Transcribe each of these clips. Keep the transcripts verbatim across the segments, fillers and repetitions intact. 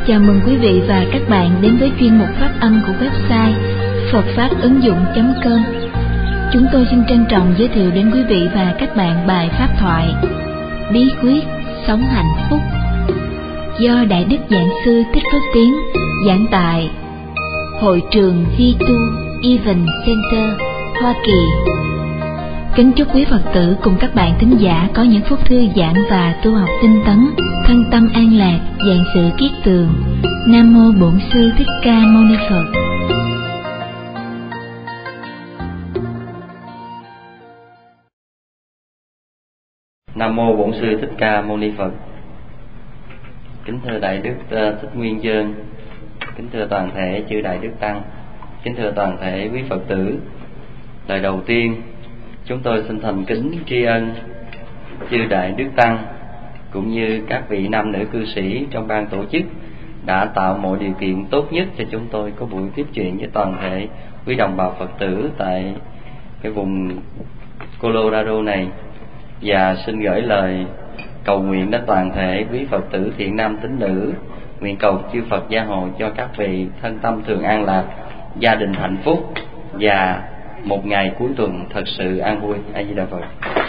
Chào mừng quý vị và các bạn đến với chuyên mục phát âm của website phật pháp ứng dụng chấm com. Chúng tôi xin trân trọng giới thiệu đến quý vị và các bạn bài pháp thoại Bí quyết sống hạnh phúc do Đại Đức Giảng sư Thích Phước Tiến giảng tại Hội trường vi tu Event Center, Hoa Kỳ. Kính chúc quý Phật tử cùng các bạn thính giả có những phút thư giãn và tu học tinh tấn, thân tâm an lạc, vạn sự kiết tường. Nam mô Bổn Sư Thích Ca Mâu Ni Phật. Nam mô Bổn Sư Thích Ca Mâu Ni Phật. Kính thưa Đại Đức Thích Nguyên Chương, kính thưa toàn thể chư Đại Đức Tăng, kính thưa toàn thể quý Phật tử. Lời đầu tiên, chúng tôi xin thành kính tri ân chư Đại Đức Tăng cũng như các vị nam nữ cư sĩ trong ban tổ chức đã tạo mọi điều kiện tốt nhất cho chúng tôi có buổi tiếp chuyện với toàn thể quý đồng bào Phật tử tại cái vùng Colorado này, và xin gửi lời cầu nguyện đến toàn thể quý Phật tử thiện nam tín nữ, nguyện cầu chư Phật gia hộ cho các vị thân tâm thường an lạc, gia đình hạnh phúc và một ngày cuối tuần thật sự an vui. A Di Đà Phật.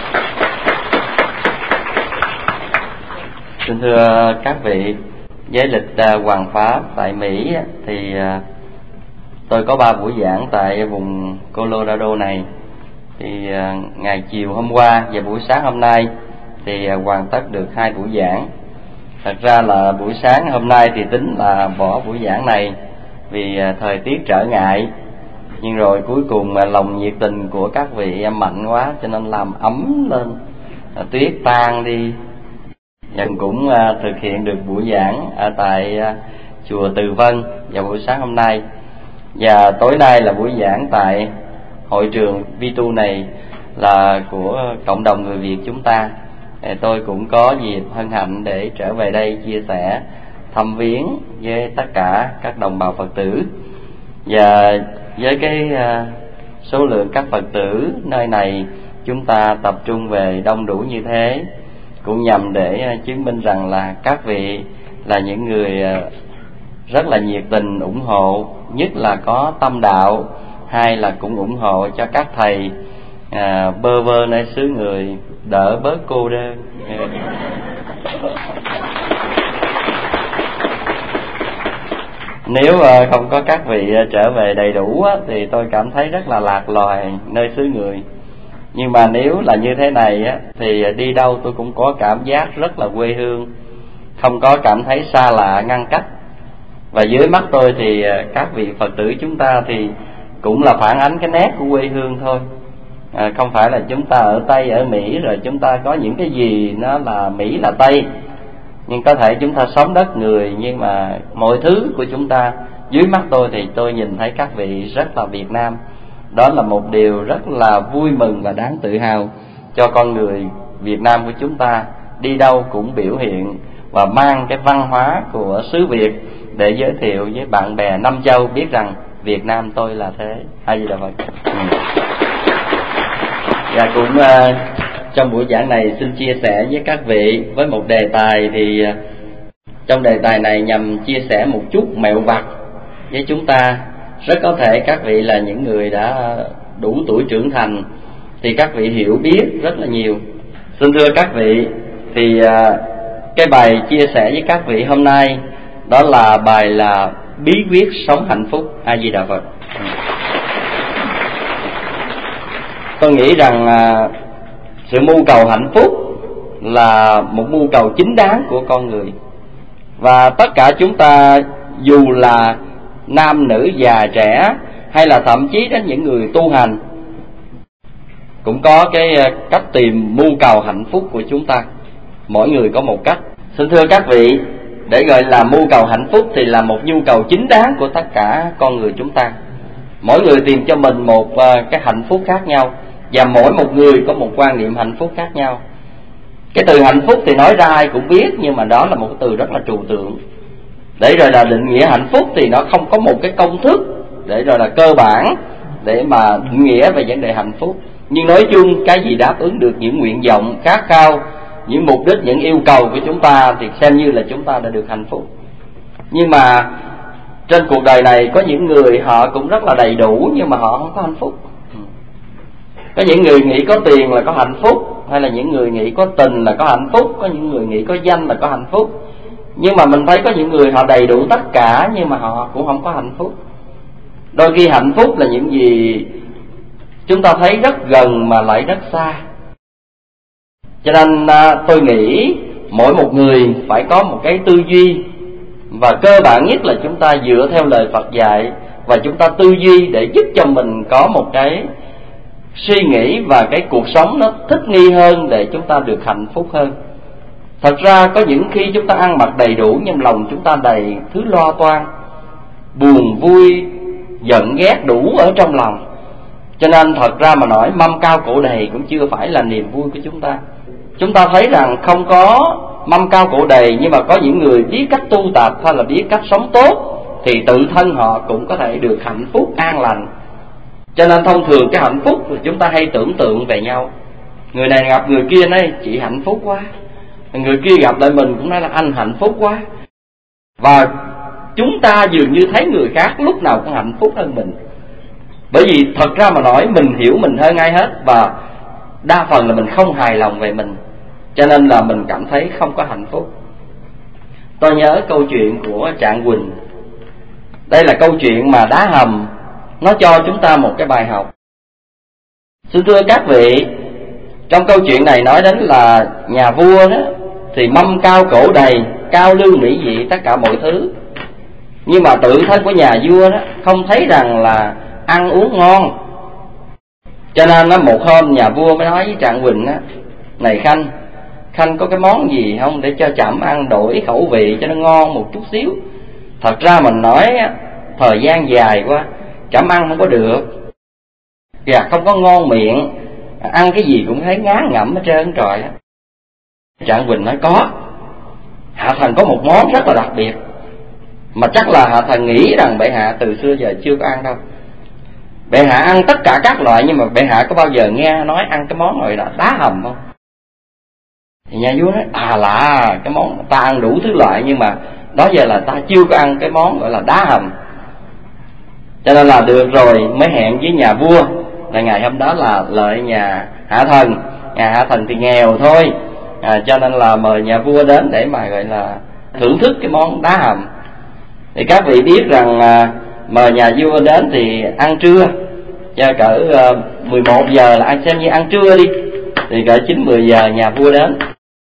Xin thưa các vị, với lịch Hoàng Pháp tại Mỹ thì tôi có ba buổi giảng tại vùng Colorado này. Thì ngày chiều hôm qua và buổi sáng hôm nay thì hoàn tất được hai buổi giảng. Thật ra là buổi sáng hôm nay thì tính là bỏ buổi giảng này vì thời tiết trở ngại, nhưng rồi cuối cùng lòng nhiệt tình của các vị em mạnh quá cho nên làm ấm lên, tuyết tan đi, nhưng cũng thực hiện được buổi giảng ở tại chùa Từ Vân vào buổi sáng hôm nay. Và tối nay là buổi giảng tại hội trường vi tu này là của cộng đồng người Việt chúng ta. Tôi cũng có dịp hân hạnh để trở về đây chia sẻ thăm viếng với tất cả các đồng bào Phật tử. Và với cái số lượng các Phật tử nơi này chúng ta tập trung về đông đủ như thế, cũng nhằm để chứng minh rằng là các vị là những người rất là nhiệt tình ủng hộ, nhất là có tâm đạo, hai là cũng ủng hộ cho các thầy à, bơ vơ nơi xứ người đỡ bớt cô đơn. Nếu không có các vị trở về đầy đủ thì tôi cảm thấy rất là lạc loài nơi xứ người. Nhưng mà nếu là như thế này thì đi đâu tôi cũng có cảm giác rất là quê hương, không có cảm thấy xa lạ ngăn cách. Và dưới mắt tôi thì các vị Phật tử chúng ta thì cũng là phản ánh cái nét của quê hương thôi. À, không phải là chúng ta ở Tây, ở Mỹ rồi chúng ta có những cái gì nó là Mỹ là Tây. Nhưng có thể chúng ta sống đất người, nhưng mà mọi thứ của chúng ta dưới mắt tôi thì tôi nhìn thấy các vị rất là Việt Nam. Đó là một điều rất là vui mừng và đáng tự hào cho con người Việt Nam của chúng ta. Đi đâu cũng biểu hiện và mang cái văn hóa của xứ Việt để giới thiệu với bạn bè năm châu biết rằng Việt Nam tôi là thế. A Di Đà Phật. Ừ. Và cũng uh, trong buổi giảng này xin chia sẻ với các vị với một đề tài. Thì uh, trong đề tài này nhằm chia sẻ một chút mẹo vặt với chúng ta. Rất có thể các vị là những người đã đủ tuổi trưởng thành thì các vị hiểu biết rất là nhiều. Xin thưa các vị, thì uh, cái bài chia sẻ với các vị hôm nay đó là bài là bí quyết sống hạnh phúc. A Di Đà Phật. Tôi nghĩ rằng uh, sự mưu cầu hạnh phúc là một mưu cầu chính đáng của con người. Và tất cả chúng ta, dù là nam nữ già trẻ hay là thậm chí đến những người tu hành, cũng có cái cách tìm mưu cầu hạnh phúc của chúng ta. Mỗi người có một cách. Xin thưa các vị, để gọi là mưu cầu hạnh phúc thì là một nhu cầu chính đáng của tất cả con người chúng ta. Mỗi người tìm cho mình một cái hạnh phúc khác nhau, và mỗi một người có một quan niệm hạnh phúc khác nhau. Cái từ hạnh phúc thì nói ra ai cũng biết, nhưng mà đó là một cái từ rất là trừu tượng. Để rồi là định nghĩa hạnh phúc thì nó không có một cái công thức để rồi là cơ bản để mà định nghĩa về vấn đề hạnh phúc. Nhưng nói chung, cái gì đáp ứng được những nguyện vọng khát khao, những mục đích, những yêu cầu của chúng ta thì xem như là chúng ta đã được hạnh phúc. Nhưng mà trên cuộc đời này có những người họ cũng rất là đầy đủ nhưng mà họ không có hạnh phúc. Có những người nghĩ có tiền là có hạnh phúc, hay là những người nghĩ có tình là có hạnh phúc, có những người nghĩ có danh là có hạnh phúc. Nhưng mà mình thấy có những người họ đầy đủ tất cả nhưng mà họ cũng không có hạnh phúc. Đôi khi hạnh phúc là những gì chúng ta thấy rất gần mà lại rất xa. Cho nên tôi nghĩ mỗi một người phải có một cái tư duy, và cơ bản nhất là chúng ta dựa theo lời Phật dạy, và chúng ta tư duy để giúp cho mình có một cái suy nghĩ và cái cuộc sống nó thích nghi hơn, để chúng ta được hạnh phúc hơn. Thật ra có những khi chúng ta ăn mặc đầy đủ nhưng lòng chúng ta đầy thứ lo toan, buồn vui, giận ghét đủ ở trong lòng. Cho nên thật ra mà nói mâm cao cổ đầy cũng chưa phải là niềm vui của chúng ta. Chúng ta thấy rằng không có mâm cao cổ đầy, nhưng mà có những người biết cách tu tập hay là biết cách sống tốt thì tự thân họ cũng có thể được hạnh phúc an lành. Cho nên thông thường cái hạnh phúc thì chúng ta hay tưởng tượng về nhau. Người này gặp người kia nói chị hạnh phúc quá, người kia gặp lại mình cũng nói là anh hạnh phúc quá. Và chúng ta dường như thấy người khác lúc nào cũng hạnh phúc hơn mình. Bởi vì thật ra mà nói mình hiểu mình hơn ai hết, và đa phần là mình không hài lòng về mình, cho nên là mình cảm thấy không có hạnh phúc. Tôi nhớ câu chuyện của Trạng Quỳnh. Đây là câu chuyện mà đá hầm, nó cho chúng ta một cái bài học. Xin thưa các vị, trong câu chuyện này nói đến là nhà vua đó thì mâm cao cổ đầy, cao lương mỹ vị tất cả mọi thứ. Nhưng mà tự thân của nhà vua đó không thấy rằng là ăn uống ngon. Cho nên đó, một hôm nhà vua mới nói với Trạng Quỳnh á: này Khanh, Khanh có cái món gì không để cho trẫm ăn đổi khẩu vị cho nó ngon một chút xíu. Thật ra mình nói á, thời gian dài quá trẫm ăn không có được, và không có ngon miệng, ăn cái gì cũng thấy ngán ngẩm hết trơn trời. Trạng Quỳnh nói có, hạ thần có một món rất là đặc biệt, mà chắc là hạ thần nghĩ rằng bệ hạ từ xưa giờ chưa có ăn đâu. Bệ hạ ăn tất cả các loại, nhưng mà bệ hạ có bao giờ nghe nói ăn cái món gọi là đá hầm không? Thì nhà vua nói à lạ, cái món ta ăn đủ thứ loại, nhưng mà đó giờ là ta chưa có ăn cái món gọi là đá hầm. Cho nên là được rồi, mới hẹn với nhà vua là ngày hôm đó là lợi nhà hạ thần. Nhà hạ thần thì nghèo thôi, à, cho nên là mời nhà vua đến để mà gọi là thưởng thức cái món đá hầm. Thì các vị biết rằng à, mời nhà vua đến thì ăn trưa, cho cỡ uh, mười một giờ là ăn, xem như ăn trưa đi, thì cỡ chín mười giờ nhà vua đến.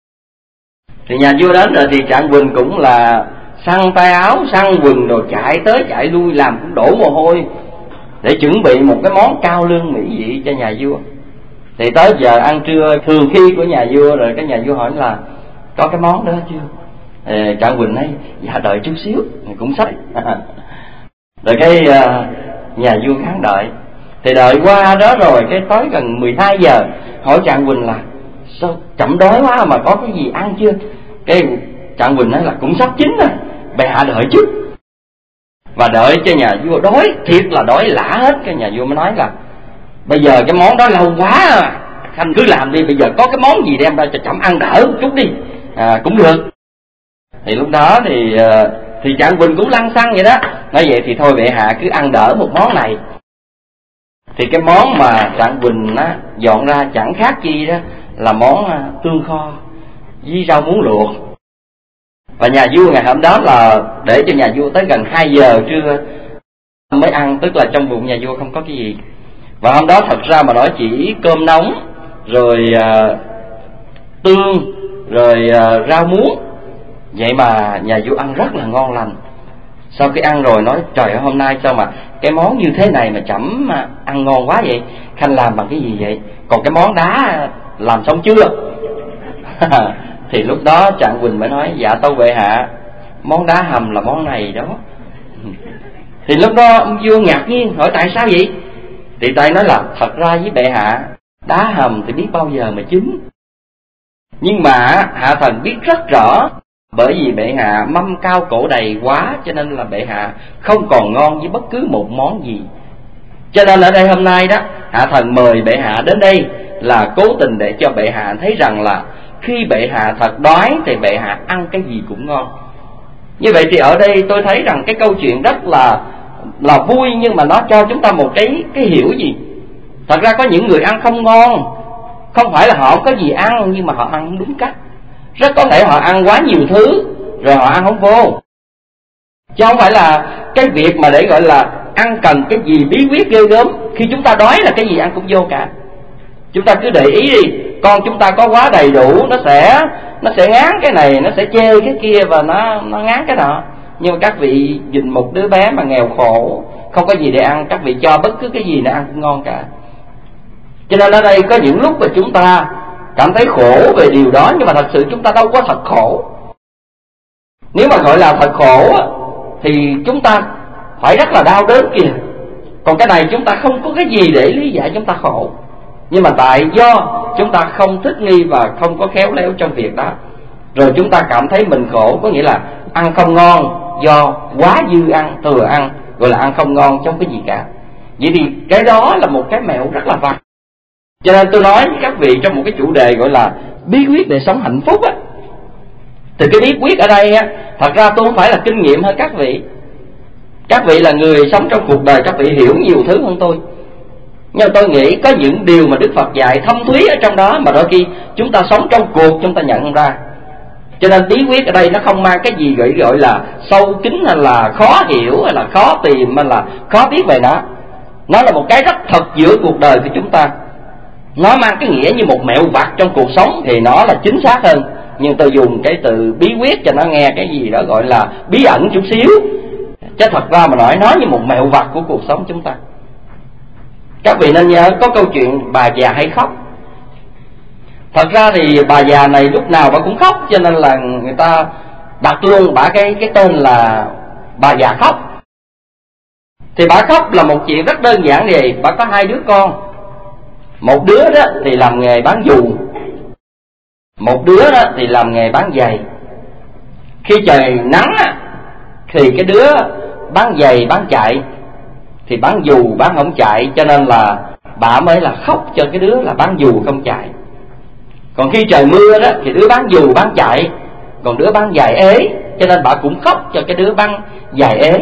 Thì nhà vua đến rồi thì Trạng Quỳnh cũng là săn tay áo, săn quần rồi chạy tới chạy lui, làm cũng đổ mồ hôi để chuẩn bị một cái món cao lương mỹ vị cho nhà vua. Thì tới giờ ăn trưa thường khi của nhà vua rồi, cái nhà vua hỏi là có cái món đó chưa? Thì Trạng Quỳnh nói dạ đợi chút xíu, cũng sắp. Rồi cái uh, nhà vua khán đợi. Thì đợi qua đó rồi cái tới gần mười hai giờ, hỏi Trạng Quỳnh là sao chậm đói quá mà có cái gì ăn chưa? Cái Trạng Quỳnh nói là cũng sắp chín rồi, bệ hạ đợi chút. Và đợi cho nhà vua đói, thiệt là đói lả hết. Cái nhà vua mới nói là bây giờ cái món đó lâu quá à, Khanh cứ làm đi, bây giờ có cái món gì đem ra cho chậm ăn đỡ một chút đi, à, cũng được. Thì lúc đó thì thì Trạng Quỳnh cũng lăng xăng vậy đó, nói vậy thì thôi bệ hạ cứ ăn đỡ một món này. Thì cái món mà Trạng Quỳnh á, dọn ra chẳng khác chi đó là món tương kho với rau muống luộc. Và nhà vua ngày hôm đó là để cho nhà vua tới gần hai giờ trưa mới ăn, tức là trong bụng nhà vua không có cái gì. Và hôm đó thật ra mà nói chỉ cơm nóng, rồi uh, tương, rồi uh, rau muống. Vậy mà nhà vua ăn rất là ngon lành. Sau khi ăn rồi nói trời ơi, hôm nay sao mà cái món như thế này mà chấm ăn ngon quá vậy? Khanh làm bằng cái gì vậy? Còn cái món đá làm xong chưa? Thì lúc đó Trạng Quỳnh mới nói dạ tâu bệ hạ, món đá hầm là món này đó. Thì lúc đó ông vua ngạc nhiên hỏi tại sao vậy? Thì tay nói là thật ra với bệ hạ, đá hầm thì biết bao giờ mà chín, nhưng mà hạ thần biết rất rõ, bởi vì bệ hạ mâm cao cổ đầy quá, cho nên là bệ hạ không còn ngon với bất cứ một món gì. Cho nên ở đây hôm nay đó, hạ thần mời bệ hạ đến đây là cố tình để cho bệ hạ thấy rằng là khi bệ hạ thật đói thì bệ hạ ăn cái gì cũng ngon. Như vậy thì ở đây tôi thấy rằng cái câu chuyện rất là là vui, nhưng mà nó cho chúng ta một cái cái hiểu gì. Thật ra có những người ăn không ngon, không phải là họ không có gì ăn, nhưng mà họ ăn không đúng cách. Rất có thể họ ăn quá nhiều thứ rồi họ ăn không vô, chứ không phải là cái việc mà để gọi là ăn cần cái gì bí quyết ghê gớm. Khi chúng ta đói là cái gì ăn cũng vô cả. Chúng ta cứ để ý đi, con chúng ta có quá đầy đủ, nó sẽ nó sẽ ngán cái này, nó sẽ chê cái kia, và nó nó ngán cái nọ. Nhưng mà các vị nhìn một đứa bé mà nghèo khổ, không có gì để ăn, các vị cho bất cứ cái gì nó ăn cũng ngon cả. Cho nên ở đây có những lúc mà chúng ta cảm thấy khổ về điều đó, nhưng mà thật sự chúng ta đâu có thật khổ. Nếu mà gọi là thật khổ thì chúng ta phải rất là đau đớn kìa. Còn cái này chúng ta không có cái gì để lý giải chúng ta khổ, nhưng mà tại do chúng ta không thích nghi và không có khéo léo trong việc đó, rồi chúng ta cảm thấy mình khổ. Có nghĩa là ăn không ngon do quá dư ăn, thừa ăn, gọi là ăn không ngon trong cái gì cả. Vậy thì cái đó là một cái mẹo rất là vặt. Cho nên tôi nói với các vị trong một cái chủ đề gọi là bí quyết để sống hạnh phúc á, thì cái bí quyết ở đây á, thật ra tôi không phải là kinh nghiệm hơn các vị. Các vị là người sống trong cuộc đời, các vị hiểu nhiều thứ hơn tôi. Nhưng tôi nghĩ có những điều mà Đức Phật dạy thâm thúy ở trong đó, mà đôi khi chúng ta sống trong cuộc chúng ta nhận ra. Cho nên bí quyết ở đây nó không mang cái gì gọi gọi là sâu kín, hay là khó hiểu, hay là khó tìm, hay là khó biết về nó. Nó là một cái rất thật giữa cuộc đời của chúng ta. Nó mang cái nghĩa như một mẹo vặt trong cuộc sống thì nó là chính xác hơn. Nhưng tôi dùng cái từ bí quyết cho nó nghe cái gì đó gọi là bí ẩn chút xíu, chứ thật ra mà nói nó như một mẹo vặt của cuộc sống chúng ta. Các vị nên nhớ có câu chuyện bà già hay khóc. Thật ra thì bà già này lúc nào bà cũng khóc, cho nên là người ta đặt luôn bà cái cái tên là bà già khóc. Thì bà khóc là một chuyện rất đơn giản vậy. Bà có hai đứa con. Một đứa đó thì làm nghề bán dù, một đứa đó thì làm nghề bán giày. Khi trời nắng thì cái đứa bán giày bán chạy, thì bán dù bán không chạy, cho nên là bà mới là khóc cho cái đứa là bán dù không chạy. Còn khi trời mưa đó thì đứa bán dù bán chạy, còn đứa bán giày ế, cho nên bà cũng khóc cho cái đứa bán giày ế.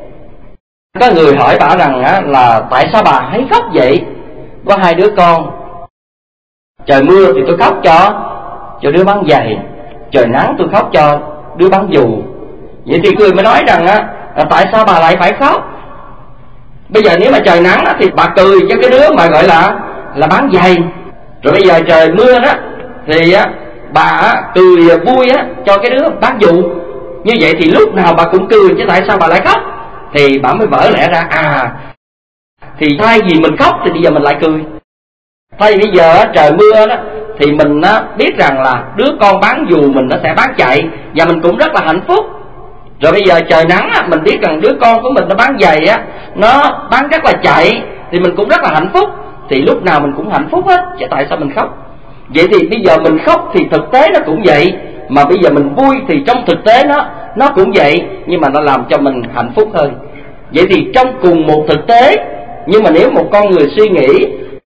Có người hỏi bà rằng á, là tại sao bà hay khóc vậy? Có hai đứa con, trời mưa thì tôi khóc cho cho đứa bán giày, trời nắng tôi khóc cho đứa bán dù. Vậy thì người mới nói rằng á, là tại sao bà lại phải khóc? Bây giờ nếu mà trời nắng á, thì bà cười cho cái đứa mà gọi là là bán giày. Rồi bây giờ trời mưa đó thì á, bà cười vui á cho cái đứa bán dù. Như vậy thì lúc nào bà cũng cười, chứ tại sao bà lại khóc? Thì bà mới vỡ lẽ ra, à thì thay vì mình khóc thì bây giờ mình lại cười. Thay bây giờ trời mưa đó thì mình biết rằng là đứa con bán dù mình nó sẽ bán chạy, và mình cũng rất là hạnh phúc. Rồi bây giờ trời nắng á, mình biết rằng đứa con của mình nó bán giày á, nó bán rất là chạy, thì mình cũng rất là hạnh phúc. Thì lúc nào mình cũng hạnh phúc hết, chứ tại sao mình khóc? Vậy thì bây giờ mình khóc thì thực tế nó cũng vậy, mà bây giờ mình vui thì trong thực tế nó nó cũng vậy, nhưng mà nó làm cho mình hạnh phúc hơn. Vậy thì trong cùng một thực tế, nhưng mà nếu một con người suy nghĩ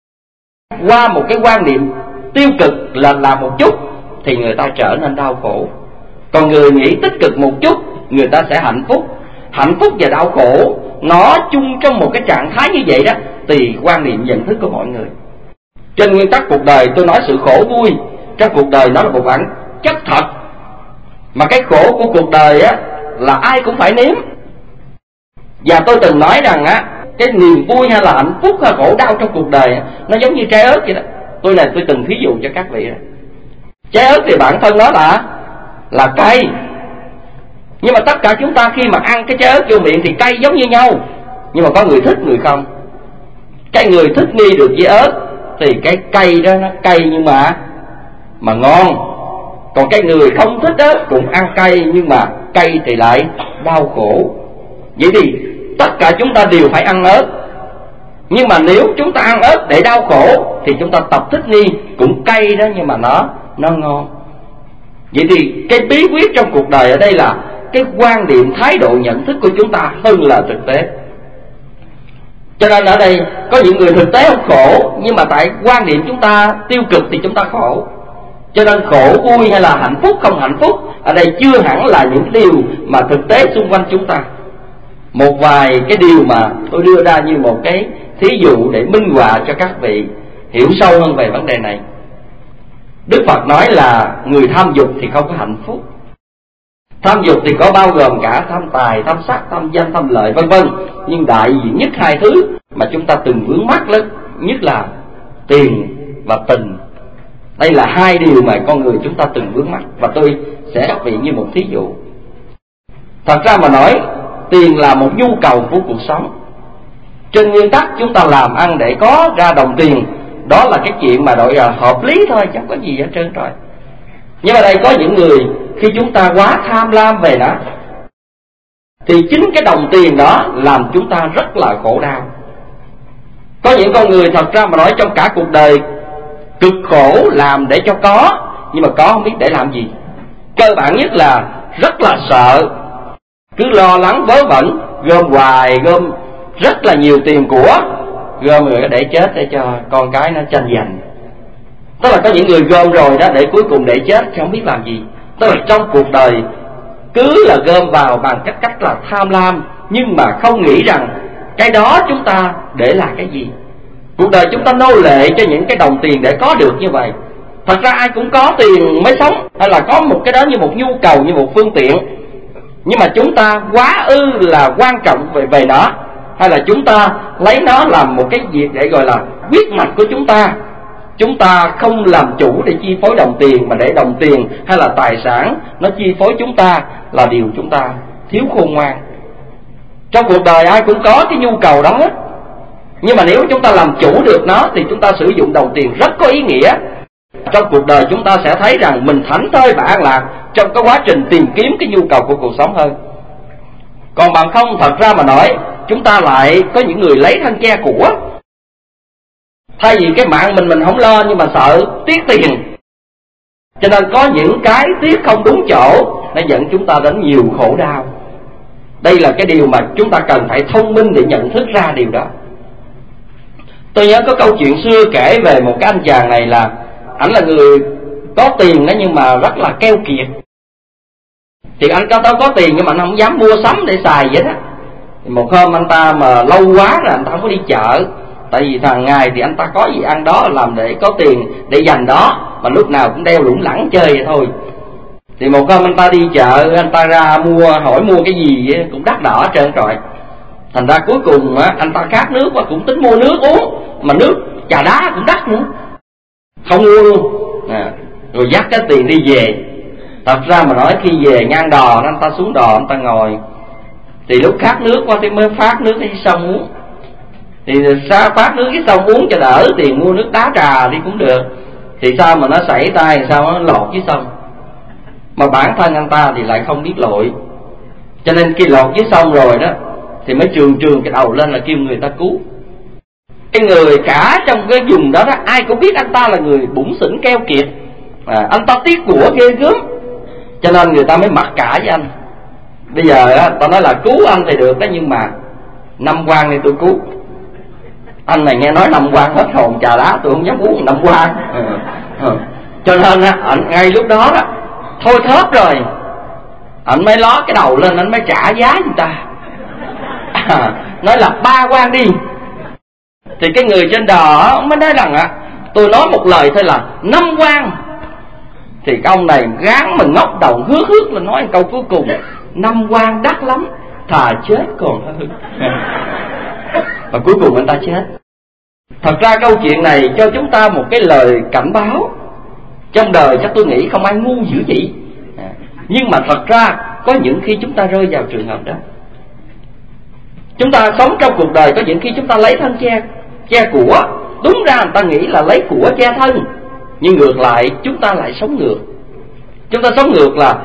qua một cái quan niệm tiêu cực là làm một chút thì người ta trở nên đau khổ. Còn người nghĩ tích cực một chút, người ta sẽ hạnh phúc. Hạnh phúc và đau khổ nó chung trong một cái trạng thái như vậy đó, tùy quan niệm nhận thức của mọi người. Trên nguyên tắc cuộc đời, tôi nói sự khổ vui trong cuộc đời nó là một bản chất thật, mà cái khổ của cuộc đời á là ai cũng phải nếm. Và tôi từng nói rằng á, cái niềm vui hay là hạnh phúc hay khổ đau trong cuộc đời nó giống như trái ớt vậy đó. Tôi này tôi từng thí dụ cho các vị đó. Trái ớt thì bản thân nó là là cay, nhưng mà tất cả chúng ta khi mà ăn cái trái ớt vô miệng thì cay giống như nhau. Nhưng mà có người thích, người không. Cái người thích nghi được với ớt thì cái cay đó nó cay nhưng mà mà ngon. Còn cái người không thích ớt cũng ăn cay, nhưng mà cay thì lại đau khổ. Vậy thì tất cả chúng ta đều phải ăn ớt. Nhưng mà nếu chúng ta ăn ớt để đau khổ thì chúng ta tập thích nghi, cũng cay đó nhưng mà nó nó ngon. Vậy thì cái bí quyết trong cuộc đời ở đây là cái quan điểm, thái độ nhận thức của chúng ta hơn là thực tế. Cho nên ở đây có những người thực tế không khổ, nhưng mà tại quan điểm chúng ta tiêu cực thì chúng ta khổ. Cho nên khổ vui hay là hạnh phúc không hạnh phúc ở đây chưa hẳn là những điều mà thực tế xung quanh chúng ta. Một vài cái điều mà tôi đưa ra như một cái thí dụ để minh họa cho các vị hiểu sâu hơn về vấn đề này. Đức Phật nói là người tham dục thì không có hạnh phúc. Tham dục thì có bao gồm cả tham tài, tham sắc, tham danh, tham lợi vân vân. Nhưng đại diện nhất hai thứ mà chúng ta từng vướng mắc lớn nhất là tiền và tình. Đây là hai điều mà con người chúng ta từng vướng mắc. Và tôi sẽ các vị như một thí dụ. Thật ra mà nói, tiền là một nhu cầu của cuộc sống. Trên nguyên tắc chúng ta làm ăn để có ra đồng tiền, đó là cái chuyện mà gọi là hợp lý thôi, chẳng có gì hết trơn rồi. Nhưng mà đây có những người khi chúng ta quá tham lam về nó, thì chính cái đồng tiền đó làm chúng ta rất là khổ đau. Có những con người thật ra mà nói trong cả cuộc đời cực khổ làm để cho có, nhưng mà có không biết để làm gì. Cơ bản nhất là rất là sợ, cứ lo lắng vớ vẩn, gom hoài, gom rất là nhiều tiền của, gom rồi để chết để cho con cái nó tranh giành. Tức là có những người gom rồi đó để cuối cùng để chết không biết làm gì. Tức là trong cuộc đời cứ là gom vào bằng cách cách là tham lam, nhưng mà không nghĩ rằng cái đó chúng ta để là cái gì. Cuộc đời chúng ta nô lệ cho những cái đồng tiền để có được như vậy. Thật ra ai cũng có tiền mới sống, hay là có một cái đó như một nhu cầu, như một phương tiện. Nhưng mà chúng ta quá ư là quan trọng về, về nó, hay là chúng ta lấy nó làm một cái việc để gọi là huyết mạch của chúng ta. Chúng ta không làm chủ để chi phối đồng tiền, mà để đồng tiền hay là tài sản nó chi phối chúng ta, là điều chúng ta thiếu khôn ngoan. Trong cuộc đời ai cũng có cái nhu cầu đó hết, nhưng mà nếu chúng ta làm chủ được nó thì chúng ta sử dụng đồng tiền rất có ý nghĩa. Trong cuộc đời chúng ta sẽ thấy rằng mình thảnh thơi và an lạc trong cái quá trình tìm kiếm cái nhu cầu của cuộc sống hơn. Còn bằng không, thật ra mà nói, chúng ta lại có những người lấy thân che của. Thay vì cái mạng mình mình không lo, nhưng mà sợ tiếc tiền, cho nên có những cái tiếc không đúng chỗ, nó dẫn chúng ta đến nhiều khổ đau. Đây là cái điều mà chúng ta cần phải thông minh để nhận thức ra điều đó. Tôi nhớ có câu chuyện xưa kể về một cái anh chàng này, là ảnh là người có tiền đó nhưng mà rất là keo kiệt. Thì anh có có tiền nhưng mà anh không dám mua sắm để xài vậy đó. Một hôm anh ta mà lâu quá rồi anh ta không có đi chợ, tại vì hàng ngày thì anh ta có gì ăn đó, làm để có tiền để dành đó, mà lúc nào cũng đeo lủng lẳng chơi vậy thôi. Thì một hôm anh ta đi chợ, anh ta ra mua, hỏi mua cái gì cũng đắt đỏ hết trơn rồi. Thành ra cuối cùng anh ta khát nước và cũng tính mua nước uống, mà nước trà đá cũng đắt nữa, không mua luôn à, rồi dắt cái tiền đi về. Thật ra mà nói khi về ngang đò, anh ta xuống đò anh ta ngồi, thì lúc khát nước qua thì mới phát nước đi sông uống. Thì sao phát nước cái sông uống cho đỡ tiền mua nước đá trà đi cũng được. Thì sao mà nó sảy tay, sao nó lọt dưới sông. Mà bản thân anh ta thì lại không biết lội, cho nên khi lọt dưới sông rồi đó thì mới trường trường cái đầu lên là kêu người ta cứu. Cái người cả trong cái vùng đó, đó ai cũng biết anh ta là người bủn xỉn keo kiệt, à, anh ta tiếc của ghê gớm, cho nên người ta mới mặc cả với anh. Bây giờ á, ta nói là cứu anh thì được đó, nhưng mà năm quan thì tôi cứu. Anh này nghe nói năm quan hết hồn trà đá, tôi không dám uống năm quan. Ừ. Ừ. Cho nên á, anh ngay lúc đó đó thôi thớp rồi, anh mới ló cái đầu lên, anh mới trả giá người ta, à, nói là ba quan đi. Thì cái người trên đò ông mới nói rằng á, tôi nói một lời thôi là năm quan. Thì cái ông này gán mà ngóc đầu hước hước là nói câu cuối cùng, năm quan đắt lắm, thà chết còn hơn. Và cuối cùng anh ta chết. Thật ra câu chuyện này cho chúng ta một cái lời cảnh báo. Trong đời chắc tôi nghĩ không ai ngu dữ vậy, à, nhưng mà thật ra có những khi chúng ta rơi vào trường hợp đó. Chúng ta sống trong cuộc đời có những khi chúng ta lấy thân che che của. Đúng ra người ta nghĩ là lấy của che thân, nhưng ngược lại chúng ta lại sống ngược. Chúng ta sống ngược là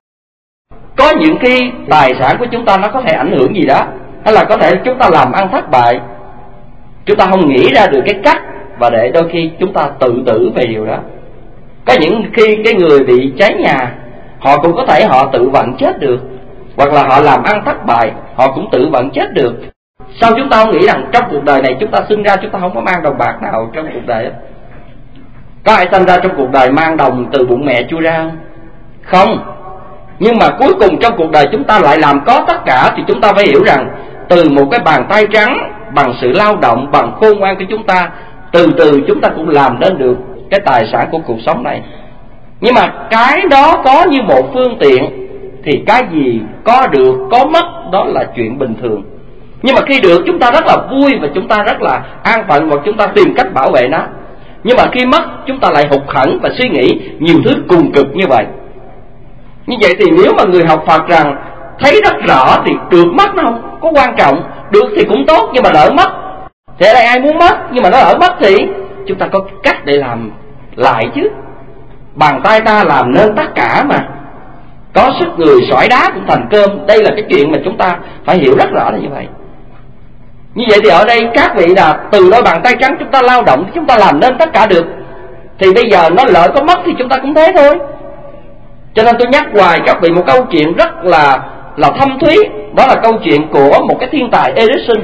có những khi tài sản của chúng ta nó có thể ảnh hưởng gì đó, hay là có thể chúng ta làm ăn thất bại, chúng ta không nghĩ ra được cái cách, và để đôi khi chúng ta tự tử về điều đó. Có những khi cái người bị cháy nhà, họ cũng có thể họ tự vận chết được, hoặc là họ làm ăn thất bại, họ cũng tự vận chết được. Sao chúng ta không nghĩ rằng trong cuộc đời này chúng ta sinh ra chúng ta không có mang đồng bạc nào trong cuộc đời ấy? Có ai sinh ra trong cuộc đời mang đồng từ bụng mẹ chui ra không? Không. Nhưng mà cuối cùng trong cuộc đời chúng ta lại làm có tất cả, thì chúng ta phải hiểu rằng từ một cái bàn tay trắng, bằng sự lao động, bằng khôn ngoan của chúng ta, từ từ chúng ta cũng làm nên được cái tài sản của cuộc sống này. Nhưng mà cái đó có như một phương tiện, thì cái gì có được có mất đó là chuyện bình thường. Nhưng mà khi được chúng ta rất là vui, và chúng ta rất là an phận, và chúng ta tìm cách bảo vệ nó. Nhưng mà khi mất chúng ta lại hụt hẫng và suy nghĩ nhiều thứ cùng cực như vậy. Như vậy thì nếu mà người học Phật rằng thấy rất rõ thì được mất nó không có quan trọng, được thì cũng tốt, nhưng mà lỡ mất thì ở đây ai muốn mất, nhưng mà nó lỡ mất thì chúng ta có cách để làm lại chứ. Bàn tay ta làm nên tất cả mà, có sức người sỏi đá cũng thành cơm. Đây là cái chuyện mà chúng ta phải hiểu rất rõ là như vậy. Như vậy thì ở đây các vị là từ đôi bàn tay trắng chúng ta lao động, chúng ta làm nên tất cả được. Thì bây giờ nó lỡ có mất thì chúng ta cũng thế thôi. Cho nên tôi nhắc hoài các vị một câu chuyện rất là là thâm thúy. Đó là câu chuyện của một cái thiên tài Edison.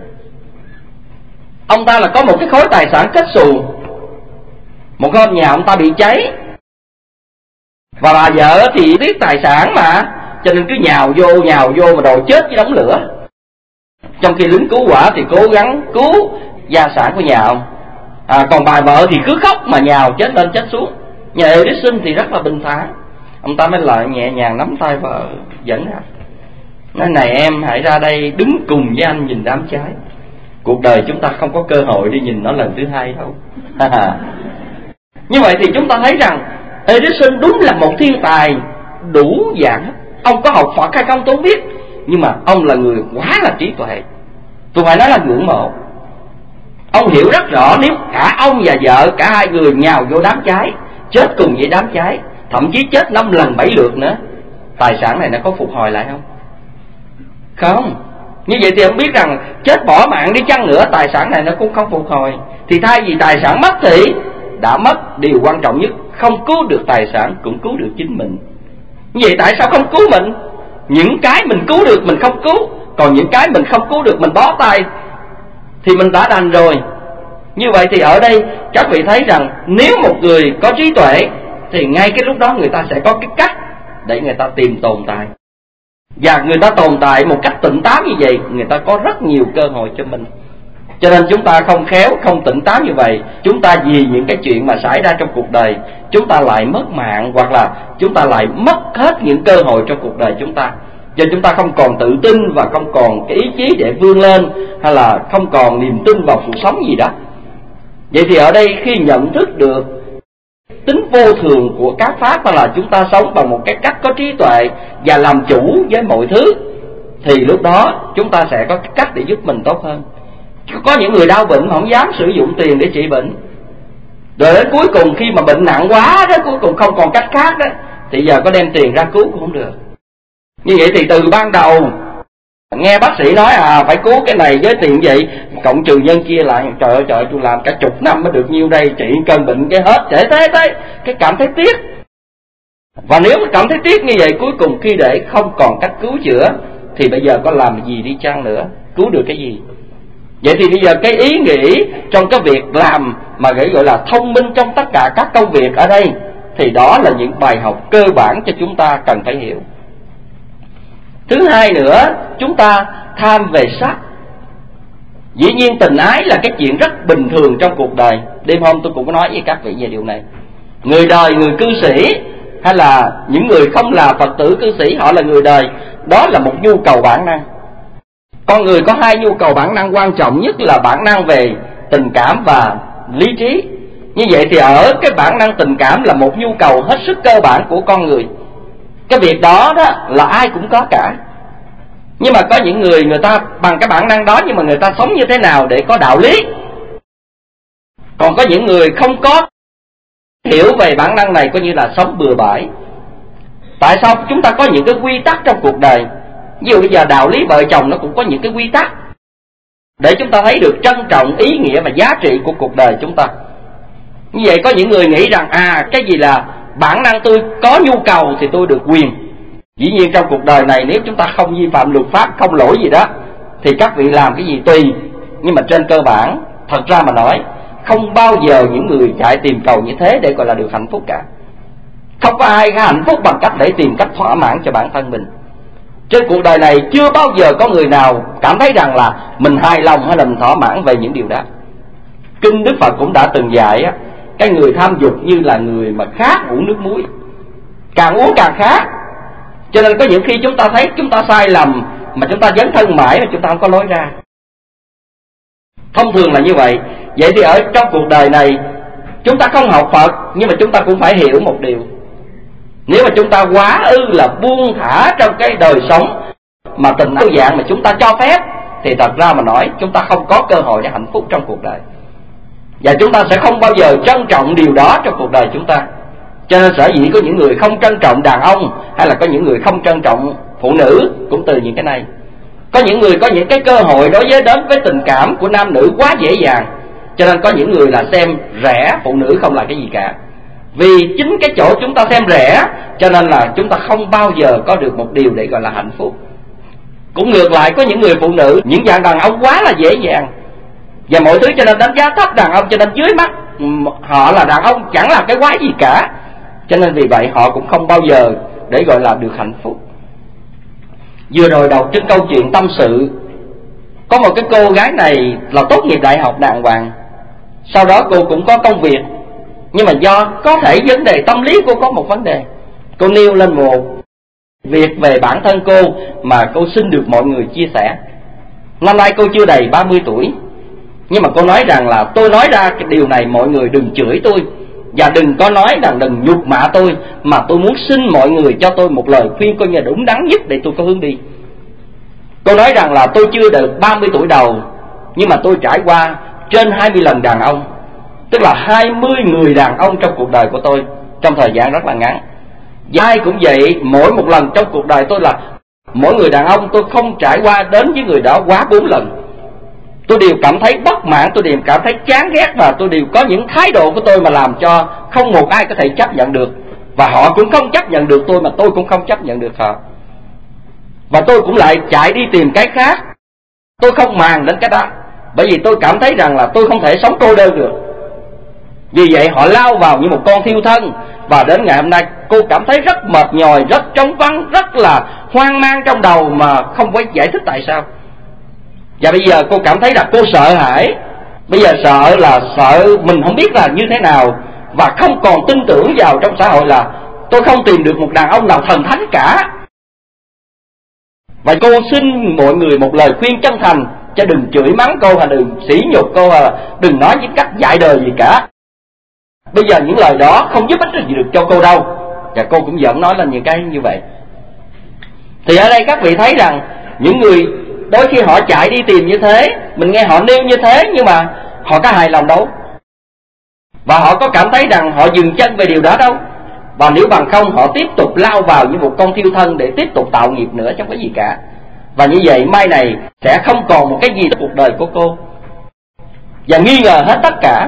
Ông ta là có một cái khối tài sản kết xù. Một hôm nhà ông ta bị cháy, và bà vợ thì tiếc tài sản mà, cho nên cứ nhào vô nhào vô mà đồ chết với đống lửa. Trong khi lính cứu hỏa thì cố gắng cứu gia sản của nhà ông, à, còn bà vợ thì cứ khóc mà nhào chết lên chết xuống. Nhà Edison thì rất là bình thản. Ông ta mới lại nhẹ nhàng nắm tay vợ dẫn ra, nói này em hãy ra đây đứng cùng với anh nhìn đám cháy. Cuộc đời chúng ta không có cơ hội đi nhìn nó lần thứ hai đâu. Như vậy thì chúng ta thấy rằng Edison đúng là một thiên tài đủ dạng. Ông có học Phật hay không tôi không biết, nhưng mà ông là người quá là trí tuệ. Tôi phải nói là ngưỡng mộ. Ông hiểu rất rõ nếu cả ông và vợ, cả hai người nhào vô đám cháy, chết cùng với đám cháy, thậm chí chết năm lần bảy lượt nữa, tài sản này nó có phục hồi lại không? Không. Như vậy thì ông biết rằng chết bỏ mạng đi chăng nữa, tài sản này nó cũng không phục hồi. Thì thay vì tài sản mất thì đã mất, điều quan trọng nhất không cứu được tài sản cũng cứu được chính mình. Như vậy tại sao không cứu mình? Những cái mình cứu được mình không cứu, còn những cái mình không cứu được mình bó tay thì mình đã đành rồi. Như vậy thì ở đây các vị thấy rằng nếu một người có trí tuệ thì ngay cái lúc đó người ta sẽ có cái cách để người ta tìm tồn tại. Và người ta tồn tại một cách tỉnh táo như vậy, người ta có rất nhiều cơ hội cho mình. Cho nên chúng ta không khéo, không tỉnh táo như vậy, chúng ta vì những cái chuyện mà xảy ra trong cuộc đời, chúng ta lại mất mạng, hoặc là chúng ta lại mất hết những cơ hội trong cuộc đời chúng ta. Cho chúng ta không còn tự tin và không còn cái ý chí để vươn lên, hay là không còn niềm tin vào cuộc sống gì đó. Vậy thì ở đây khi nhận thức được tính vô thường của các pháp, là chúng ta sống bằng một cái cách có trí tuệ và làm chủ với mọi thứ, thì lúc đó chúng ta sẽ có cái cách để giúp mình tốt hơn. Có những người đau bệnh không dám sử dụng tiền để trị bệnh, rồi đến cuối cùng khi mà bệnh nặng quá đó, cuối cùng không còn cách khác đó, thì giờ có đem tiền ra cứu cũng không được. Như vậy thì từ ban đầu nghe bác sĩ nói à phải cứu cái này với tiền vậy, cộng trừ nhân chia lại, trời ơi trời, tôi làm cả chục năm mới được nhiêu đây, trị cơn bệnh cái hết, trễ thế thế, cái cảm thấy tiếc. Và nếu cảm thấy tiếc như vậy, cuối cùng khi để không còn cách cứu chữa thì bây giờ có làm gì đi chăng nữa, cứu được cái gì? Vậy thì bây giờ cái ý nghĩ trong cái việc làm mà gọi là thông minh trong tất cả các công việc ở đây, thì đó là những bài học cơ bản cho chúng ta cần phải hiểu. Thứ hai nữa, chúng ta tham về sắc. Dĩ nhiên tình ái là cái chuyện rất bình thường trong cuộc đời. Đêm hôm tôi cũng có nói với các vị về điều này. Người đời, người cư sĩ, hay là những người không là Phật tử cư sĩ, họ là người đời, đó là một nhu cầu bản năng. Con người có hai nhu cầu bản năng quan trọng nhất là bản năng về tình cảm và lý trí. Như vậy thì ở cái bản năng tình cảm là một nhu cầu hết sức cơ bản của con người. Cái việc đó đó là ai cũng có cả. Nhưng mà có những người, người ta bằng cái bản năng đó, nhưng mà người ta sống như thế nào để có đạo lý. Còn có những người không có hiểu về bản năng này, coi như là sống bừa bãi. Tại sao chúng ta có những cái quy tắc trong cuộc đời? Ví dụ bây giờ đạo lý vợ chồng nó cũng có những cái quy tắc để chúng ta thấy được trân trọng ý nghĩa và giá trị của cuộc đời chúng ta. Như vậy có những người nghĩ rằng à cái gì là bản năng tôi có nhu cầu thì tôi được quyền. Dĩ nhiên trong cuộc đời này nếu chúng ta không vi phạm luật pháp, không lỗi gì đó, thì các vị làm cái gì tùy. Nhưng mà trên cơ bản, thật ra mà nói, không bao giờ những người chạy tìm cầu như thế để gọi là được hạnh phúc cả. Không có ai có hạnh phúc bằng cách để tìm cách thỏa mãn cho bản thân mình. Trên cuộc đời này chưa bao giờ có người nào cảm thấy rằng là mình hài lòng hay là mình thỏa mãn về những điều đó. Kinh Đức Phật cũng đã từng dạy á, cái người tham dục như là người mà khát uống nước muối, càng uống càng khát. Cho nên có những khi chúng ta thấy chúng ta sai lầm mà chúng ta dấn thân mãi mà chúng ta không có lối ra. Thông thường là như vậy. Vậy thì ở trong cuộc đời này chúng ta không học Phật, nhưng mà chúng ta cũng phải hiểu một điều. Nếu mà chúng ta quá ư là buông thả trong cái đời sống mà tình ái dạng mà chúng ta cho phép, thì thật ra mà nói chúng ta không có cơ hội để hạnh phúc trong cuộc đời. Và chúng ta sẽ không bao giờ trân trọng điều đó trong cuộc đời chúng ta. Cho nên sở dĩ có những người không trân trọng đàn ông, hay là có những người không trân trọng phụ nữ, cũng từ những cái này. Có những người có những cái cơ hội đối với đến với tình cảm của nam nữ quá dễ dàng, cho nên có những người là xem rẻ phụ nữ không là cái gì cả. Vì chính cái chỗ chúng ta xem rẻ, cho nên là chúng ta không bao giờ có được một điều để gọi là hạnh phúc. Cũng ngược lại, có những người phụ nữ, những dạng đàn ông quá là dễ dàng và mọi thứ, cho nên đánh giá thấp đàn ông, cho nên dưới mắt họ là đàn ông chẳng là cái quái gì cả. Cho nên vì vậy họ cũng không bao giờ để gọi là được hạnh phúc. Vừa rồi đọc trên câu chuyện tâm sự, có một cái cô gái này là tốt nghiệp đại học đàng hoàng, sau đó cô cũng có công việc, nhưng mà do có thể vấn đề tâm lý cô có một vấn đề. Cô nêu lên một việc về bản thân cô mà cô xin được mọi người chia sẻ. Năm nay cô chưa đầy ba mươi tuổi, nhưng mà cô nói rằng là tôi nói ra cái điều này mọi người đừng chửi tôi, và đừng có nói rằng đừng nhục mạ tôi, mà tôi muốn xin mọi người cho tôi một lời khuyên coi như đúng đắn nhất để tôi có hướng đi. Tôi nói rằng là tôi chưa được ba mươi tuổi đầu, nhưng mà tôi trải qua trên hai mươi lần đàn ông, tức là hai mươi người đàn ông trong cuộc đời của tôi trong thời gian rất là ngắn. Và ai cũng vậy, mỗi một lần trong cuộc đời tôi là mỗi người đàn ông tôi không trải qua đến với người đó quá bốn lần. Tôi đều cảm thấy bất mãn, tôi đều cảm thấy chán ghét, và tôi đều có những thái độ của tôi mà làm cho không một ai có thể chấp nhận được. Và họ cũng không chấp nhận được tôi, mà tôi cũng không chấp nhận được họ. Và tôi cũng lại chạy đi tìm cái khác. Tôi không màng đến cái đó, bởi vì tôi cảm thấy rằng là tôi không thể sống cô đơn được. Vì vậy họ lao vào như một con thiêu thân. Và đến ngày hôm nay cô cảm thấy rất mệt nhòi, rất trống vắng, rất là hoang mang trong đầu mà không có giải thích tại sao. Và bây giờ cô cảm thấy là cô sợ hãi. Bây giờ sợ là sợ mình không biết là như thế nào, và không còn tin tưởng vào trong xã hội là tôi không tìm được một đàn ông nào thần thánh cả. Và cô xin mọi người một lời khuyên chân thành, chứ đừng chửi mắng cô, hay đừng sỉ nhục cô, hay đừng nói những cách dạy đời gì cả. Bây giờ những lời đó không giúp ích gì được cho cô đâu. Và cô cũng vẫn nói lên những cái như vậy. Thì ở đây các vị thấy rằng những người đôi khi họ chạy đi tìm như thế, mình nghe họ nêu như thế, nhưng mà họ có hài lòng đâu, và họ có cảm thấy rằng họ dừng chân về điều đó đâu. Và nếu bằng không họ tiếp tục lao vào như một con thiêu thân để tiếp tục tạo nghiệp nữa, chẳng có gì cả. Và như vậy mai này sẽ không còn một cái gì trong cuộc đời của cô, và nghi ngờ hết tất cả.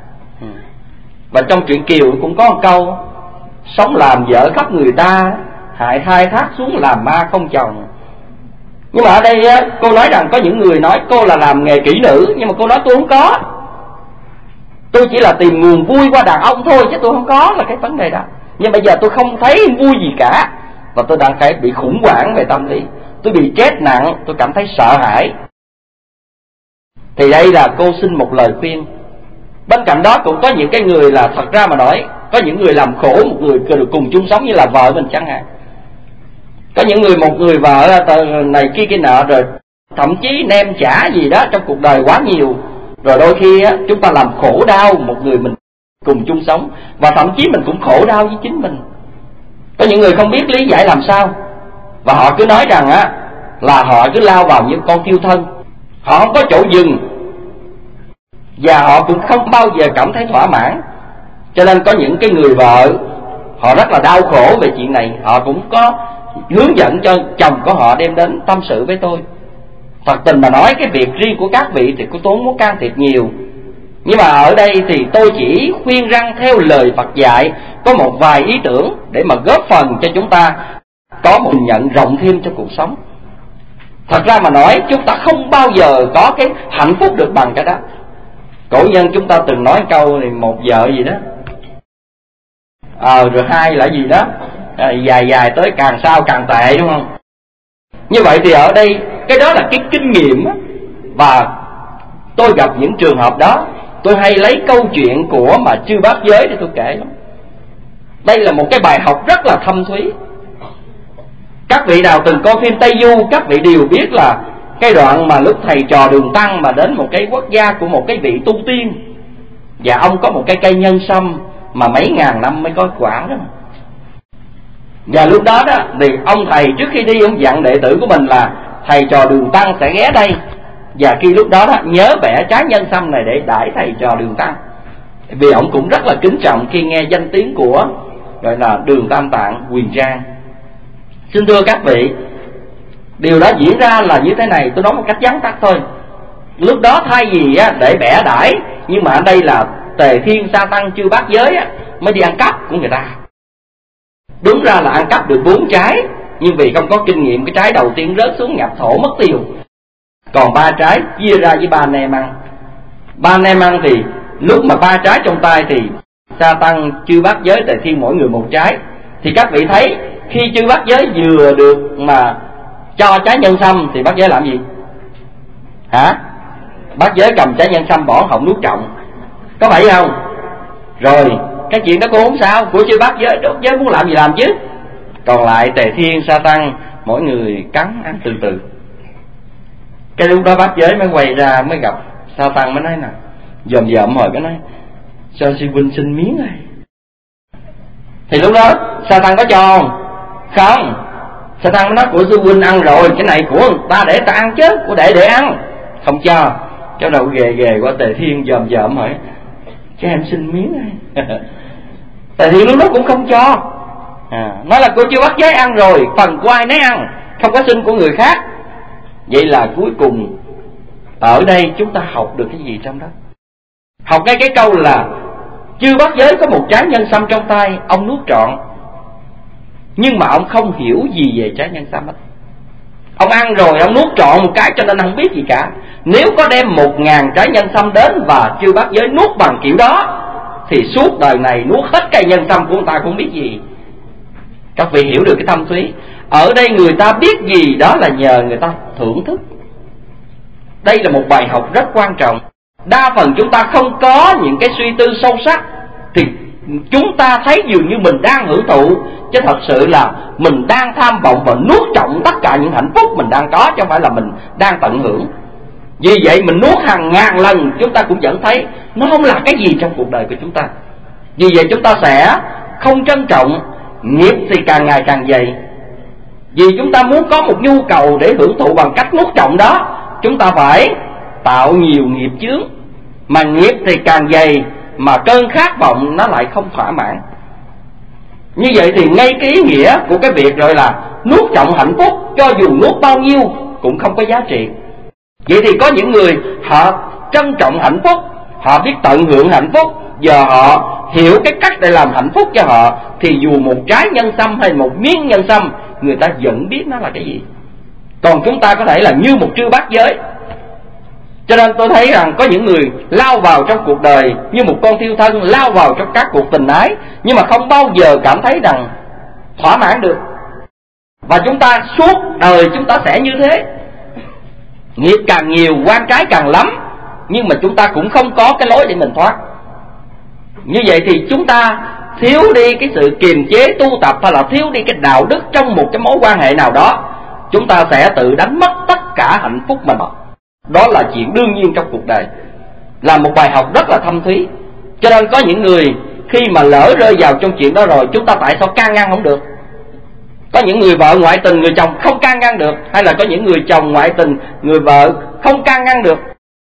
Và trong truyện Kiều cũng có một câu: sống làm vợ khắp người ta, hại thai thác xuống làm ma không chồng. Nhưng mà ở đây cô nói rằng có những người nói cô là làm nghề kỹ nữ, nhưng mà cô nói tôi không có. Tôi chỉ là tìm nguồn vui qua đàn ông thôi, chứ tôi không có là cái vấn đề đó. Nhưng bây giờ tôi không thấy vui gì cả, và tôi đang phải bị khủng hoảng về tâm lý. Tôi bị stress nặng, tôi cảm thấy sợ hãi. Thì đây là cô xin một lời khuyên. Bên cạnh đó cũng có những cái người là thật ra mà nói, có những người làm khổ một người được cùng chung sống như là vợ mình chẳng hạn. Có những người một người vợ này kia kia nọ, rồi thậm chí nem chả gì đó trong cuộc đời quá nhiều. Rồi đôi khi á, chúng ta làm khổ đau một người mình cùng chung sống, và thậm chí mình cũng khổ đau với chính mình. Có những người không biết lý giải làm sao, và họ cứ nói rằng á là họ cứ lao vào như con thiêu thân, họ không có chỗ dừng, và họ cũng không bao giờ cảm thấy thỏa mãn. Cho nên có những cái người vợ họ rất là đau khổ về chuyện này. Họ cũng có hướng dẫn cho chồng của họ đem đến tâm sự với tôi. Thật tình mà nói, cái việc riêng của các vị thì tôi không muốn can thiệp nhiều, nhưng mà ở đây thì tôi chỉ khuyên răn theo lời Phật dạy, có một vài ý tưởng để mà góp phần cho chúng ta có một nhìn nhận rộng thêm trong cuộc sống. Thật ra mà nói, chúng ta không bao giờ có cái hạnh phúc được bằng cái đó. Cổ nhân chúng ta từng nói câu thì một vợ gì đó, ờ à, rồi hai là gì đó, à, dài dài tới càng sau càng tệ, đúng không? Như vậy thì ở đây cái đó là cái kinh nghiệm á, và tôi gặp những trường hợp đó, tôi hay lấy câu chuyện của mà chư bát giới để tôi kể lắm. Đây là một cái bài học rất là thâm thúy. Các vị nào từng coi phim Tây Du, các vị đều biết là cái đoạn mà lúc thầy trò Đường Tăng mà đến một cái quốc gia của một cái vị tu tiên, và ông có một cái cây nhân sâm mà mấy ngàn năm mới có quả đó. Và lúc đó đó thì ông thầy trước khi đi, ông dặn đệ tử của mình là thầy trò Đường Tăng sẽ ghé đây, và khi lúc đó đó nhớ bẻ trái nhân sâm này để đãi thầy trò Đường Tăng, vì ông cũng rất là kính trọng khi nghe danh tiếng của gọi là Đường Tam Tạng Huyền Trang. Xin thưa các vị, điều đó diễn ra là như thế này, tôi nói một cách vắn tắt thôi. Lúc đó thay vì á, để bẻ đãi, nhưng mà ở đây là Tề Thiên Sa Tăng chư bát giới á, mới đi ăn cắp của người ta. Đúng ra là ăn cắp được bốn trái, nhưng vì không có kinh nghiệm, cái trái đầu tiên rớt xuống nhập thổ mất tiêu, còn ba trái chia ra với ba anh em ăn. Ba anh em ăn thì lúc mà ba trái trong tay thì Sa Tăng chư bát giới Tề Thiên mỗi người một trái. Thì các vị thấy khi chư bát giới vừa được mà cho trái nhân sâm thì bát giới làm gì? Hả? Bát giới cầm trái nhân sâm bỏ họng nuốt trọng, có phải không? Rồi cái chuyện đó cũng không sao, của chư bát giới, đốt giới muốn làm gì làm chứ. Còn lại Tề Thiên Sa Tăng mỗi người cắn ăn từ từ. Cái lúc đó bát giới mới quay ra mới gặp Sa Tăng, mới nói nè, dòm dòm hồi cái nói cho sư huynh xin miếng này. Thì lúc đó Sa Tăng có cho không? Không. Sa Tăng nói của sư huynh ăn rồi, cái này của ta để ta ăn chứ, của đệ để ăn, không cho. Cái đầu ghề ghề qua Tề Thiên dòm dòm hỏi cho em xin miếng này. Tề Thiên lúc đó cũng không cho, à, nói là cô chưa bắt giới ăn rồi, phần của ai nấy ăn, không có xin của người khác. Vậy là cuối cùng ở đây chúng ta học được cái gì trong đó? Học ngay cái câu là chư bát giới có một trái nhân sâm trong tay, ông nuốt trọn, nhưng mà ông không hiểu gì về trái nhân sâm hết. Ông ăn rồi ông nuốt trọn một cái cho nên không biết gì cả. Nếu có đem một ngàn trái nhân sâm đến và chư bát giới nuốt bằng kiểu đó thì suốt đời này nuốt hết cây nhân sâm của người ta cũng biết gì. Các vị hiểu được cái thâm thúy. Ở đây người ta biết gì đó là nhờ người ta thưởng thức. Đây là một bài học rất quan trọng. Đa phần chúng ta không có những cái suy tư sâu sắc thì chúng ta thấy dường như mình đang hưởng thụ, chứ thật sự là mình đang tham vọng và nuốt trọn tất cả những hạnh phúc mình đang có, chứ không phải là mình đang tận hưởng. Vì vậy mình nuốt hàng ngàn lần chúng ta cũng vẫn thấy nó không là cái gì trong cuộc đời của chúng ta. Vì vậy chúng ta sẽ không trân trọng, nghiệp thì càng ngày càng dày. Vì chúng ta muốn có một nhu cầu để hưởng thụ bằng cách nuốt trọn đó, chúng ta phải tạo nhiều nghiệp chướng. Mà nghiệp thì càng dày mà cơn khát vọng nó lại không thỏa mãn. Như vậy thì ngay cái ý nghĩa của cái việc gọi là nuốt trọn hạnh phúc, cho dù nuốt bao nhiêu cũng không có giá trị. Vậy thì có những người họ trân trọng hạnh phúc, họ biết tận hưởng hạnh phúc, giờ họ hiểu cái cách để làm hạnh phúc cho họ, thì dù một trái nhân sâm hay một miếng nhân sâm người ta vẫn biết nó là cái gì. Còn chúng ta có thể là như một chư bát giới. Cho nên tôi thấy rằng có những người lao vào trong cuộc đời như một con thiêu thân, lao vào trong các cuộc tình ái, nhưng mà không bao giờ cảm thấy rằng thỏa mãn được. Và chúng ta suốt đời chúng ta sẽ như thế. Nghiệp càng nhiều, oan trái càng lắm, nhưng mà chúng ta cũng không có cái lối để mình thoát. Như vậy thì chúng ta thiếu đi cái sự kiềm chế tu tập, hay là thiếu đi cái đạo đức trong một cái mối quan hệ nào đó, chúng ta sẽ tự đánh mất tất cả hạnh phúc mình. Đó là chuyện đương nhiên trong cuộc đời, là một bài học rất là thâm thúy. Cho nên có những người khi mà lỡ rơi vào trong chuyện đó rồi, chúng ta tại sao can ngăn không được? Có những người vợ ngoại tình người chồng không can ngăn được, hay là có những người chồng ngoại tình người vợ không can ngăn được.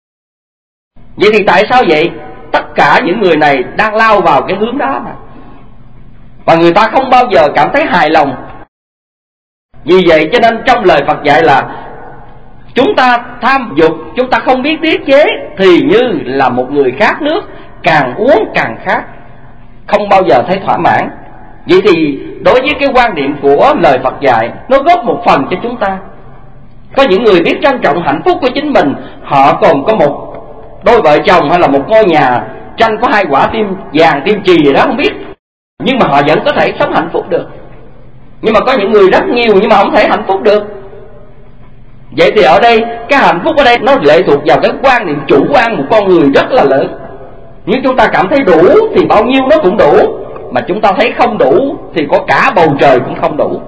Vậy thì tại sao vậy? Tất cả những người này đang lao vào cái hướng đó mà, và người ta không bao giờ cảm thấy hài lòng. Vì vậy cho nên trong lời Phật dạy là chúng ta tham dục, chúng ta không biết tiết chế, thì như là một người khát nước, càng uống càng khát, không bao giờ thấy thỏa mãn. Vậy thì đối với cái quan điểm của lời Phật dạy, nó góp một phần cho chúng ta. Có những người biết trân trọng hạnh phúc của chính mình, họ còn có một đôi vợ chồng hay là một ngôi nhà tranh có hai quả tim vàng tim chì gì đó không biết, nhưng mà họ vẫn có thể sống hạnh phúc được. Nhưng mà có những người rất nhiều nhưng mà không thể hạnh phúc được. Vậy thì ở đây cái hạnh phúc ở đây nó lệ thuộc vào cái quan niệm chủ quan một con người rất là lớn. Nếu chúng ta cảm thấy đủ thì bao nhiêu nó cũng đủ, mà chúng ta thấy không đủ thì có cả bầu trời cũng không đủ.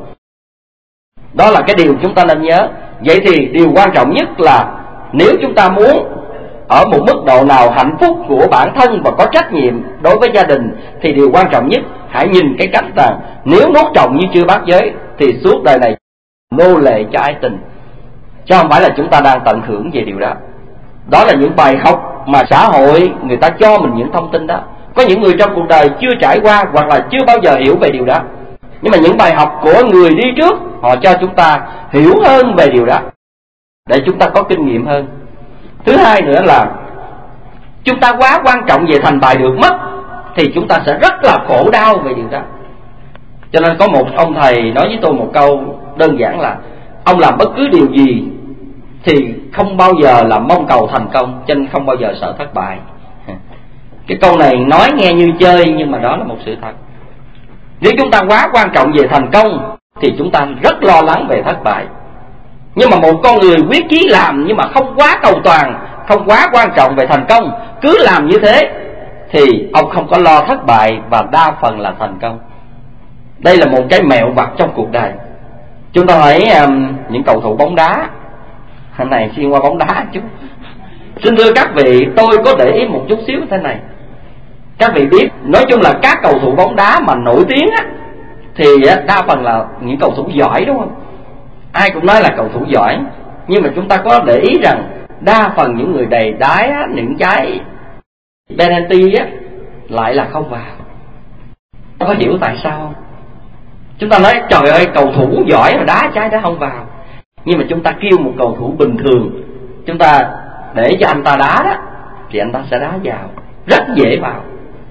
Đó là cái điều chúng ta nên nhớ. Vậy thì điều quan trọng nhất là nếu chúng ta muốn ở một mức độ nào hạnh phúc của bản thân và có trách nhiệm đối với gia đình, thì điều quan trọng nhất hãy nhìn cái cách là nếu nuốt chồng như chưa bát giới thì suốt đời này nô lệ cho ái tình, chứ không phải là chúng ta đang tận hưởng về điều đó. Đó là những bài học mà xã hội người ta cho mình những thông tin đó. Có những người trong cuộc đời chưa trải qua hoặc là chưa bao giờ hiểu về điều đó, nhưng mà những bài học của người đi trước họ cho chúng ta hiểu hơn về điều đó, để chúng ta có kinh nghiệm hơn. Thứ hai nữa là chúng ta quá quan trọng về thành bài được mất thì chúng ta sẽ rất là khổ đau về điều đó. Cho nên có một ông thầy nói với tôi một câu đơn giản là ông làm bất cứ điều gì thì không bao giờ là mong cầu thành công, cho nên không bao giờ sợ thất bại. Cái câu này nói nghe như chơi nhưng mà đó là một sự thật. Nếu chúng ta quá quan trọng về thành công thì chúng ta rất lo lắng về thất bại. Nhưng mà một con người quyết chí làm nhưng mà không quá cầu toàn, không quá quan trọng về thành công, cứ làm như thế thì ông không có lo thất bại và đa phần là thành công. Đây là một cái mẹo vặt trong cuộc đời. Chúng ta thấy um, những cầu thủ bóng đá. Hôm này xuyên qua bóng đá chút. Xin thưa các vị, tôi có để ý một chút xíu thế này. Các vị biết, nói chung là các cầu thủ bóng đá mà nổi tiếng á, thì đa phần là những cầu thủ giỏi, đúng không? Ai cũng nói là cầu thủ giỏi, nhưng mà chúng ta có để ý rằng đa phần những người đầy đái á, những trái penalty á, lại là không vào. Có hiểu tại sao không? Chúng ta nói trời ơi cầu thủ giỏi mà đá trái đó không vào, nhưng mà chúng ta kêu một cầu thủ bình thường, chúng ta để cho anh ta đá đó thì anh ta sẽ đá vào, rất dễ vào.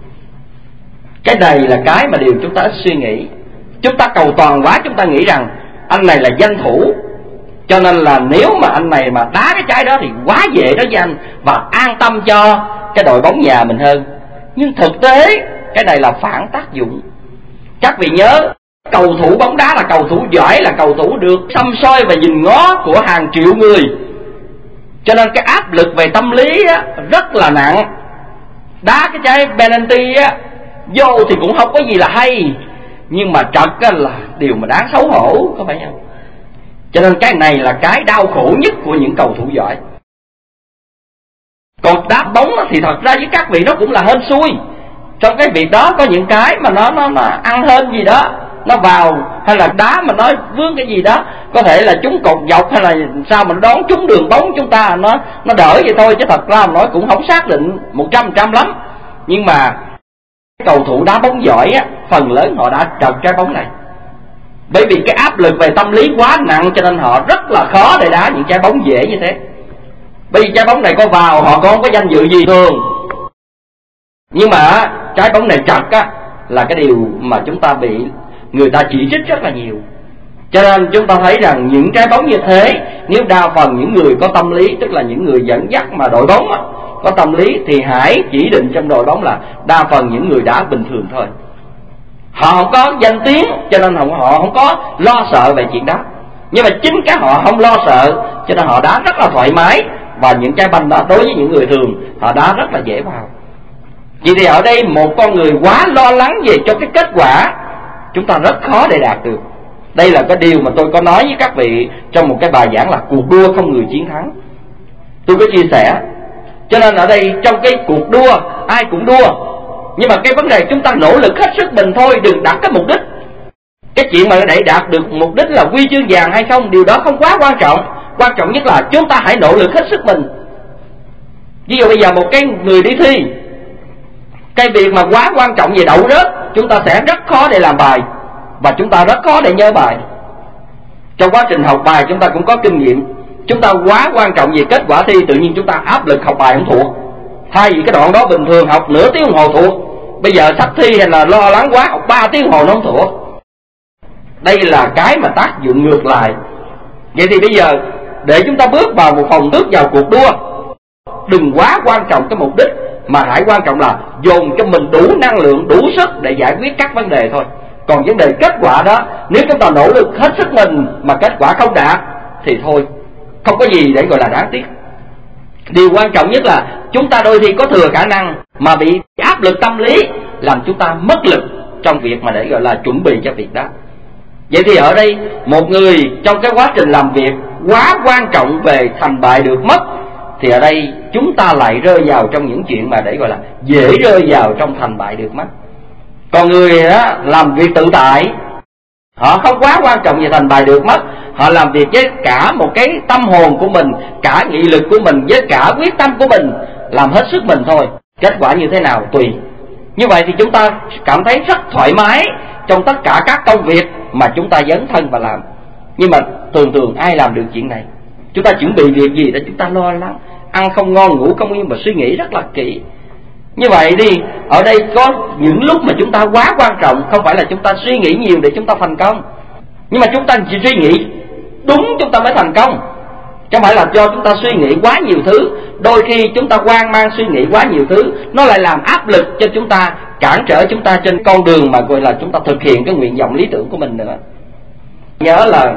Cái này là cái mà điều chúng ta ít suy nghĩ. Chúng ta cầu toàn quá, chúng ta nghĩ rằng anh này là danh thủ, cho nên là nếu mà anh này mà đá cái trái đó thì quá dễ đối với anh, và an tâm cho cái đội bóng nhà mình hơn. Nhưng thực tế cái này là phản tác dụng. Các vị nhớ, cầu thủ bóng đá là cầu thủ giỏi, là cầu thủ được xăm soi và nhìn ngó của hàng triệu người, cho nên cái áp lực về tâm lý á, rất là nặng. Đá cái trái penalty á, vô thì cũng không có gì là hay, nhưng mà trật á, là điều mà đáng xấu hổ, có phải không? Cho nên cái này là cái đau khổ nhất của những cầu thủ giỏi. Còn đá bóng á, thì thật ra với các vị nó cũng là hên xui. Trong cái việc đó có những cái mà nó nó, nó ăn hên gì đó, nó vào, hay là đá mà nó vướng cái gì đó, có thể là trúng cột dọc hay là sao mà nó đón trúng đường bóng chúng ta, nó nó đỡ vậy thôi, chứ thật ra mà nói cũng không xác định một trăm phần trăm lắm. Nhưng mà cầu thủ đá bóng giỏi á, phần lớn họ đã trật trái bóng này, bởi vì cái áp lực về tâm lý quá nặng, cho nên họ rất là khó để đá những trái bóng dễ như thế. Bởi vì trái bóng này có vào họ không có danh dự gì thường, nhưng mà trái bóng này trật á là cái điều mà chúng ta bị người ta chỉ trích rất là nhiều. Cho nên chúng ta thấy rằng những trái bóng như thế, nếu đa phần những người có tâm lý, tức là những người dẫn dắt mà đội bóng á, có tâm lý, thì hãy chỉ định trong đội bóng là đa phần những người đá bình thường thôi. Họ không có danh tiếng, cho nên họ không có lo sợ về chuyện đó. Nhưng mà chính cái họ không lo sợ, cho nên họ đá rất là thoải mái, và những trái banh đó đối với những người thường họ đá rất là dễ vào. Vì thì ở đây một con người quá lo lắng về cho cái kết quả, chúng ta rất khó để đạt được. Đây là cái điều mà tôi có nói với các vị trong một cái bài giảng là cuộc đua không người chiến thắng. Tôi có chia sẻ. Cho nên ở đây trong cái cuộc đua ai cũng đua, nhưng mà cái vấn đề chúng ta nỗ lực hết sức mình thôi, đừng đặt cái mục đích. Cái chuyện mà để đạt được mục đích là huy chương vàng hay không, điều đó không quá quan trọng. Quan trọng nhất là chúng ta hãy nỗ lực hết sức mình. Ví dụ bây giờ một cái người đi thi, cái việc mà quá quan trọng về đậu rớt, chúng ta sẽ rất khó để làm bài, và chúng ta rất khó để nhớ bài. Trong quá trình học bài chúng ta cũng có kinh nghiệm. Chúng ta quá quan trọng về kết quả thi, tự nhiên chúng ta áp lực học bài không thuộc. Thay vì cái đoạn đó bình thường học nửa tiếng đồng hồ thuộc, bây giờ sắp thi hay là lo lắng quá học ba tiếng đồng hồ nó không thuộc. Đây là cái mà tác dụng ngược lại. Vậy thì bây giờ để chúng ta bước vào một phòng, bước vào cuộc đua, đừng quá quan trọng cái mục đích, mà hãy quan trọng là dồn cho mình đủ năng lượng, đủ sức để giải quyết các vấn đề thôi. Còn vấn đề kết quả đó, nếu chúng ta nỗ lực hết sức mình mà kết quả không đạt thì thôi, không có gì để gọi là đáng tiếc. Điều quan trọng nhất là chúng ta đôi khi có thừa khả năng mà bị áp lực tâm lý làm chúng ta mất lực trong việc mà để gọi là chuẩn bị cho việc đó. Vậy thì ở đây một người trong cái quá trình làm việc quá quan trọng về thành bại được mất, thì ở đây chúng ta lại rơi vào trong những chuyện mà để gọi là dễ rơi vào trong thành bại được mất. Còn người đó làm việc tự tại, họ không quá quan trọng về thành bại được mất, họ làm việc với cả một cái tâm hồn của mình, cả nghị lực của mình, với cả quyết tâm của mình, làm hết sức mình thôi. Kết quả như thế nào tùy. Như vậy thì chúng ta cảm thấy rất thoải mái trong tất cả các công việc mà chúng ta dấn thân và làm. Nhưng mà thường thường ai làm được chuyện này? Chúng ta chuẩn bị việc gì để chúng ta lo lắng, ăn không ngon ngủ không yên, mà suy nghĩ rất là kỹ. Như vậy đi, ở đây có những lúc mà chúng ta quá quan trọng, không phải là chúng ta suy nghĩ nhiều để chúng ta thành công, nhưng mà chúng ta chỉ suy nghĩ đúng chúng ta mới thành công. Chứ không phải là do chúng ta suy nghĩ quá nhiều thứ. Đôi khi chúng ta hoang mang suy nghĩ quá nhiều thứ, nó lại làm áp lực cho chúng ta, cản trở chúng ta trên con đường mà gọi là chúng ta thực hiện cái nguyện vọng lý tưởng của mình nữa. Nhớ là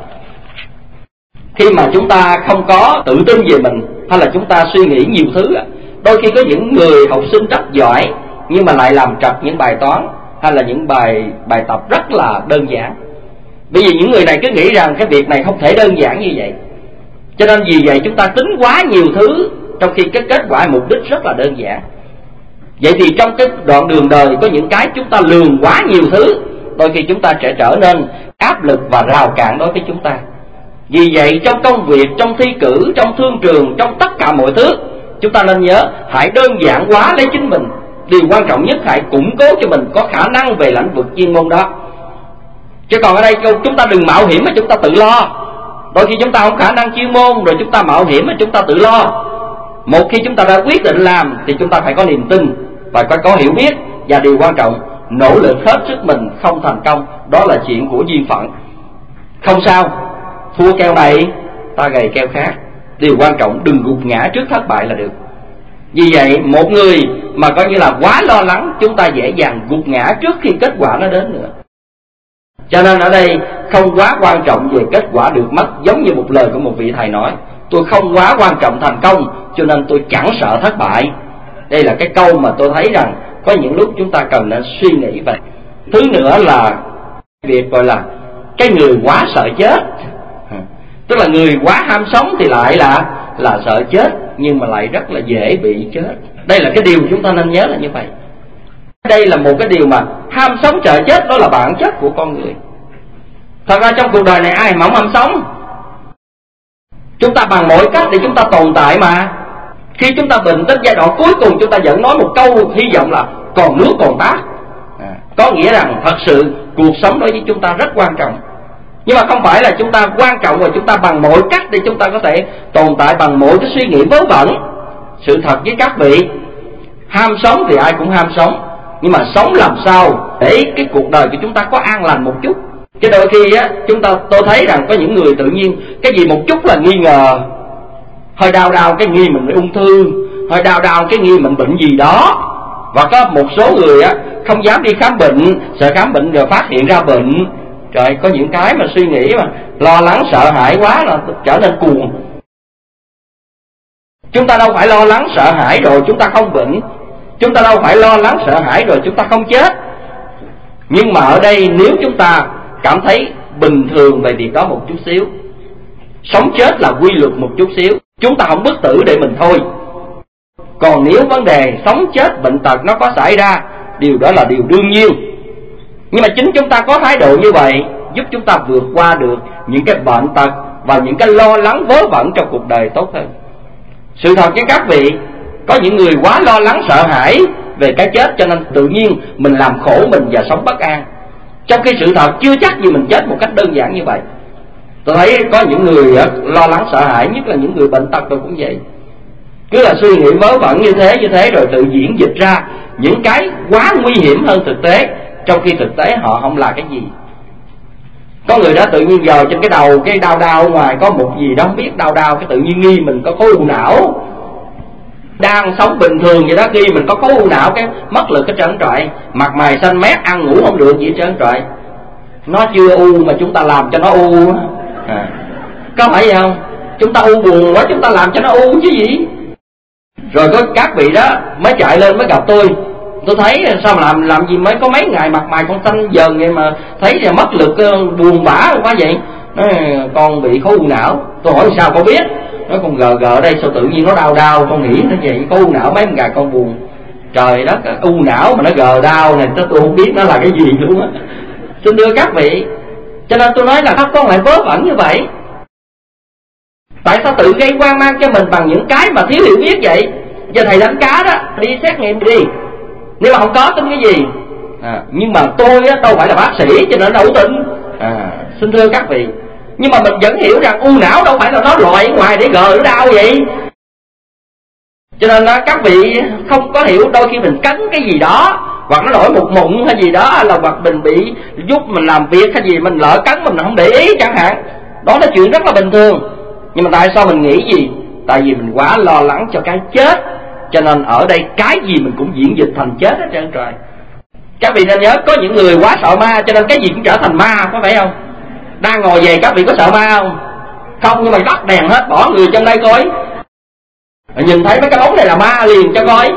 khi mà chúng ta không có tự tin về mình, hay là chúng ta suy nghĩ nhiều thứ, đôi khi có những người học sinh rất giỏi nhưng mà lại làm trật những bài toán hay là những bài bài tập rất là đơn giản. Bởi vì những người này cứ nghĩ rằng cái việc này không thể đơn giản như vậy, cho nên vì vậy chúng ta tính quá nhiều thứ, trong khi cái kết quả mục đích rất là đơn giản. Vậy thì trong cái đoạn đường đời có những cái chúng ta lường quá nhiều thứ, đôi khi chúng ta sẽ trở nên áp lực và rào cản đối với chúng ta. Vì vậy trong công việc, trong thi cử, trong thương trường, trong tất cả mọi thứ, chúng ta nên nhớ hãy đơn giản hóa lấy chính mình. Điều quan trọng nhất hãy củng cố cho mình có khả năng về lĩnh vực chuyên môn đó. Chứ còn ở đây chúng ta đừng mạo hiểm mà chúng ta tự lo. Đôi khi chúng ta không khả năng chuyên môn rồi chúng ta mạo hiểm mà chúng ta tự lo. Một khi chúng ta đã quyết định làm thì chúng ta phải có niềm tin, phải có, có hiểu biết, và điều quan trọng nỗ lực hết sức mình. Không thành công đó là chuyện của duyên phận, không sao, thua keo này ta gầy keo khác. Điều quan trọng đừng gục ngã trước thất bại là được. Vì vậy một người mà coi như là quá lo lắng, chúng ta dễ dàng gục ngã trước khi kết quả nó đến nữa. Cho nên ở đây không quá quan trọng về kết quả được mất, giống như một lời của một vị thầy nói: tôi không quá quan trọng thành công cho nên tôi chẳng sợ thất bại. Đây là cái câu mà tôi thấy rằng có những lúc chúng ta cần nên suy nghĩ vậy. Thứ nữa là việc gọi là cái người quá sợ chết, tức là người quá ham sống thì lại là là sợ chết, nhưng mà lại rất là dễ bị chết. Đây là cái điều chúng ta nên nhớ là như vậy. Đây là một cái điều mà ham sống sợ chết, đó là bản chất của con người. Thật ra trong cuộc đời này ai mà không ham sống. Chúng ta bằng mọi cách để chúng ta tồn tại mà. Khi chúng ta bệnh đến giai đoạn cuối cùng, chúng ta vẫn nói một câu hy vọng là còn nước còn tát, à, có nghĩa rằng thật sự cuộc sống đối với chúng ta rất quan trọng. Nhưng mà không phải là chúng ta quan trọng và chúng ta bằng mọi cách để chúng ta có thể tồn tại bằng mọi cái suy nghĩ vớ vẩn. Sự thật với các vị, ham sống thì ai cũng ham sống, nhưng mà sống làm sao để cái cuộc đời của chúng ta có an lành một chút. Chứ đôi khi á, chúng ta tôi thấy rằng có những người tự nhiên cái gì một chút là nghi ngờ, hơi đau đau cái nghi mình bị ung thư, hơi đau đau cái nghi mình bệnh gì đó. Và có một số người á không dám đi khám bệnh, sợ khám bệnh rồi phát hiện ra bệnh. Trời, có những cái mà suy nghĩ mà lo lắng sợ hãi quá là trở nên cuồng. Chúng ta đâu phải lo lắng sợ hãi rồi chúng ta không bệnh, chúng ta đâu phải lo lắng sợ hãi rồi chúng ta không chết. Nhưng mà ở đây nếu chúng ta cảm thấy bình thường về việc đó một chút xíu, sống chết là quy luật một chút xíu, chúng ta không bất tử để mình thôi. Còn nếu vấn đề sống chết bệnh tật nó có xảy ra, điều đó là điều đương nhiên. Nhưng mà chính chúng ta có thái độ như vậy giúp chúng ta vượt qua được những cái bệnh tật và những cái lo lắng vớ vẩn trong cuộc đời tốt hơn. Sự thật với các vị, có những người quá lo lắng sợ hãi về cái chết, cho nên tự nhiên mình làm khổ mình và sống bất an. Trong khi sự thật chưa chắc gì mình chết một cách đơn giản như vậy. Tôi thấy có những người lo lắng sợ hãi, nhất là những người bệnh tật rồi cũng vậy, cứ là suy nghĩ vớ vẩn như thế như thế rồi tự diễn dịch ra những cái quá nguy hiểm hơn thực tế, trong khi thực tế họ không là cái gì. Có người đó tự nhiên giờ trên cái đầu cái đau đau ngoài có một gì đó không biết đau đau, cái tự nhiên nghi mình có khối u não. đang sống bình thường vậy đó, khi mình có khối u não cái mất lực cái trơn trọi, mặt mày xanh mét, ăn ngủ không được gì trơn trọi. Nó chưa u mà chúng ta làm cho nó u à. Có phải vậy không? Chúng ta u buồn quá chúng ta làm cho nó u chứ gì. Rồi có các vị đó mới chạy lên mới gặp tôi. Tôi thấy sao mà làm làm gì mới có mấy ngày mặt mày con xanh dần vậy mà thấy là mất lực, buồn bã quá vậy. Nói con bị khối u não. Tôi hỏi sao con biết? Nói con gờ gờ đây sao tự nhiên nó đau đau, con nghĩ nó vậy, khối u não mấy ngày con buồn. Trời đất, u não mà nó gờ đau này tôi không biết nó là cái gì luôn á. Xin thưa các vị, cho nên tôi nói là các con lại vớ vẩn như vậy. Tại sao tự gây hoang mang cho mình bằng những cái mà thiếu hiểu biết vậy? Giờ thầy đánh cá đó, đi xét nghiệm đi, nếu mà không có tính cái gì à, nhưng mà tôi á, đâu phải là bác sĩ cho nên đâu tin à, xin thưa các vị. Nhưng mà mình vẫn hiểu rằng u não đâu phải là nó lòi ngoài để gờ nó đau vậy. Cho nên đó, các vị không có hiểu, đôi khi mình cấn cái gì đó hoặc nó nổi một mụn hay gì đó, là hoặc mình bị giúp mình làm việc hay gì mình lỡ cấn mình không để ý chẳng hạn, đó là chuyện rất là bình thường. Nhưng mà tại sao mình nghĩ gì? Tại vì mình quá lo lắng cho cái chết, cho nên ở đây cái gì mình cũng diễn dịch thành chết hết trơn trời. Các vị nên nhớ, có những người quá sợ ma cho nên cái gì cũng trở thành ma, có phải không? Đang ngồi về các vị có sợ ma không? Không, nhưng mà tắt đèn hết, bỏ người trong đây coi, nhìn thấy mấy cái bóng này là ma liền cho coi.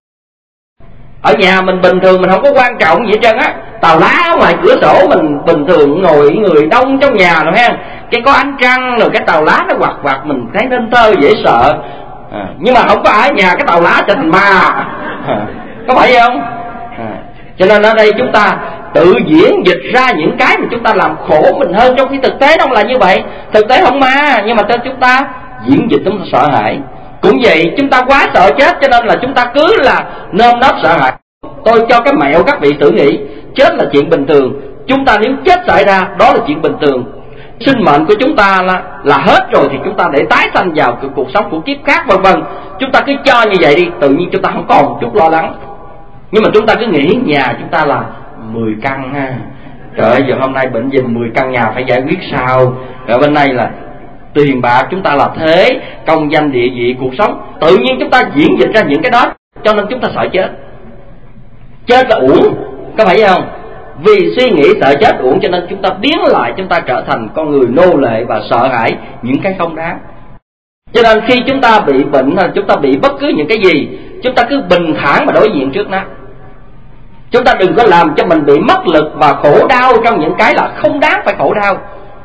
Ở nhà mình bình thường mình không có quan trọng gì hết trơn á, tàu lá ngoài cửa sổ mình bình thường ngồi người đông trong nhà rồi ha, cái có ánh trăng rồi cái tàu lá nó quặt quặt mình thấy nên thơ dễ sợ à, nhưng mà không có ở nhà cái tàu lá trở thành ma à, có phải không à, cho nên ở đây chúng ta tự diễn dịch ra những cái mà chúng ta làm khổ mình hơn, trong khi thực tế không là như vậy. Thực tế không ma, nhưng mà chúng ta diễn dịch chúng ta sợ hãi. Cũng vậy, chúng ta quá sợ chết cho nên là chúng ta cứ là nơm nớp sợ hãi. Tôi cho cái mẹo các vị tự nghĩ, chết là chuyện bình thường. Chúng ta nếu chết xảy ra, đó là chuyện bình thường. Sinh mệnh của chúng ta là, là hết rồi thì chúng ta để tái sanh vào cuộc sống của kiếp khác vân vân. Chúng ta cứ cho như vậy đi, tự nhiên chúng ta không còn một chút lo lắng. Nhưng mà chúng ta cứ nghĩ nhà chúng ta là mười căn ha, trời ơi giờ hôm nay bệnh dình mười căn nhà phải giải quyết sao. Rồi bên này là tiền bạc chúng ta là thế, công danh địa vị cuộc sống, tự nhiên chúng ta diễn dịch ra những cái đó, cho nên chúng ta sợ chết. Chết là uổng, có phải không? Vì suy nghĩ sợ chết uổng cho nên chúng ta biến lại, chúng ta trở thành con người nô lệ và sợ hãi những cái không đáng. Cho nên khi chúng ta bị bệnh hay chúng ta bị bất cứ những cái gì, chúng ta cứ bình thản mà đối diện trước nó. Chúng ta đừng có làm cho mình bị mất lực và khổ đau trong những cái là không đáng phải khổ đau.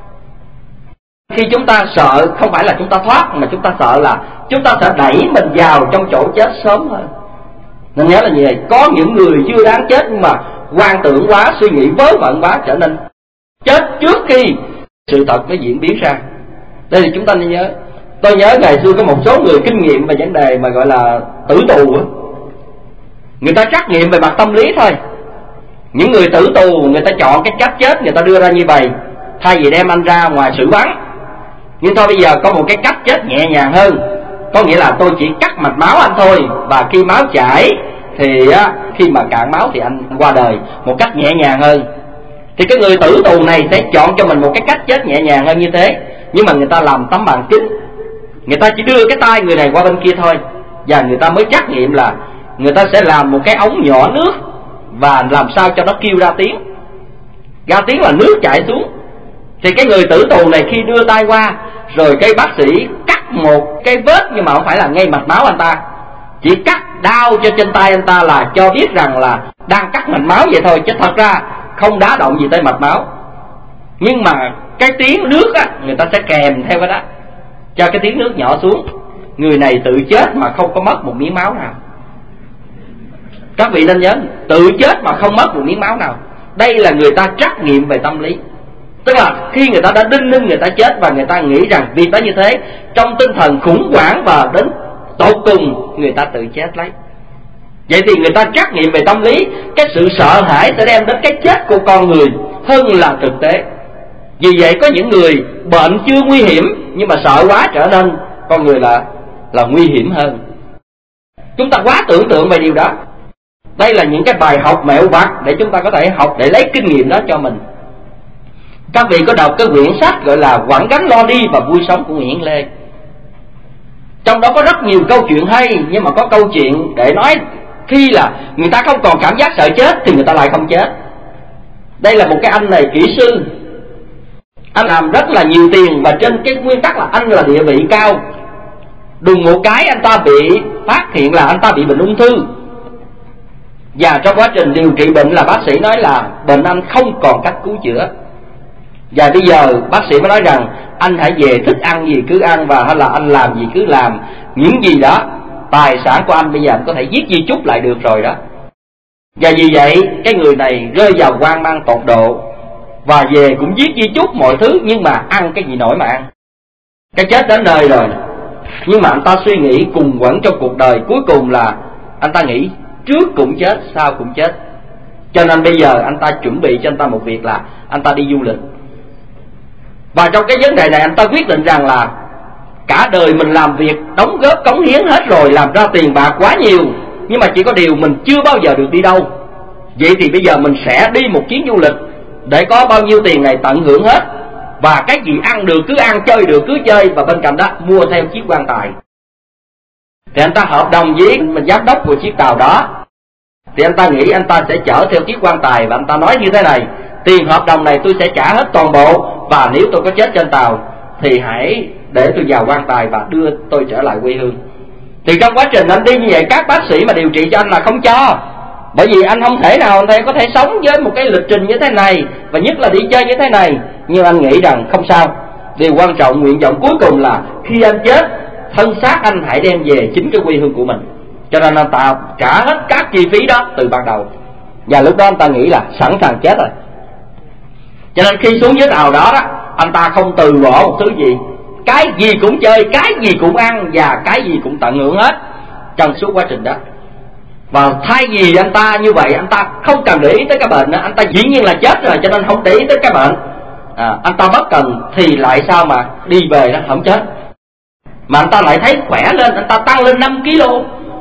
Khi chúng ta sợ không phải là chúng ta thoát, mà chúng ta sợ là chúng ta sẽ đẩy mình vào trong chỗ chết sớm hơn. Nên nhớ là như vậy, có những người chưa đáng chết nhưng mà quan tưởng quá, suy nghĩ vớ vẩn quá, trở nên chết trước khi sự thật nó diễn biến ra. Đây thì chúng ta nên nhớ. Tôi nhớ ngày xưa có một số người kinh nghiệm về vấn đề mà gọi là tử tù á, người ta trắc nghiệm về mặt tâm lý thôi. Những người tử tù người ta chọn cái cách chết, người ta đưa ra như vậy, thay vì đem anh ra ngoài xử bắn, nhưng thôi bây giờ có một cái cách chết nhẹ nhàng hơn, có nghĩa là tôi chỉ cắt mạch máu anh thôi, và khi máu chảy thì á, khi mà cạn máu thì anh qua đời một cách nhẹ nhàng hơn. Thì cái người tử tù này sẽ chọn cho mình một cái cách chết nhẹ nhàng hơn như thế, nhưng mà người ta làm tấm bằng kính, người ta chỉ đưa cái tay người này qua bên kia thôi, và người ta mới trắc nghiệm là người ta sẽ làm một cái ống nhỏ nước và làm sao cho nó kêu ra tiếng, ra tiếng là nước chảy xuống. Thì cái người tử tù này khi đưa tay qua, rồi cái bác sĩ cắt một cái vết, nhưng mà không phải là ngay mạch máu anh ta, chỉ cắt đau cho trên tay anh ta là cho biết rằng là đang cắt mạch máu vậy thôi, chứ thật ra không đá động gì tới mạch máu. Nhưng mà cái tiếng nước á, người ta sẽ kèm theo cái đó, cho cái tiếng nước nhỏ xuống. Người này tự chết mà không có mất một miếng máu nào. Các vị nên nhớ, tự chết mà không mất một miếng máu nào. Đây là người ta trắc nghiệm về tâm lý. Tức là khi người ta đã đinh ninh người ta chết, và người ta nghĩ rằng việc đó như thế, trong tinh thần khủng hoảng và đến tột cùng người ta tự chết lấy. Vậy thì người ta trắc nghiệm về tâm lý, cái sự sợ hãi sẽ đem đến cái chết của con người hơn là thực tế. Vì vậy có những người bệnh chưa nguy hiểm nhưng mà sợ quá trở nên con người là là nguy hiểm hơn. Chúng ta quá tưởng tượng về điều đó. Đây là những cái bài học mẹo vặt để chúng ta có thể học để lấy kinh nghiệm đó cho mình. Các vị có đọc cái quyển sách gọi là Quẳng gánh lo đi và vui sống của Nguyễn Hiển Lê. Trong đó có rất nhiều câu chuyện hay, nhưng mà có câu chuyện để nói khi là người ta không còn cảm giác sợ chết thì người ta lại không chết. Đây là một cái anh này kỹ sư, anh làm rất là nhiều tiền, và trên cái nguyên tắc là anh là địa vị cao. Đùng một cái anh ta bị phát hiện là anh ta bị bệnh ung thư, và trong quá trình điều trị bệnh là bác sĩ nói là bệnh anh không còn cách cứu chữa. Và bây giờ bác sĩ mới nói rằng anh hãy về thích ăn gì cứ ăn, và hay là anh làm gì cứ làm, những gì đó tài sản của anh bây giờ anh có thể viết di chúc lại được rồi đó. Và vì vậy cái người này rơi vào hoang mang tột độ, và về cũng viết di chúc mọi thứ, nhưng mà ăn cái gì nổi mà ăn. Cái chết đến nơi rồi, nhưng mà anh ta suy nghĩ cùng quẩn trong cuộc đời, cuối cùng là anh ta nghĩ trước cũng chết, sau cũng chết. Cho nên bây giờ anh ta chuẩn bị cho anh ta một việc là anh ta đi du lịch. Và trong cái vấn đề này anh ta quyết định rằng là cả đời mình làm việc đóng góp cống hiến hết rồi, làm ra tiền bạc quá nhiều, nhưng mà chỉ có điều mình chưa bao giờ được đi đâu. Vậy thì bây giờ mình sẽ đi một chuyến du lịch để có bao nhiêu tiền này tận hưởng hết, và cái gì ăn được cứ ăn, chơi được cứ chơi, và bên cạnh đó mua thêm chiếc quan tài. Thì anh ta hợp đồng với mình giám đốc của chiếc tàu đó. Thì anh ta nghĩ anh ta sẽ chở theo chiếc quan tài, và anh ta nói như thế này: tiền hợp đồng này tôi sẽ trả hết toàn bộ, và nếu tôi có chết trên tàu thì hãy để tôi vào quan tài và đưa tôi trở lại quê hương. Thì trong quá trình anh đi như vậy, các bác sĩ mà điều trị cho anh là không cho, bởi vì anh không thể nào anh có thể sống với một cái lịch trình như thế này, và nhất là đi chơi như thế này. Nhưng anh nghĩ rằng không sao, điều quan trọng, nguyện vọng cuối cùng là khi anh chết, thân xác anh hãy đem về chính cái quê hương của mình. Cho nên anh ta trả hết các chi phí đó từ ban đầu, và lúc đó anh ta nghĩ là sẵn sàng chết rồi. Cho nên khi xuống dưới tàu đó, đó anh ta không từ bỏ một thứ gì, cái gì cũng chơi, cái gì cũng ăn, và cái gì cũng tận hưởng hết trong suốt quá trình đó. Và thay vì anh ta như vậy, anh ta không cần để ý tới cái bệnh nữa, anh ta dĩ nhiên là chết rồi cho nên không để ý tới cái bệnh. à, Anh ta bất cần thì lại sao mà đi về nó không chết, mà anh ta lại thấy khỏe lên, anh ta tăng lên năm ki lô.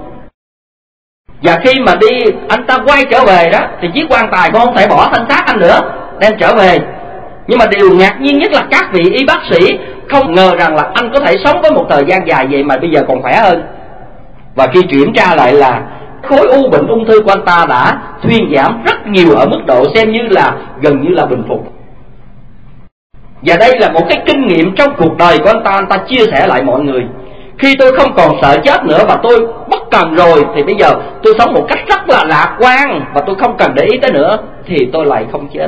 Và khi mà đi anh ta quay trở về đó, thì chiếc quan tài cũng không thể bỏ thân xác anh nữa, đem trở về. Nhưng mà điều ngạc nhiên nhất là các vị y bác sĩ không ngờ rằng là anh có thể sống với một thời gian dài vậy mà bây giờ còn khỏe hơn. Và khi kiểm tra lại là khối u bệnh ung thư của anh ta đã thuyên giảm rất nhiều, ở mức độ xem như là gần như là bình phục. Và đây là một cái kinh nghiệm trong cuộc đời của anh ta, anh ta chia sẻ lại mọi người. Khi tôi không còn sợ chết nữa và tôi bất cần rồi, thì bây giờ tôi sống một cách rất là lạc quan, và tôi không cần để ý tới nữa, thì tôi lại không chết.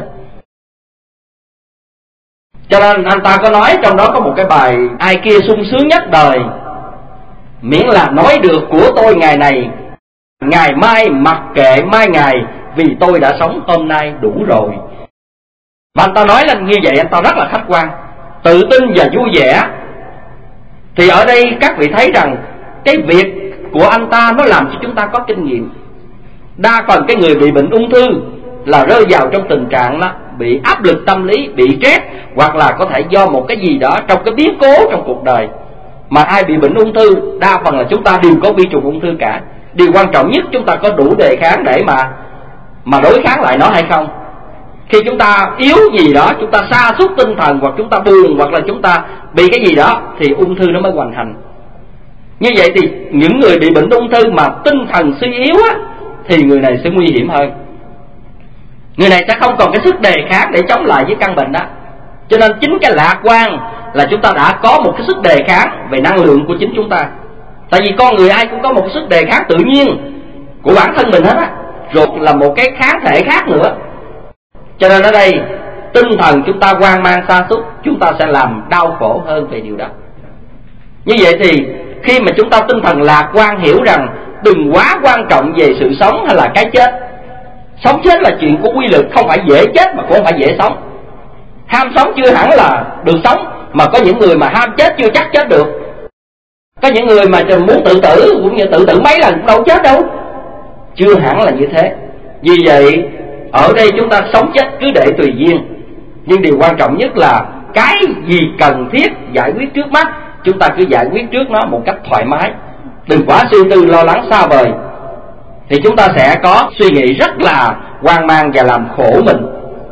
Cho nên anh ta có nói trong đó có một cái bài: ai kia sung sướng nhất đời, miễn là nói được của tôi ngày này, ngày mai mặc kệ mai ngày, vì tôi đã sống hôm nay đủ rồi. Và anh ta nói lên như vậy, anh ta rất là khách quan, tự tin và vui vẻ. Thì ở đây các vị thấy rằng cái việc của anh ta nó làm cho chúng ta có kinh nghiệm. Đa phần cái người bị bệnh ung thư là rơi vào trong tình trạng đó, bị áp lực tâm lý, bị stress, hoặc là có thể do một cái gì đó trong cái biến cố trong cuộc đời. Mà ai bị bệnh ung thư, đa phần là chúng ta đều có vi trùng ung thư cả. Điều quan trọng nhất chúng ta có đủ đề kháng để mà mà đối kháng lại nó hay không. Khi chúng ta yếu gì đó, chúng ta sa sút tinh thần, hoặc chúng ta buồn, hoặc là chúng ta bị cái gì đó, thì ung thư nó mới hoành hành. Như vậy thì những người bị bệnh ung thư mà tinh thần suy yếu á, thì người này sẽ nguy hiểm hơn. Người này sẽ không còn cái sức đề kháng để chống lại với căn bệnh đó. Cho nên chính cái lạc quan là chúng ta đã có một cái sức đề kháng về năng lượng của chính chúng ta. Tại vì con người ai cũng có một cái sức đề kháng tự nhiên của bản thân mình hết á, rồi là một cái kháng thể khác nữa. Cho nên ở đây tinh thần chúng ta hoang mang sa sút, chúng ta sẽ làm đau khổ hơn về điều đó. Như vậy thì khi mà chúng ta tinh thần lạc quan, hiểu rằng đừng quá quan trọng về sự sống hay là cái chết. Sống chết là chuyện của quy luật, không phải dễ chết mà cũng không phải dễ sống. Ham sống chưa hẳn là được sống, mà có những người mà ham chết chưa chắc chết được. Có những người mà muốn tự tử cũng như tự tử mấy lần cũng đâu chết đâu. Chưa hẳn là như thế. Vì vậy ở đây chúng ta sống chết cứ để tùy duyên, nhưng điều quan trọng nhất là cái gì cần thiết giải quyết trước mắt, chúng ta cứ giải quyết trước nó một cách thoải mái, đừng quá suy tư lo lắng xa vời. Thì chúng ta sẽ có suy nghĩ rất là hoang mang và làm khổ mình.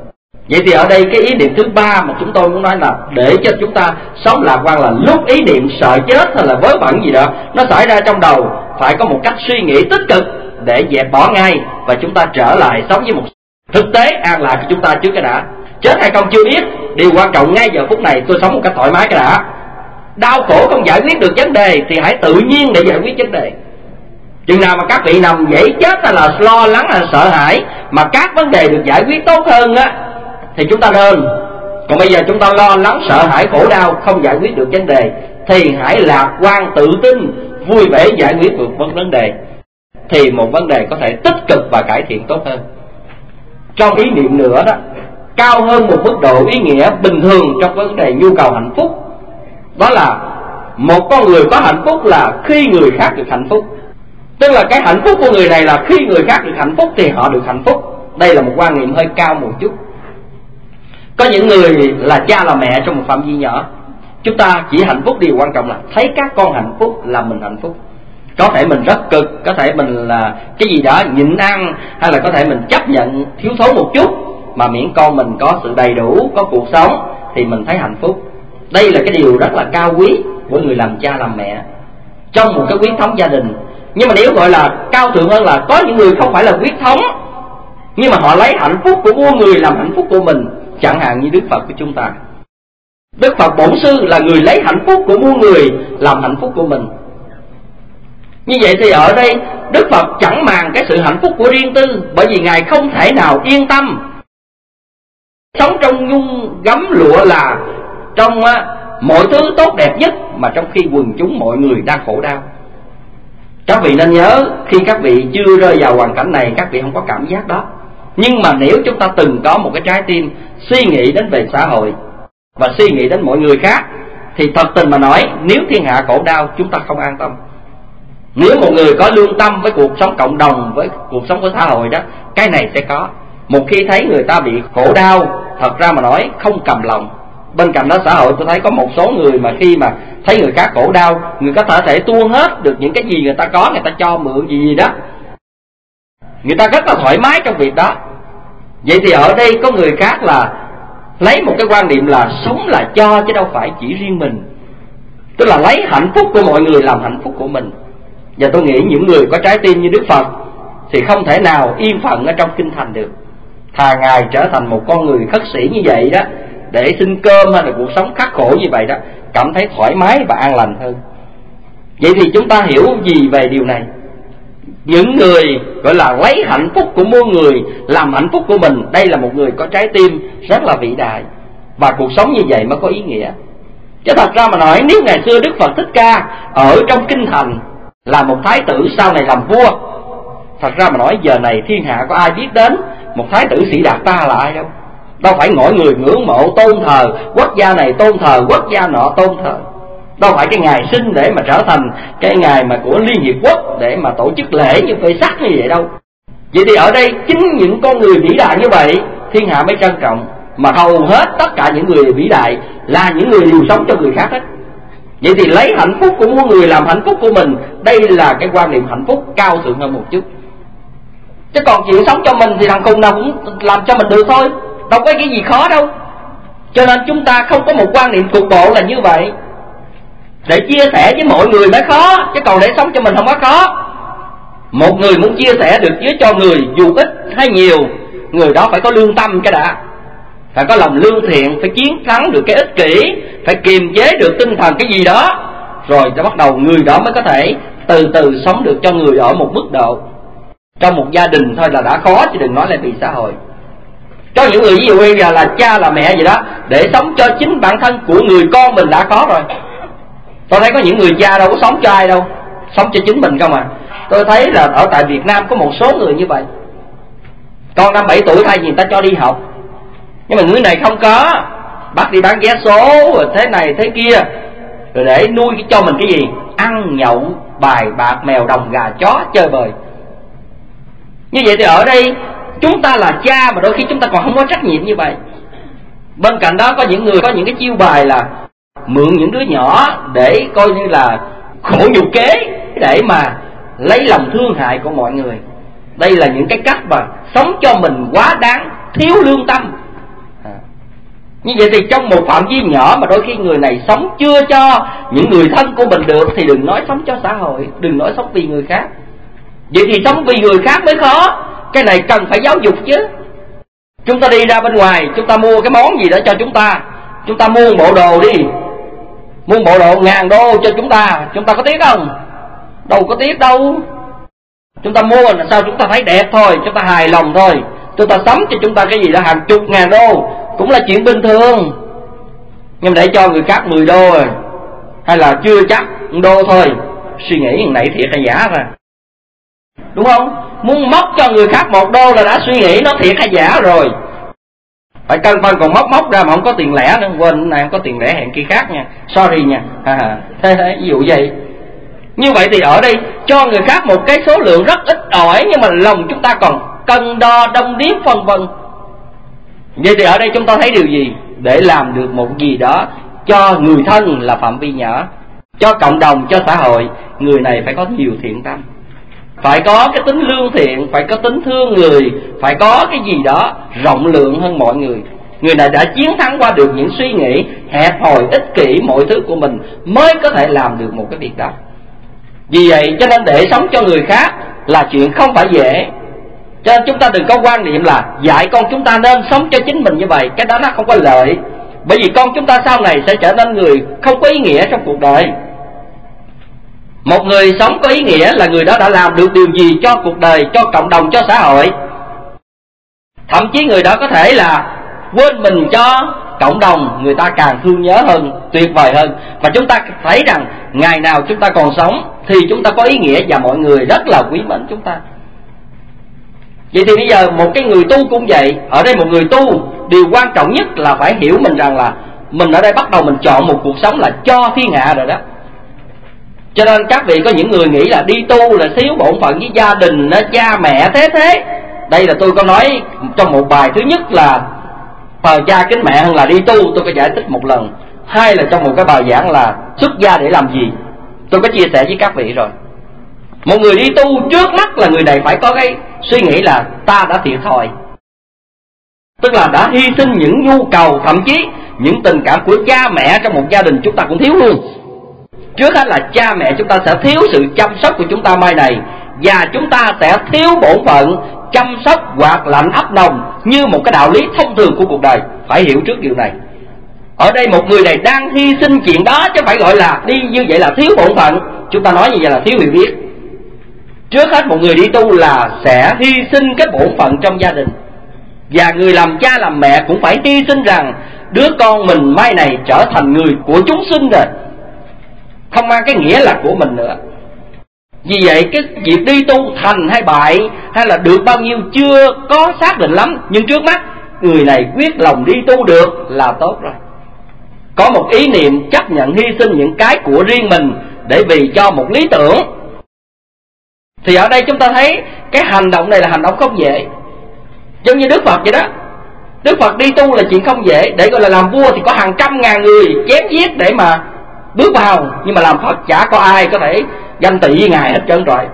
Vậy thì ở đây cái ý niệm thứ ba mà chúng tôi muốn nói là để cho chúng ta sống lạc quan là lúc ý niệm sợ chết hay là vớ vẩn gì đó nó xảy ra trong đầu, phải có một cách suy nghĩ tích cực để dẹp bỏ ngay, và chúng ta trở lại sống với một thực tế an lạc của chúng ta trước cái đã. Chết hay không chưa biết, điều quan trọng ngay giờ phút này tôi sống một cách thoải mái cái đã. Đau khổ không giải quyết được vấn đề thì hãy tự nhiên để giải quyết vấn đề. Chừng nào mà các vị nằm dãy chết hay là lo lắng hay là sợ hãi mà các vấn đề được giải quyết tốt hơn á thì chúng ta nên. Còn bây giờ chúng ta lo lắng sợ hãi khổ đau không giải quyết được vấn đề thì hãy lạc quan tự tin vui vẻ giải quyết được vấn đề, thì một vấn đề có thể tích cực và cải thiện tốt hơn. Trong ý niệm nữa đó, cao hơn một mức độ ý nghĩa bình thường trong vấn đề nhu cầu hạnh phúc, đó là một con người có hạnh phúc là khi người khác được hạnh phúc. Tức là cái hạnh phúc của người này là khi người khác được hạnh phúc thì họ được hạnh phúc. Đây là một quan niệm hơi cao một chút. Có những người là cha là mẹ trong một phạm vi nhỏ, chúng ta chỉ hạnh phúc, điều quan trọng là thấy các con hạnh phúc là mình hạnh phúc. Có thể mình rất cực, có thể mình là cái gì đó nhịn ăn, hay là có thể mình chấp nhận thiếu thốn một chút, mà miễn con mình có sự đầy đủ, có cuộc sống thì mình thấy hạnh phúc. Đây là cái điều rất là cao quý của người làm cha làm mẹ trong một cái huyết thống gia đình. Nhưng mà nếu gọi là cao thượng hơn là có những người không phải là huyết thống, nhưng mà họ lấy hạnh phúc của muôn người làm hạnh phúc của mình, chẳng hạn như Đức Phật của chúng ta. Đức Phật Bổn Sư là người lấy hạnh phúc của muôn người làm hạnh phúc của mình. Như vậy thì ở đây Đức Phật chẳng màng cái sự hạnh phúc của riêng tư, bởi vì Ngài không thể nào yên tâm sống trong nhung gấm lụa là trong uh, mọi thứ tốt đẹp nhất, mà trong khi quần chúng mọi người đang khổ đau. Các vị nên nhớ, khi các vị chưa rơi vào hoàn cảnh này, các vị không có cảm giác đó. Nhưng mà nếu chúng ta từng có một cái trái tim suy nghĩ đến về xã hội và suy nghĩ đến mọi người khác, thì thật tình mà nói, nếu thiên hạ khổ đau chúng ta không an tâm. Nếu một người có lương tâm với cuộc sống cộng đồng, với cuộc sống của xã hội đó, cái này sẽ có. Một khi thấy người ta bị khổ đau, thật ra mà nói không cầm lòng. Bên cạnh đó xã hội tôi thấy có một số người mà khi mà thấy người khác khổ đau, người có thể thể tuôn hết được những cái gì người ta có, người ta cho mượn gì gì đó, người ta rất là thoải mái trong việc đó. Vậy thì ở đây có người khác là lấy một cái quan niệm là sống là cho chứ đâu phải chỉ riêng mình, tức là lấy hạnh phúc của mọi người làm hạnh phúc của mình. Và tôi nghĩ những người có trái tim như Đức Phật thì không thể nào yên phận ở trong kinh thành được. Thà Ngài trở thành một con người khất sĩ như vậy đó, để xin cơm hay là cuộc sống khắc khổ như vậy đó, cảm thấy thoải mái và an lành hơn. Vậy thì chúng ta hiểu gì về điều này? Những người gọi là lấy hạnh phúc của muôn người làm hạnh phúc của mình, đây là một người có trái tim rất là vĩ đại, và cuộc sống như vậy mới có ý nghĩa. Chứ thật ra mà nói, nếu ngày xưa Đức Phật Thích Ca ở trong kinh thành là một thái tử sau này làm vua, thật ra mà nói giờ này thiên hạ có ai biết đến một thái tử Sĩ Đạt Ta là ai đâu. Đâu phải mọi người ngưỡng mộ tôn thờ, quốc gia này tôn thờ, quốc gia nọ tôn thờ. Đâu phải cái ngày sinh để mà trở thành cái ngày mà của Liên Hiệp Quốc để mà tổ chức lễ như phê sắc như vậy đâu. Vậy thì ở đây chính những con người vĩ đại như vậy thiên hạ mới trân trọng, mà hầu hết tất cả những người vĩ đại là những người đều sống cho người khác hết. Vậy thì lấy hạnh phúc của muôn người làm hạnh phúc của mình, đây là cái quan niệm hạnh phúc cao thượng hơn một chút. Chứ còn chuyện sống cho mình thì thằng khùng nào cũng làm cho mình được thôi, đâu có cái gì khó đâu. Cho nên chúng ta không có một quan niệm cục bộ là như vậy. Để chia sẻ với mọi người mới khó, chứ còn để sống cho mình không có khó. Một người muốn chia sẻ được với cho người, dù ít hay nhiều, người đó phải có lương tâm cái đã, phải có lòng lương thiện, phải chiến thắng được cái ích kỷ, phải kiềm chế được tinh thần cái gì đó, rồi đã bắt đầu người đó mới có thể từ từ sống được cho người ở một mức độ. Trong một gia đình thôi là đã khó, chứ đừng nói là vì xã hội. Có những người ví dụ như là, là cha là mẹ gì đó, để sống cho chính bản thân của người con mình đã khó rồi. Tôi thấy có những người cha đâu có sống cho ai đâu, sống cho chính mình không à. Tôi thấy là ở tại Việt Nam có một số người như vậy. Con năm bảy tuổi thay vì người ta cho đi học, nhưng mà người này không có, bắt đi bán vé số rồi thế này thế kia, rồi để nuôi cho mình cái gì? Ăn nhậu bài bạc, mèo đồng gà chó chơi bời. Như vậy thì ở đây chúng ta là cha mà đôi khi chúng ta còn không có trách nhiệm như vậy. Bên cạnh đó có những người có những cái chiêu bài là mượn những đứa nhỏ để coi như là khổ nhục kế, để mà lấy lòng thương hại của mọi người. Đây là những cái cách mà sống cho mình quá đáng, thiếu lương tâm. Như vậy thì trong một phạm vi nhỏ mà đôi khi người này sống chưa cho những người thân của mình được, thì đừng nói sống cho xã hội, đừng nói sống vì người khác. Vậy thì sống vì người khác mới khó. Cái này cần phải giáo dục chứ. Chúng ta đi ra bên ngoài, chúng ta mua cái món gì đó cho chúng ta, chúng ta mua một bộ đồ đi, mua một bộ đồ ngàn đô cho chúng ta, chúng ta có tiếc không? Đâu có tiếc đâu. Chúng ta mua là sao chúng ta thấy đẹp thôi, chúng ta hài lòng thôi. Chúng ta sắm cho chúng ta cái gì đó hàng chục ngàn đô cũng là chuyện bình thường. Nhưng mà để cho người khác mười đô rồi, hay là chưa chắc một đô thôi, suy nghĩ thằng này thiệt hay giả ra, đúng không? Muốn móc cho người khác một đô là đã suy nghĩ nó thiệt hay giả rồi. Phải cân phân còn móc móc ra mà không có tiền lẻ nữa, quên này không có tiền lẻ hẹn kia khác nha, sorry nha. À, thế thế ví dụ vậy. Như vậy thì ở đây cho người khác một cái số lượng rất ít ỏi, nhưng mà lòng chúng ta còn cân đo đong đếm phân vân. Vậy thì ở đây chúng ta thấy điều gì? Để làm được một gì đó cho người thân là phạm vi nhỏ, cho cộng đồng, cho xã hội, người này phải có nhiều thiện tâm, phải có cái tính lương thiện, phải có tính thương người, phải có cái gì đó rộng lượng hơn mọi người. Người này đã chiến thắng qua được những suy nghĩ hẹp hòi, ích kỷ, mọi thứ của mình, mới có thể làm được một cái việc đó. Vì vậy cho nên để sống cho người khác là chuyện không phải dễ. Cho nên chúng ta đừng có quan niệm là dạy con chúng ta nên sống cho chính mình như vậy, cái đó nó không có lợi. Bởi vì con chúng ta sau này sẽ trở nên người không có ý nghĩa trong cuộc đời. Một người sống có ý nghĩa là người đó đã làm được điều gì cho cuộc đời, cho cộng đồng, cho xã hội. Thậm chí người đó có thể là quên mình cho cộng đồng, người ta càng thương nhớ hơn, tuyệt vời hơn. Và chúng ta thấy rằng ngày nào chúng ta còn sống thì chúng ta có ý nghĩa và mọi người rất là quý mến chúng ta. Vậy thì bây giờ một cái người tu cũng vậy. Ở đây một người tu, điều quan trọng nhất là phải hiểu mình rằng là mình ở đây bắt đầu mình chọn một cuộc sống là cho thiên hạ rồi đó. Cho nên các vị có những người nghĩ là đi tu là thiếu bổn phận với gia đình, cha mẹ thế thế. Đây là tôi có nói trong một bài, thứ nhất là thờ cha kính mẹ hơn là đi tu, tôi có giải thích một lần. Hai là trong một cái bài giảng là xuất gia để làm gì, tôi có chia sẻ với các vị rồi. Một người đi tu trước mắt là người này phải có cái suy nghĩ là ta đã thiệt thòi, tức là đã hy sinh những nhu cầu, thậm chí những tình cảm của cha mẹ trong một gia đình chúng ta cũng thiếu luôn. Trước hết là cha mẹ chúng ta sẽ thiếu sự chăm sóc của chúng ta mai này, và chúng ta sẽ thiếu bổn phận chăm sóc quạt lạnh ấp nồng như một cái đạo lý thông thường của cuộc đời. Phải hiểu trước điều này. Ở đây một người này đang hy sinh chuyện đó, chứ phải gọi là đi như vậy là thiếu bổn phận. Chúng ta nói như vậy là thiếu hiểu biết. Trước hết một người đi tu là sẽ hy sinh cái bổn phận trong gia đình, và người làm cha làm mẹ cũng phải hy sinh rằng đứa con mình mai này trở thành người của chúng sinh rồi, không mang cái nghĩa là của mình nữa. Vì vậy cái việc đi tu thành hay bại hay là được bao nhiêu chưa có xác định lắm, nhưng trước mắt người này quyết lòng đi tu được là tốt rồi. Có một ý niệm chấp nhận hy sinh những cái của riêng mình để vì cho một lý tưởng. Thì ở đây chúng ta thấy cái hành động này là hành động không dễ. Giống như Đức Phật vậy đó. Đức Phật đi tu là chuyện không dễ. Để gọi là làm vua thì có hàng trăm ngàn người chém giết để mà bước vào, nhưng mà làm Phật chả có ai có thể danh tị với Ngài hết trơn rồi.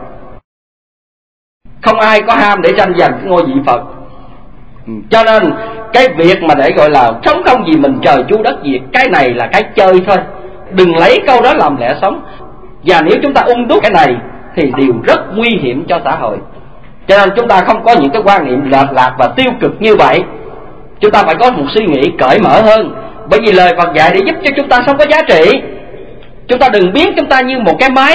Không ai có ham để tranh giành cái ngôi vị Phật. Cho nên cái việc mà để gọi là sống không vì mình trời chu đất diệt, cái này là cái chơi thôi. Đừng lấy câu đó làm lẽ sống. Và nếu chúng ta ung đúc cái này thì điều rất nguy hiểm cho xã hội. Cho nên chúng ta không có những cái quan niệm lệch lạc và tiêu cực như vậy. Chúng ta phải có một suy nghĩ cởi mở hơn. Bởi vì lời Phật dạy để giúp cho chúng ta sống có giá trị. Chúng ta đừng biến chúng ta như một cái máy,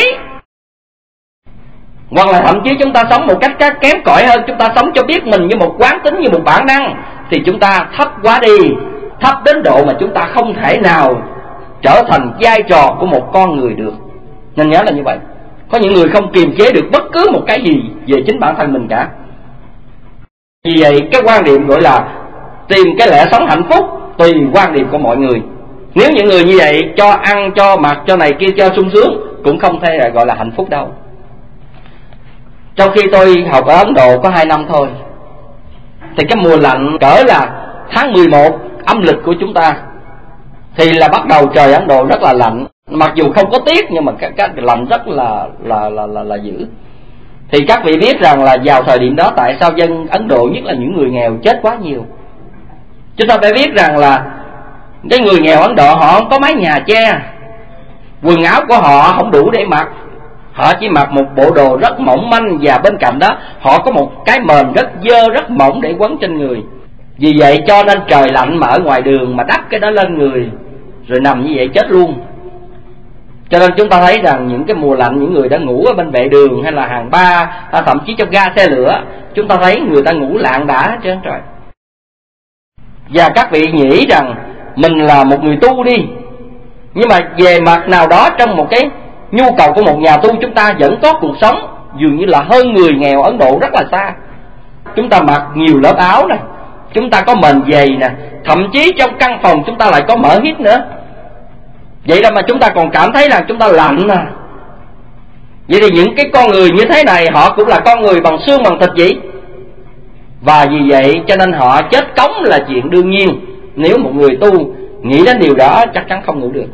hoặc là thậm chí chúng ta sống một cách kém cỏi hơn. Chúng ta sống cho biết mình như một quán tính, như một bản năng, thì chúng ta thấp quá đi, thấp đến độ mà chúng ta không thể nào trở thành vai trò của một con người được. Nên nhớ là như vậy. Có những người không kiềm chế được bất cứ một cái gì về chính bản thân mình cả. Vì vậy cái quan điểm gọi là tìm cái lẽ sống hạnh phúc tùy quan điểm của mọi người. Nếu những người như vậy cho ăn, cho mặc, cho này kia, cho sung sướng, cũng không thể là gọi là hạnh phúc đâu. Trong khi tôi học ở Ấn Độ có hai năm thôi, thì cái mùa lạnh cỡ là tháng mười một âm lịch của chúng ta, thì là bắt đầu trời Ấn Độ rất là lạnh. Mặc dù không có tiết nhưng mà cái, cái lạnh rất là là, là là là dữ. Thì các vị biết rằng là vào thời điểm đó tại sao dân Ấn Độ, nhất là những người nghèo, chết quá nhiều. Chúng ta phải biết rằng là Cái người nghèo Ấn Độ họ không có mái nhà che, quần áo của họ không đủ để mặc, họ chỉ mặc một bộ đồ rất mỏng manh, và bên cạnh đó họ có một cái mền rất dơ rất mỏng để quấn trên người. Vì vậy cho nên trời lạnh mà ở ngoài đường mà đắp cái đó lên người rồi nằm như vậy chết luôn. Cho nên chúng ta thấy rằng những cái mùa lạnh, những người đã ngủ ở bên vệ đường hay là hàng ba, hay thậm chí trong ga xe lửa, chúng ta thấy người ta ngủ lạng đã hết trơn trời. Và các vị nghĩ rằng mình là một người tu đi, nhưng mà về mặt nào đó trong một cái nhu cầu của một nhà tu, chúng ta vẫn có cuộc sống dường như là hơn người nghèo Ấn Độ rất là xa. Chúng ta mặc nhiều lớp áo nè, chúng ta có mền dày nè, thậm chí trong căn phòng chúng ta lại có mở hít nữa. Vậy đó mà chúng ta còn cảm thấy là chúng ta lạnh à. Vậy thì những cái con người như thế này họ cũng là con người bằng xương bằng thịt vậy. Và vì vậy cho nên họ chết cống là chuyện đương nhiên. Nếu một người tu nghĩ đến điều đó chắc chắn không ngủ được.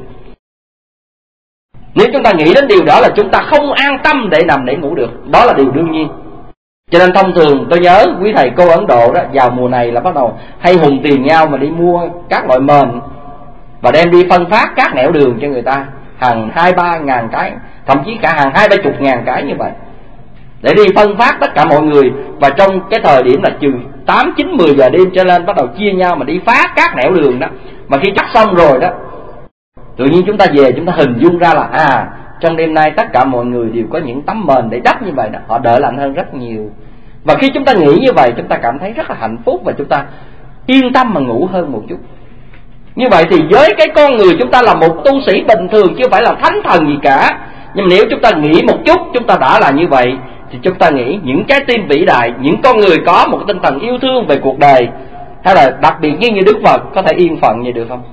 Nếu chúng ta nghĩ đến điều đó là chúng ta không an tâm để nằm để ngủ được. Đó là điều đương nhiên. Cho nên thông thường tôi nhớ quý thầy cô Ấn Độ đó, vào mùa này là bắt đầu hay hùng tiền nhau mà đi mua các loại mền và đem đi phân phát các nẻo đường cho người ta, hàng hai ba ngàn cái, thậm chí cả hàng hai ba chục ngàn cái như vậy, để đi phân phát tất cả mọi người. Và trong cái thời điểm là chừng tám, chín, mười giờ đêm trở lên bắt đầu chia nhau mà đi phát các nẻo đường đó. Mà khi chắc xong rồi đó, tự nhiên chúng ta về chúng ta hình dung ra là à, trong đêm nay tất cả mọi người đều có những tấm mền để đắp như vậy đó, họ đỡ lạnh hơn rất nhiều. Và khi chúng ta nghĩ như vậy, chúng ta cảm thấy rất là hạnh phúc và chúng ta yên tâm mà ngủ hơn một chút. Như vậy thì với cái con người chúng ta là một tu sĩ bình thường, chứ không phải là thánh thần gì cả. Nhưng nếu chúng ta nghĩ một chút, chúng ta đã là như vậy, thì chúng ta nghĩ những trái tim vĩ đại, những con người có một tinh thần yêu thương về cuộc đời, hay là đặc biệt như như Đức Phật, có thể yên phận như được không?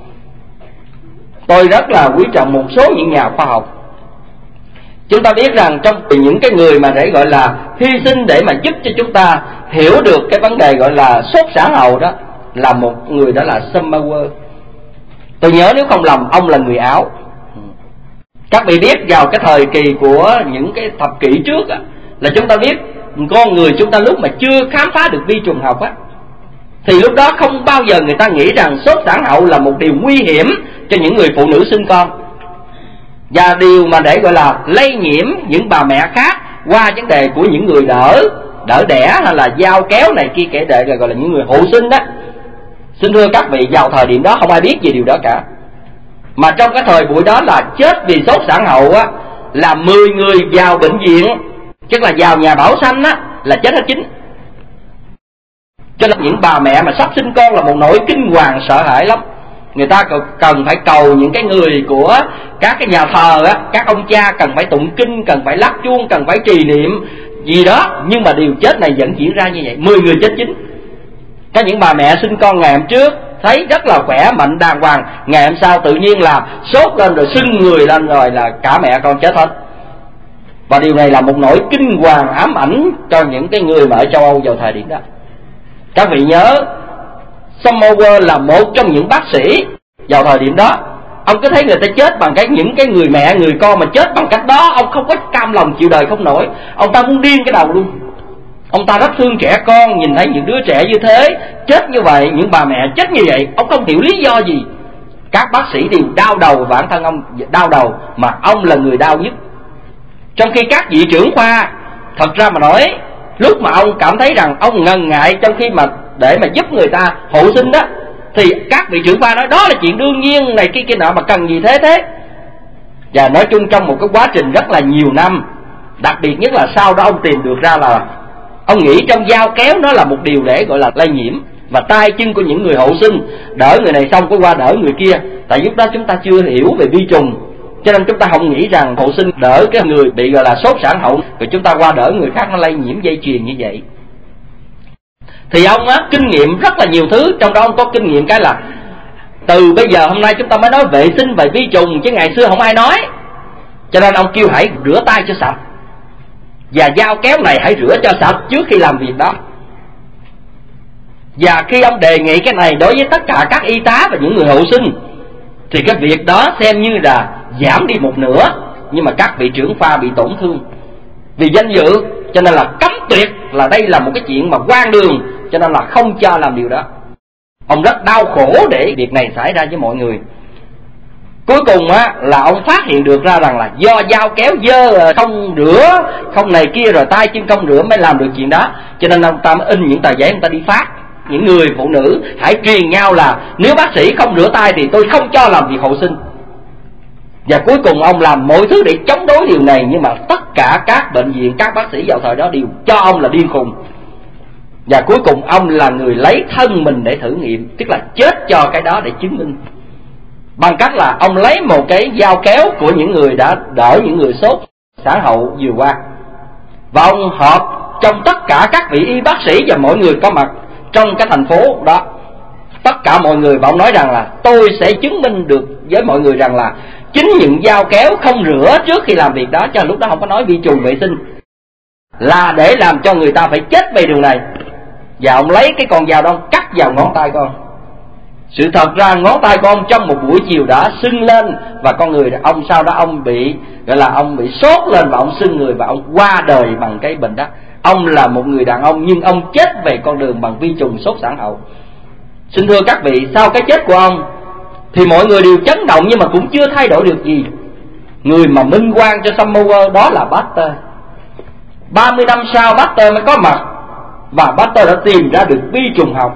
Tôi rất là quý trọng một số những nhà khoa học. Chúng ta biết rằng trong những cái người mà để gọi là hy sinh để mà giúp cho chúng ta hiểu được cái vấn đề gọi là sốt sản hậu đó, là một người đó là Schopenhauer. Tôi nhớ nếu không lầm ông là người Áo. Các vị biết vào cái thời kỳ của những cái thập kỷ trước á, là chúng ta biết con người chúng ta lúc mà chưa khám phá được vi trùng học á, thì lúc đó không bao giờ người ta nghĩ rằng sốt sản hậu là một điều nguy hiểm cho những người phụ nữ sinh con, và điều mà để gọi là lây nhiễm những bà mẹ khác qua vấn đề của những người đỡ đỡ đẻ hay là dao kéo này kia kể đệ, gọi là những người hộ sinh đó. Xin thưa các vị, vào thời điểm đó không ai biết về điều đó cả. Mà trong cái thời buổi đó là chết vì sốt sản hậu á, là mười người vào bệnh viện, tức là vào nhà bảo sanh á, là chết hết chín. Cho nên những bà mẹ mà sắp sinh con là một nỗi kinh hoàng sợ hãi lắm. Người ta cần phải cầu những cái người của các cái nhà thờ á, các ông cha cần phải tụng kinh, cần phải lắc chuông, cần phải trì niệm gì đó. Nhưng mà điều chết này vẫn diễn ra như vậy, mười người chết chín. Có những bà mẹ sinh con ngày hôm trước thấy rất là khỏe mạnh đàng hoàng, ngày hôm sau tự nhiên là sốt lên rồi sưng người lên rồi là cả mẹ con chết hết. Và điều này là một nỗi kinh hoàng ám ảnh cho những cái người mà ở châu Âu vào thời điểm đó. Các vị nhớ Schopenhauer là một trong những bác sĩ vào thời điểm đó. Ông cứ thấy người ta chết bằng cái những cái người mẹ người con mà chết bằng cách đó, ông không có cam lòng chịu đời không nổi. Ông ta muốn điên cái đầu luôn. Ông ta rất thương trẻ con, nhìn thấy những đứa trẻ như thế chết như vậy, những bà mẹ chết như vậy, ông không hiểu lý do gì. Các bác sĩ đều đau đầu, bản thân ông đau đầu, mà ông là người đau nhất. Trong khi các vị trưởng khoa, thật ra mà nói, lúc mà ông cảm thấy rằng ông ngần ngại trong khi mà để mà giúp người ta hộ sinh đó, thì các vị trưởng khoa nói đó là chuyện đương nhiên này kia kia nọ, mà cần gì thế thế. Và nói chung trong một cái quá trình rất là nhiều năm, đặc biệt nhất là sau đó ông tìm được ra là ông nghĩ trong dao kéo nó là một điều để gọi là lây nhiễm, và tay chân của những người hộ sinh đỡ người này xong có qua đỡ người kia. Tại lúc đó chúng ta chưa hiểu về vi trùng, cho nên chúng ta không nghĩ rằng hộ sinh đỡ cái người bị gọi là sốt sản hậu, rồi chúng ta qua đỡ người khác nó lây nhiễm dây chuyền như vậy. Thì ông á, kinh nghiệm rất là nhiều thứ, trong đó ông có kinh nghiệm cái là từ bây giờ hôm nay chúng ta mới nói vệ sinh về vi trùng, chứ ngày xưa không ai nói. Cho nên ông kêu hãy rửa tay cho sạch, và dao kéo này hãy rửa cho sạch trước khi làm việc đó. Và khi ông đề nghị cái này đối với tất cả các y tá và những người hộ sinh, thì cái việc đó xem như là giảm đi một nửa. Nhưng mà các vị trưởng khoa bị tổn thương vì danh dự, cho nên là cấm tuyệt, là đây là một cái chuyện mà hoang đường, cho nên là không cho làm điều đó. Ông rất đau khổ để việc này xảy ra với mọi người. Cuối cùng á là ông phát hiện được ra rằng là do dao kéo dơ, không rửa, không này kia, rồi tay chân không rửa mới làm được chuyện đó. Cho nên ông ta mới in những tờ giấy, ông ta đi phát. Những người phụ nữ hãy truyền nhau là nếu bác sĩ không rửa tay thì tôi không cho làm việc hậu sinh. Và cuối cùng ông làm mọi thứ để chống đối điều này. Nhưng mà tất cả các bệnh viện, các bác sĩ vào thời đó đều cho ông là điên khùng. Và cuối cùng ông là người lấy thân mình để thử nghiệm, tức là chết cho cái đó để chứng minh. Bằng cách là ông lấy một cái dao kéo của những người đã đỡ những người sốt sản hậu vừa qua, và ông họp trong tất cả các vị y bác sĩ và mọi người có mặt trong cái thành phố đó, tất cả mọi người, và ông nói rằng là tôi sẽ chứng minh được với mọi người rằng là chính những dao kéo không rửa trước khi làm việc đó, cho lúc đó không có nói vi trùng vệ sinh, là để làm cho người ta phải chết về điều này. Và ông lấy cái con dao đó cắt vào ngón tay con. Sự thật ra ngón tay con trong một buổi chiều đã sưng lên, và con người ông sau đó ông bị gọi là ông bị sốt lên và ông sưng người, và ông qua đời bằng cái bệnh đó. Ông là một người đàn ông nhưng ông chết về con đường bằng vi trùng sốt sản hậu. Xin thưa các vị, sau cái chết của ông thì mọi người đều chấn động, nhưng mà cũng chưa thay đổi được gì. Người mà minh oan cho Samuel đó là Pasteur. ba mươi năm sau Pasteur mới có mặt, và Pasteur đã tìm ra được vi trùng học.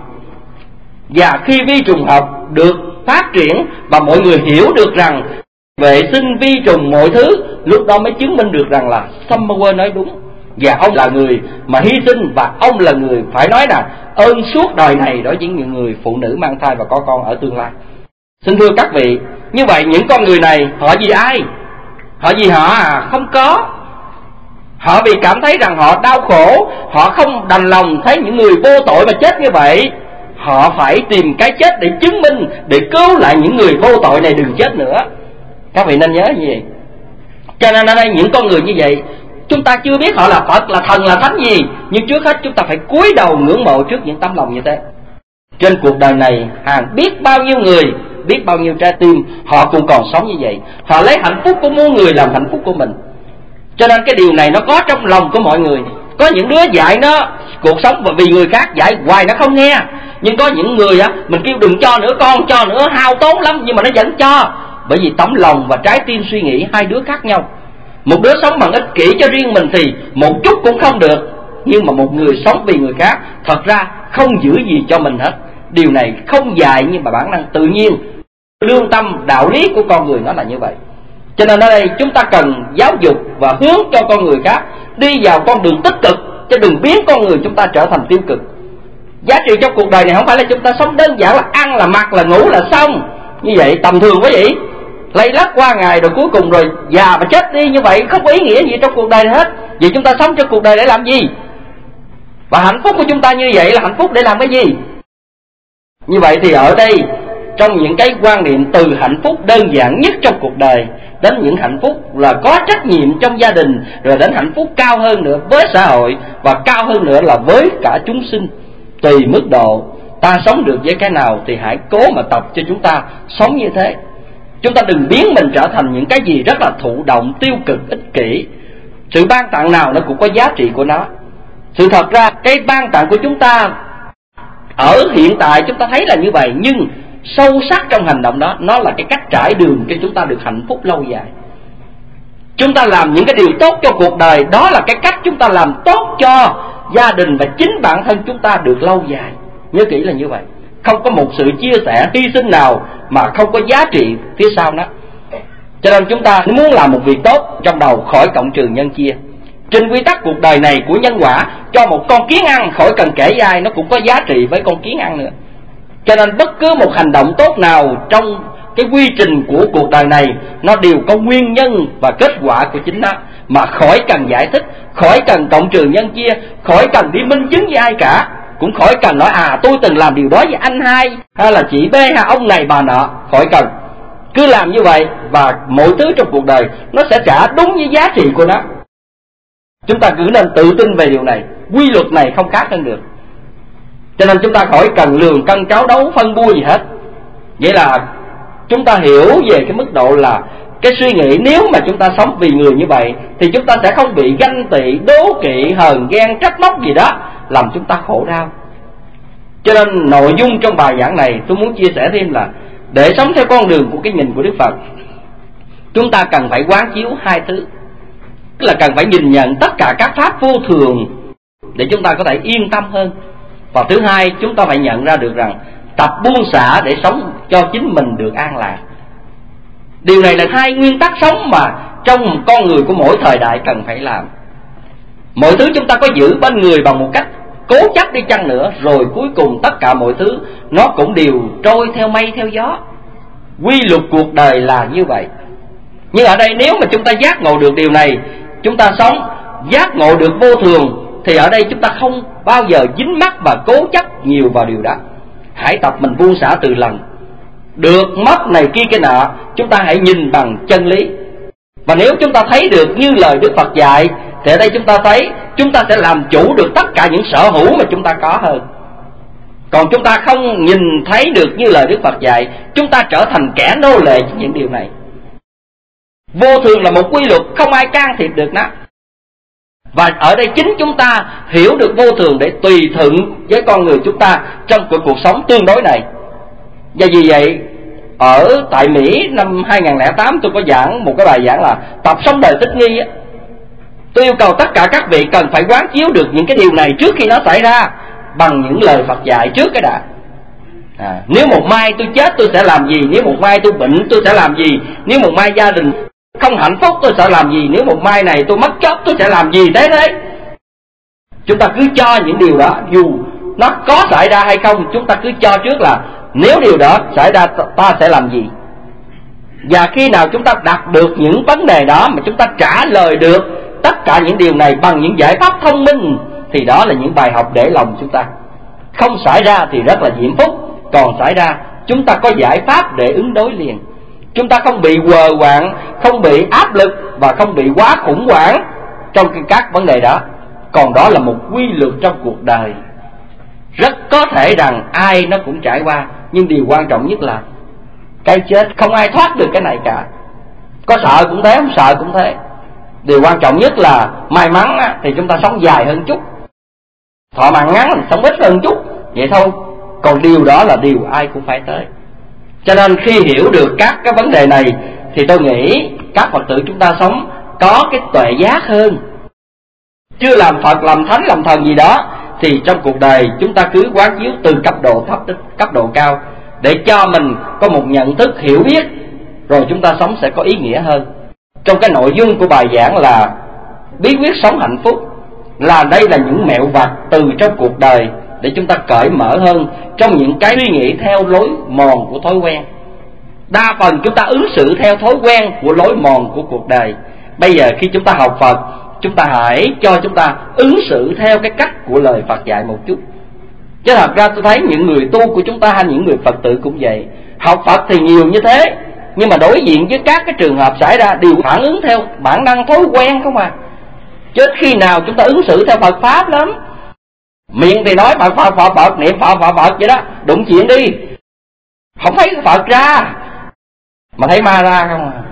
Và khi vi trùng học được phát triển và mọi người hiểu được rằng vệ sinh vi trùng mọi thứ, lúc đó mới chứng minh được rằng là Samuel nói đúng. Và ông là người mà hy sinh, và ông là người phải nói là ơn suốt đời này đối với những người phụ nữ mang thai và có con ở tương lai. Xin thưa các vị, như vậy những con người này họ vì ai? Họ vì họ à? Không có. Họ vì cảm thấy rằng họ đau khổ, họ không đành lòng thấy những người vô tội mà chết như vậy. Họ phải tìm cái chết để chứng minh, để cứu lại những người vô tội này đừng chết nữa. Các vị nên nhớ như vậy. Cho nên ở đây những con người như vậy, chúng ta chưa biết họ là Phật, là thần, là thánh gì, nhưng trước hết chúng ta phải cúi đầu ngưỡng mộ trước những tấm lòng như thế. Trên cuộc đời này hàng biết bao nhiêu người, biết bao nhiêu trái tim, họ cũng còn sống như vậy. Họ lấy hạnh phúc của muôn người làm hạnh phúc của mình. Cho nên cái điều này nó có trong lòng của mọi người. Có những đứa dạy nó cuộc sống và vì người khác dạy hoài nó không nghe. Nhưng có những người á, mình kêu đừng cho nữa con, cho nữa hao tốn lắm, nhưng mà nó vẫn cho. Bởi vì tấm lòng và trái tim suy nghĩ hai đứa khác nhau. Một đứa sống bằng ích kỷ cho riêng mình thì một chút cũng không được. Nhưng mà một người sống vì người khác, thật ra không giữ gì cho mình hết. Điều này không dạy nhưng mà bản năng tự nhiên, lương tâm, đạo lý của con người nó là như vậy. Cho nên ở đây chúng ta cần giáo dục và hướng cho con người khác đi vào con đường tích cực, chứ đừng biến con người chúng ta trở thành tiêu cực. Giá trị trong cuộc đời này không phải là chúng ta sống đơn giản là ăn, là mặc, là ngủ, là xong. Như vậy tầm thường quá vậy. Lây lắc qua ngày rồi cuối cùng rồi già và chết đi, như vậy không có ý nghĩa gì trong cuộc đời này hết. Vậy chúng ta sống cho cuộc đời để làm gì? Và hạnh phúc của chúng ta như vậy là hạnh phúc để làm cái gì? Như vậy thì ở đây, trong những cái quan niệm từ hạnh phúc đơn giản nhất trong cuộc đời đến những hạnh phúc là có trách nhiệm trong gia đình, rồi đến hạnh phúc cao hơn nữa với xã hội, và cao hơn nữa là với cả chúng sinh. Tùy mức độ ta sống được với cái nào thì hãy cố mà tập cho chúng ta sống như thế. Chúng ta đừng biến mình trở thành những cái gì rất là thụ động, tiêu cực, ích kỷ. Sự ban tặng nào nó cũng có giá trị của nó. Sự thật ra cái ban tặng của chúng ta ở hiện tại chúng ta thấy là như vậy, nhưng sâu sắc trong hành động đó, nó là cái cách trải đường cho chúng ta được hạnh phúc lâu dài. Chúng ta làm những cái điều tốt cho cuộc đời, đó là cái cách chúng ta làm tốt cho gia đình và chính bản thân chúng ta được lâu dài. Nhớ kỹ là như vậy. Không có một sự chia sẻ, hy sinh nào mà không có giá trị phía sau đó. Cho nên chúng ta muốn làm một việc tốt, trong đầu khỏi cộng trừ nhân chia. Trên quy tắc cuộc đời này của nhân quả, cho một con kiến ăn khỏi cần kể với ai, nó cũng có giá trị với con kiến ăn nữa. Cho nên bất cứ một hành động tốt nào trong cái quy trình của cuộc đời này, nó đều có nguyên nhân và kết quả của chính nó, mà khỏi cần giải thích, khỏi cần cộng trừ nhân chia, khỏi cần đi minh chứng với ai cả, cũng khỏi cần nói à tôi từng làm điều đó với anh hai, hay là chị B, hay ông này bà nọ, khỏi cần. Cứ làm như vậy và mọi thứ trong cuộc đời nó sẽ trả đúng với giá trị của nó. Chúng ta cứ nên tự tin về điều này. Quy luật này không khác hơn được. Cho nên chúng ta khỏi cần lường cân tráo đấu phân bua gì hết. Vậy là chúng ta hiểu về cái mức độ là cái suy nghĩ nếu mà chúng ta sống vì người như vậy thì chúng ta sẽ không bị ganh tị, đố kỵ, hờn ghen, trách móc gì đó làm chúng ta khổ đau. Cho nên nội dung trong bài giảng này tôi muốn chia sẻ thêm là để sống theo con đường của cái nhìn của Đức Phật, chúng ta cần phải quán chiếu hai thứ. Tức là cần phải nhìn nhận tất cả các pháp vô thường để chúng ta có thể yên tâm hơn. Và thứ hai, chúng ta phải nhận ra được rằng tập buông xả để sống cho chính mình được an lạc. Điều này là hai nguyên tắc sống mà trong con người của mỗi thời đại cần phải làm. Mọi thứ chúng ta có giữ bên người bằng một cách cố chấp đi chăng nữa, rồi cuối cùng tất cả mọi thứ nó cũng đều trôi theo mây theo gió. Quy luật cuộc đời là như vậy. Nhưng ở đây nếu mà chúng ta giác ngộ được điều này, chúng ta sống giác ngộ được vô thường, thì ở đây chúng ta không bao giờ dính mắc và cố chấp nhiều vào điều đó. Hãy tập mình buông xả từ lần. Được mất này kia cái nọ, chúng ta hãy nhìn bằng chân lý. Và nếu chúng ta thấy được như lời Đức Phật dạy, thì ở đây chúng ta thấy chúng ta sẽ làm chủ được tất cả những sở hữu mà chúng ta có hơn. Còn chúng ta không nhìn thấy được như lời Đức Phật dạy, chúng ta trở thành kẻ nô lệ cho những điều này. Vô thường là một quy luật, không ai can thiệp được nó. Và ở đây chính chúng ta hiểu được vô thường để tùy thuận với con người chúng ta trong cuộc, cuộc sống tương đối này. Và vì vậy, ở tại Mỹ năm hai không không tám tôi có giảng một cái bài giảng là tập sống đời thích nghi á. Tôi yêu cầu tất cả các vị cần phải quán chiếu được những cái điều này trước khi nó xảy ra bằng những lời Phật dạy trước cái đã. À, nếu một mai tôi chết tôi sẽ làm gì? Nếu một mai tôi bệnh tôi sẽ làm gì? Nếu một mai gia đình không hạnh phúc tôi sẽ làm gì? Nếu một mai này tôi mất job tôi sẽ làm gì? Thế đấy. Chúng ta cứ cho những điều đó, dù nó có xảy ra hay không, chúng ta cứ cho trước là nếu điều đó xảy ra ta sẽ làm gì. Và khi nào chúng ta đặt được những vấn đề đó mà chúng ta trả lời được tất cả những điều này bằng những giải pháp thông minh, thì đó là những bài học để lòng chúng ta. Không xảy ra thì rất là diễm phúc, còn xảy ra chúng ta có giải pháp để ứng đối liền. Chúng ta không bị quờ quạng, không bị áp lực và không bị quá khủng hoảng trong các vấn đề đó. Còn đó là một quy luật trong cuộc đời. Rất có thể rằng ai nó cũng trải qua, nhưng điều quan trọng nhất là cái chết, không ai thoát được cái này cả. Có sợ cũng thế, không sợ cũng thế. Điều quan trọng nhất là may mắn á, thì chúng ta sống dài hơn chút, thọ mạng ngắn thì sống ít hơn chút, vậy thôi. Còn điều đó là điều ai cũng phải tới. Cho nên khi hiểu được các cái vấn đề này thì tôi nghĩ các Phật tử chúng ta sống có cái tuệ giác hơn. Chưa làm Phật, làm Thánh, làm Thần gì đó, thì trong cuộc đời chúng ta cứ quán chiếu từ cấp độ thấp đến cấp độ cao, để cho mình có một nhận thức hiểu biết, rồi chúng ta sống sẽ có ý nghĩa hơn. Trong cái nội dung của bài giảng là bí quyết sống hạnh phúc, là đây là những mẹo vặt từ trong cuộc đời để chúng ta cởi mở hơn trong những cái suy nghĩ theo lối mòn của thói quen. Đa phần chúng ta ứng xử theo thói quen của lối mòn của cuộc đời. Bây giờ khi chúng ta học Phật, chúng ta hãy cho chúng ta ứng xử theo cái cách của lời Phật dạy một chút. Chứ thật ra tôi thấy những người tu của chúng ta hay những người Phật tử cũng vậy. Học Phật thì nhiều như thế, nhưng mà đối diện với các cái trường hợp xảy ra đều phản ứng theo bản năng thói quen không à. Chứ khi nào chúng ta ứng xử theo Phật Pháp lắm. Miệng thì nói Phật Phật Phật Phật, niệm Phật Phật Phật vậy đó, đụng chuyện đi không thấy Phật ra mà thấy ma ra không à.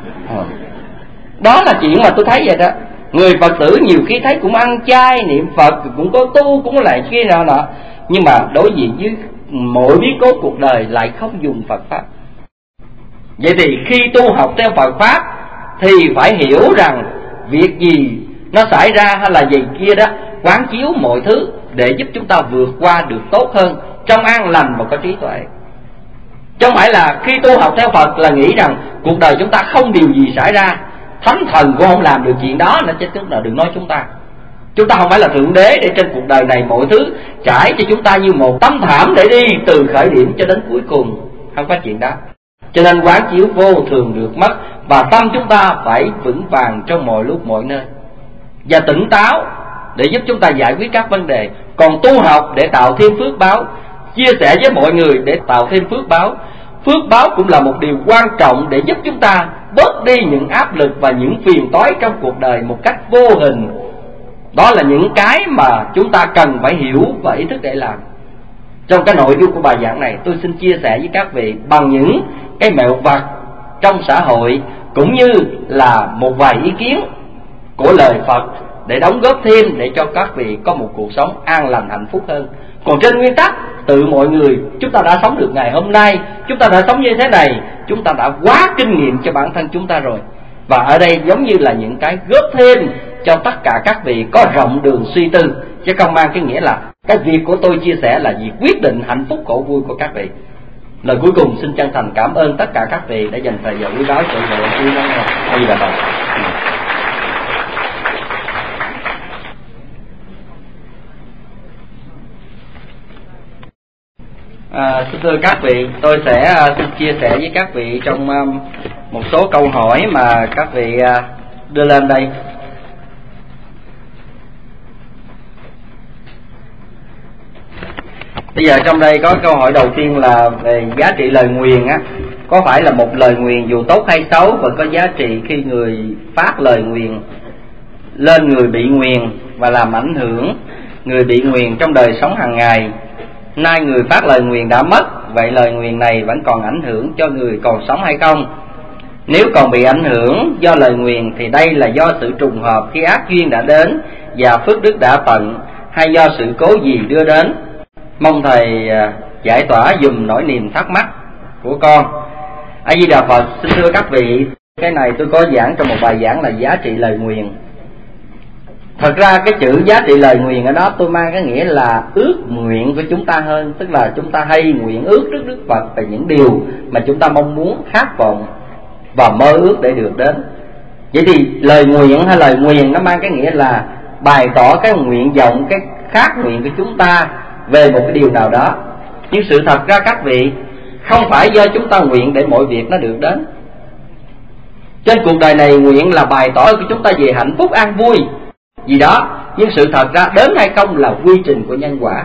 Đó là chuyện mà tôi thấy vậy đó. Người Phật tử nhiều khi thấy cũng ăn chay, niệm Phật, cũng có tu, cũng có lại kia nọ nọ, nhưng mà đối diện với mọi biến cố cuộc đời lại không dùng Phật Pháp. Vậy thì khi tu học theo Phật Pháp thì phải hiểu rằng việc gì nó xảy ra hay là gì kia đó, quán chiếu mọi thứ để giúp chúng ta vượt qua được tốt hơn, trong an lành và có trí tuệ. Chứ không phải là khi tu học theo Phật là nghĩ rằng cuộc đời chúng ta không điều gì xảy ra, Thánh Thần cũng không làm được chuyện đó nữa, chứ tức là đừng nói chúng ta. Chúng ta không phải là Thượng Đế để trên cuộc đời này mọi thứ trải cho chúng ta như một tấm thảm để đi từ khởi điểm cho đến cuối cùng. Không có chuyện đó. Cho nên quán chiếu vô thường được mất, và tâm chúng ta phải vững vàng trong mọi lúc mọi nơi và tỉnh táo để giúp chúng ta giải quyết các vấn đề. Còn tu học để tạo thêm phước báo, chia sẻ với mọi người để tạo thêm phước báo. Phước báo cũng là một điều quan trọng để giúp chúng ta bớt đi những áp lực và những phiền toái trong cuộc đời một cách vô hình. Đó là những cái mà chúng ta cần phải hiểu và ý thức để làm. Trong cái nội dung của bài giảng này, tôi xin chia sẻ với các vị bằng những cái mẹo vặt trong xã hội, cũng như là một vài ý kiến của lời Phật để đóng góp thêm để cho các vị có một cuộc sống an lành hạnh phúc hơn. Còn trên nguyên tắc tự mọi người, chúng ta đã sống được ngày hôm nay, chúng ta đã sống như thế này, chúng ta đã quá kinh nghiệm cho bản thân chúng ta rồi. Và ở đây giống như là những cái góp thêm cho tất cả các vị có rộng đường suy tư, chứ không mang cái nghĩa là cái việc của tôi chia sẻ là việc quyết định hạnh phúc khổ vui của các vị. Lời cuối cùng xin chân thành cảm ơn tất cả các vị đã dành thời giờ quý báu cho buổi chuyên lắng nghe. Đây là bài. À, xin thưa các vị, tôi sẽ uh, xin chia sẻ với các vị trong um, một số câu hỏi mà các vị uh, đưa lên đây. Bây giờ trong đây có câu hỏi đầu tiên là về giá trị lời nguyền á, có phải là một lời nguyền dù tốt hay xấu vẫn có giá trị khi người phát lời nguyền lên người bị nguyền và làm ảnh hưởng người bị nguyền trong đời sống hàng ngày. Nay người phát lời nguyền đã mất, vậy lời nguyền này vẫn còn ảnh hưởng cho người còn sống hay không? Nếu còn bị ảnh hưởng do lời nguyền thì đây là do sự trùng hợp khi ác duyên đã đến và phước đức đã tận, hay do sự cố gì đưa đến? Mong thầy giải tỏa dùm nỗi niềm thắc mắc của con. A Di Đà Phật. Xin thưa các vị, cái này tôi có giảng trong một bài giảng là giá trị lời nguyền. Thật ra cái chữ giá trị lời nguyền ở đó tôi mang cái nghĩa là ước nguyện của chúng ta hơn. Tức là chúng ta hay nguyện ước trước Đức Phật về những điều mà chúng ta mong muốn, khát vọng và mơ ước để được đến. Vậy thì lời nguyện hay lời nguyền nó mang cái nghĩa là bày tỏ cái nguyện vọng, cái khát nguyện của chúng ta về một cái điều nào đó. Nhưng sự thật ra các vị, không phải do chúng ta nguyện để mọi việc nó được đến. Trên cuộc đời này nguyện là bày tỏ của chúng ta về hạnh phúc an vui gì đó, nhưng sự thật ra đến hay không là quy trình của nhân quả.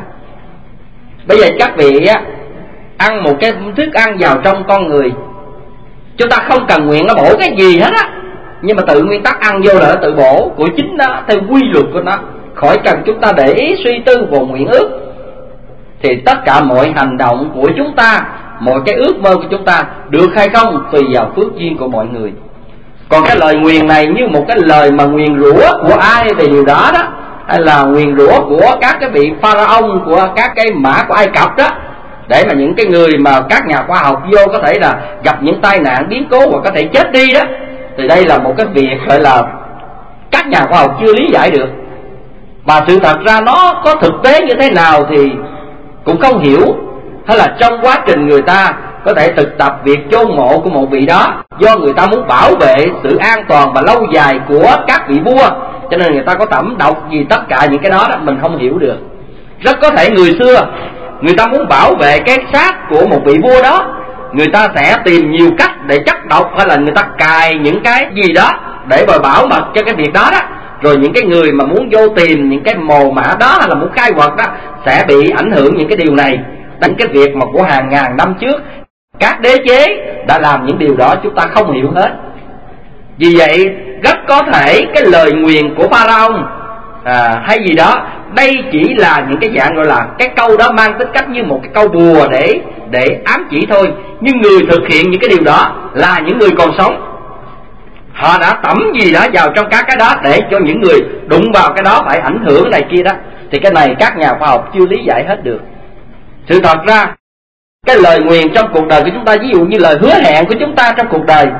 Bây giờ các vị á, ăn một cái thức ăn vào trong con người, chúng ta không cần nguyện nó bổ cái gì hết á, nhưng mà tự nguyên tắc ăn vô là nó tự bổ của chính nó theo quy luật của nó, khỏi cần chúng ta để ý suy tư vào nguyện ước. Thì tất cả mọi hành động của chúng ta, mọi cái ước mơ của chúng ta được hay không tùy vào phước duyên của mọi người. Còn cái lời nguyền này như một cái lời mà nguyền rủa của ai về điều đó đó, hay là nguyền rủa của các cái vị pharaoh, của các cái mã của Ai Cập đó, để mà những cái người mà các nhà khoa học vô có thể là gặp những tai nạn biến cố hoặc có thể chết đi đó, thì đây là một cái việc gọi là các nhà khoa học chưa lý giải được. Và sự thật ra nó có thực tế như thế nào thì cũng không hiểu, hay là trong quá trình người ta có thể thực tập việc chôn mộ của một vị đó, do người ta muốn bảo vệ sự an toàn và lâu dài của các vị vua, cho nên người ta có tẩm độc gì tất cả những cái đó đó mình không hiểu được. Rất có thể người xưa người ta muốn bảo vệ cái xác của một vị vua đó, người ta sẽ tìm nhiều cách để chất độc, hay là người ta cài những cái gì đó để mà bảo mật cho cái việc đó đó. Rồi những cái người mà muốn vô tìm những cái mồ mả đó, hay là muốn khai quật đó, sẽ bị ảnh hưởng những cái điều này. Những cái việc mà của hàng ngàn năm trước các đế chế đã làm những điều đó chúng ta không hiểu hết. Vì vậy rất có thể cái lời nguyền của Pharaoh à, hay gì đó, đây chỉ là những cái dạng gọi là cái câu đó mang tính cách như một cái câu bùa để để ám chỉ thôi. Nhưng người thực hiện những cái điều đó là những người còn sống. Họ đã tẩm gì đó vào trong các cái đó để cho những người đụng vào cái đó phải ảnh hưởng này kia đó. Thì cái này các nhà khoa học chưa lý giải hết được. Sự thật ra cái lời nguyền trong cuộc đời của chúng ta, ví dụ như lời hứa hẹn của chúng ta trong cuộc đời,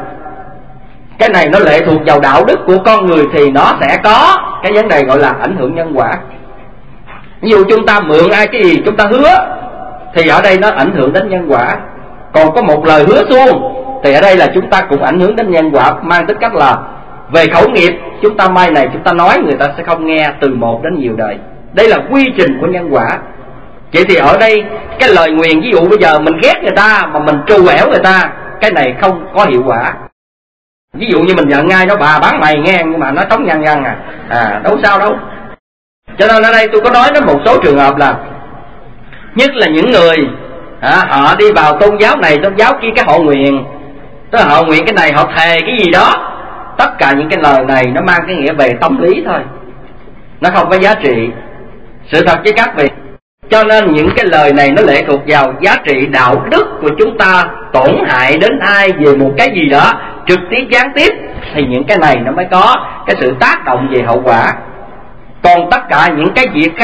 cái này nó lệ thuộc vào đạo đức của con người, thì nó sẽ có cái vấn đề gọi là ảnh hưởng nhân quả. Ví dụ chúng ta mượn ai cái gì chúng ta hứa, thì ở đây nó ảnh hưởng đến nhân quả. Còn có một lời hứa suông, thì ở đây là chúng ta cũng ảnh hưởng đến nhân quả, mang tính cách là về khẩu nghiệp, chúng ta mai này chúng ta nói người ta sẽ không nghe từ một đến nhiều đời. Đây là quy trình của nhân quả. Vậy thì ở đây cái lời nguyền, ví dụ bây giờ mình ghét người ta mà mình trù ẻo người ta, cái này không có hiệu quả. Ví dụ như mình giận ngay nó bà bán mày nghe, nhưng mà nó trống nhăn nhăn à, à đâu sao đâu. Cho nên ở đây tôi có nói đến một số trường hợp là, nhất là những người à, họ đi vào tôn giáo này tôn giáo kia, cái họ nguyện, tức là họ nguyện cái này, họ thề cái gì đó. Tất cả những cái lời này nó mang cái nghĩa về tâm lý thôi, nó không có giá trị. Sự thật với các vị, cho nên những cái lời này nó lệ thuộc vào giá trị đạo đức của chúng ta, tổn hại đến ai về một cái gì đó trực tiếp gián tiếp, thì những cái này nó mới có cái sự tác động về hậu quả. Còn tất cả những cái việc khác,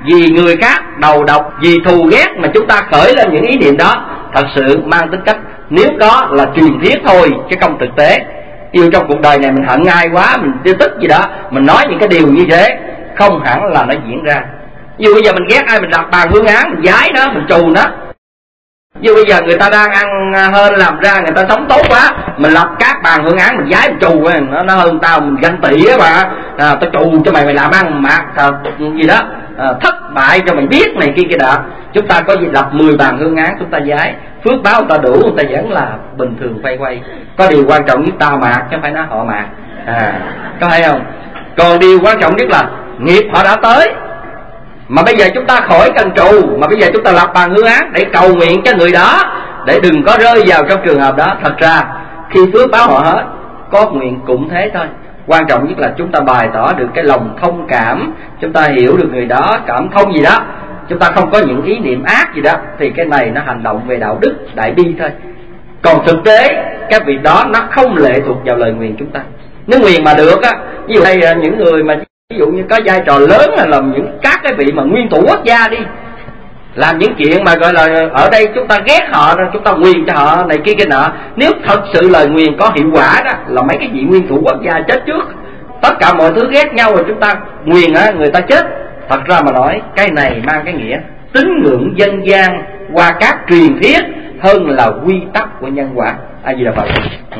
vì người khác, đầu độc, vì thù ghét mà chúng ta khởi lên những ý niệm đó, thật sự mang tính cách nếu có là truyền thuyết thôi chứ không thực tế. Yêu trong cuộc đời này mình hận ai quá, mình tiêu tức gì đó, mình nói những cái điều như thế không hẳn là nó diễn ra. Như bây giờ mình ghét ai, mình đặt bàn phương án, mình giái nó, mình trù nó. Như bây giờ người ta đang ăn hơn làm ra, người ta sống tốt quá, mình lập các bàn phương án, mình giái mình trù nó, nó hơn tao, mình ganh tị á mà, à, tao trù cho mày, mày làm ăn mà à, gì đó, à, thất bại cho mày biết này kia kia đó. Chúng ta có gì lập mười bàn phương án, chúng ta giái, phước báo người ta đủ, người ta vẫn là bình thường quay quay. Có điều quan trọng nhất tao mạc chứ không phải nó họ mạc, à, có thấy không? Còn điều quan trọng nhất là nghiệp họ đã tới, mà bây giờ chúng ta khỏi cần trù, mà bây giờ chúng ta lập bàn hứa án để cầu nguyện cho người đó, để đừng có rơi vào trong trường hợp đó. Thật ra khi phước báo họ hết, có nguyện cũng thế thôi. Quan trọng nhất là chúng ta bày tỏ được cái lòng thông cảm, chúng ta hiểu được người đó, cảm thông gì đó, chúng ta không có những ý niệm ác gì đó, thì cái này nó hành động về đạo đức đại bi thôi. Còn thực tế cái việc đó nó không lệ thuộc vào lời nguyền chúng ta. Nếu nguyền mà được á, ví dụ đây những người mà ví dụ như có vai trò lớn là làm những các cái vị mà nguyên thủ quốc gia đi, làm những chuyện mà gọi là ở đây chúng ta ghét họ, chúng ta nguyền cho họ này kia kia nọ. Nếu thật sự lời nguyền có hiệu quả đó, là mấy cái vị nguyên thủ quốc gia chết trước, tất cả mọi thứ ghét nhau rồi chúng ta nguyền á, người ta chết. Thật ra mà nói cái này mang cái nghĩa tín ngưỡng dân gian qua các truyền thuyết hơn là quy tắc của nhân quả. A Di Đà Phật. Ừ.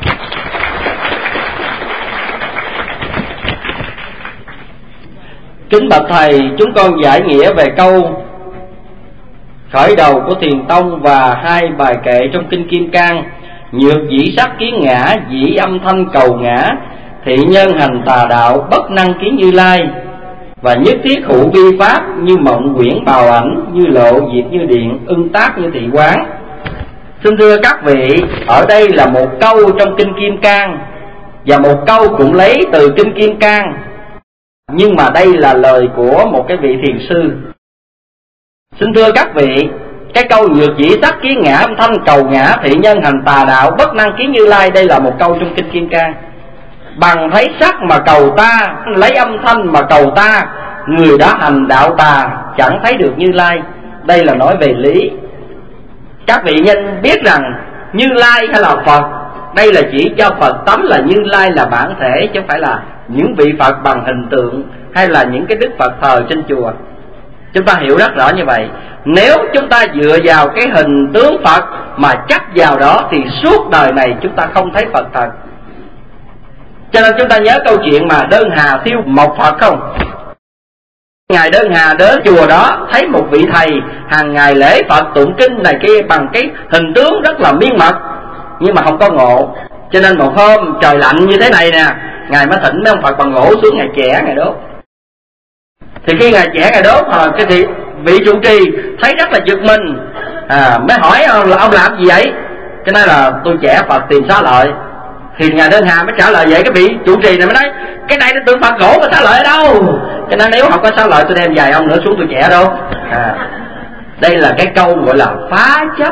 Kính bạch thầy, chúng con giải nghĩa về câu khởi đầu của Thiền Tông và hai bài kệ trong kinh Kim Cang: nhược dĩ sắc kiến ngã, dĩ âm thanh cầu ngã, thị nhân hành tà đạo, bất năng kiến Như Lai, và nhất thiết hữu vi pháp, như mộng quyển bào ảnh, như lộ diệt như điện, ưng tác như thị quán. Xin thưa các vị, ở đây là một câu trong kinh Kim Cang, và một câu cũng lấy từ kinh Kim Cang, nhưng mà đây là lời của một cái vị thiền sư. Xin thưa các vị, cái câu nhược dĩ sắc kiến ngã, âm thanh cầu ngã, thị nhân hành tà đạo, bất năng kiến Như Lai, đây là một câu trong kinh Kim Cang. Bằng thấy sắc mà cầu ta, lấy âm thanh mà cầu ta, người đã hành đạo tà, chẳng thấy được Như Lai. Đây là nói về lý. Các vị nhân biết rằng Như Lai hay là Phật, đây là chỉ cho Phật tánh là Như Lai là bản thể, chứ không phải là những vị Phật bằng hình tượng hay là những cái đức Phật thờ trên chùa. Chúng ta hiểu rất rõ như vậy. Nếu chúng ta dựa vào cái hình tướng Phật mà chấp vào đó thì suốt đời này chúng ta không thấy Phật thật. Cho nên chúng ta nhớ câu chuyện mà Đơn Hà thiêu mộc Phật không? Ngài Đơn Hà đến chùa đó, thấy một vị thầy hàng ngày lễ Phật tụng kinh này kia bằng cái hình tướng rất là miên mật, nhưng mà không có ngộ. Cho nên một hôm trời lạnh như thế này nè, Ngài mới thỉnh mấy ông Phật bằng gỗ xuống, Ngài chẻ Ngài đốt. Thì khi Ngài chẻ Ngài đốt, cái thì vị trụ trì thấy rất là giật mình, à, mới hỏi ông là ông làm gì vậy? Cho nên là tôi chẻ Phật tìm xá lợi. Thì Ngài Đơn Hà mới trả lời vậy. Cái vị trụ trì này mới nói cái này nó tượng Phật gỗ mà xá lợi ở đâu? Cho nên nếu không có xá lợi tôi đem vài ông nữa xuống tôi chẻ đâu. À, đây là cái câu gọi là phá chấp.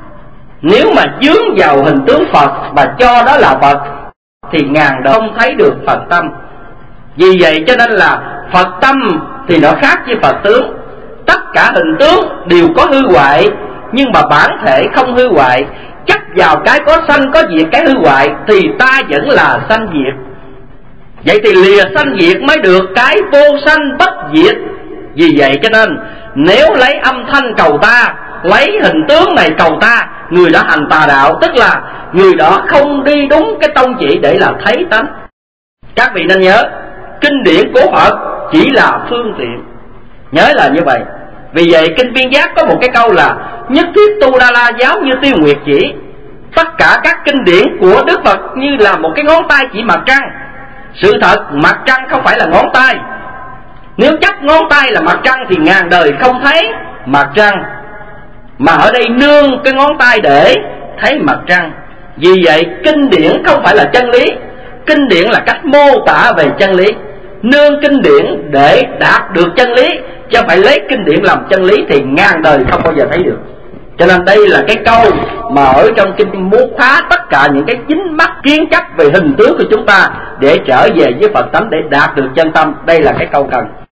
Nếu mà dướng vào hình tướng Phật và cho đó là Phật thì ngàn đời không thấy được Phật tâm. Vì vậy cho nên là Phật tâm thì nó khác với Phật tướng. Tất cả hình tướng đều có hư hoại, nhưng mà bản thể không hư hoại. Chấp vào cái có sanh có diệt, cái hư hoại, thì ta vẫn là sanh diệt. Vậy thì lìa sanh diệt mới được cái vô sanh bất diệt. Vì vậy cho nên nếu lấy âm thanh cầu ta, lấy hình tướng này cầu ta, người đó hành tà đạo, tức là người đó không đi đúng cái tông chỉ để là thấy tánh. Các vị nên nhớ, kinh điển của Phật chỉ là phương tiện, nhớ là như vậy. Vì vậy kinh Viên Giác có một cái câu là nhất thiết tu đa la giáo như tiêu nguyệt chỉ. Tất cả các kinh điển của Đức Phật như là một cái ngón tay chỉ mặt trăng. Sự thật mặt trăng không phải là ngón tay. Nếu chấp ngón tay là mặt trăng thì ngàn đời không thấy mặt trăng, mà ở đây nương cái ngón tay để thấy mặt trăng. Vì vậy kinh điển không phải là chân lý. Kinh điển là cách mô tả về chân lý. Nương kinh điển để đạt được chân lý, chứ không phải lấy kinh điển làm chân lý thì ngàn đời không bao giờ thấy được. Cho nên đây là cái câu mà ở trong kinh muốn phá tất cả những cái dính mắc kiến chấp về hình tướng của chúng ta để trở về với Phật tánh, để đạt được chân tâm. Đây là cái câu cần.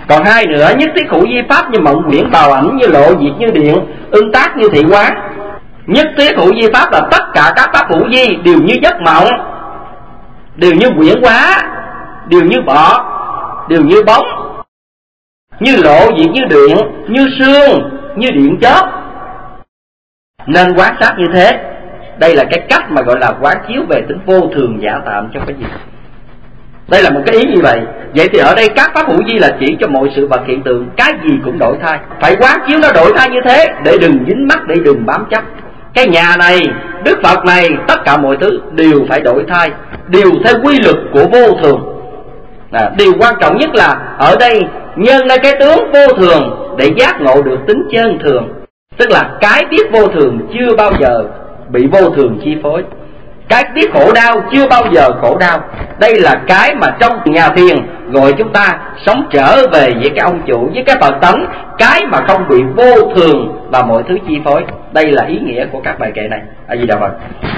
Còn hai nữa, nhất thiết hữu di pháp như mộng quyển bào ảnh, như lộ diệt như điện, ưng tác như thị quán. Nhất thiết hữu di pháp là tất cả các pháp hữu di đều như giấc mộng, đều như quyển hóa, đều như bọ, đều như bóng, như lộ diệt như điện, như sương, như điện chớp. Nên quan sát như thế. Đây là cái cách mà gọi là quán chiếu về tính vô thường giả tạm cho cái gì. Đây là một cái ý như vậy. Vậy thì ở đây các pháp hữu di là chỉ cho mọi sự vật hiện tượng, cái gì cũng đổi thay. Phải quán chiếu nó đổi thay như thế, để đừng dính mắc, để đừng bám chấp. Cái nhà này, Đức Phật này, tất cả mọi thứ đều phải đổi thay, đều theo quy luật của vô thường. À, điều quan trọng nhất là ở đây nhân nơi cái tướng vô thường để giác ngộ được tính chân thường. Tức là cái biết vô thường chưa bao giờ bị vô thường chi phối, cái biết khổ đau chưa bao giờ khổ đau. Đây là cái mà trong nhà thiền gọi chúng ta sống trở về với cái ông chủ, với cái Phật tánh, cái mà không bị vô thường và mọi thứ chi phối. Đây là ý nghĩa của các bài kệ này. A Di Đà Phật.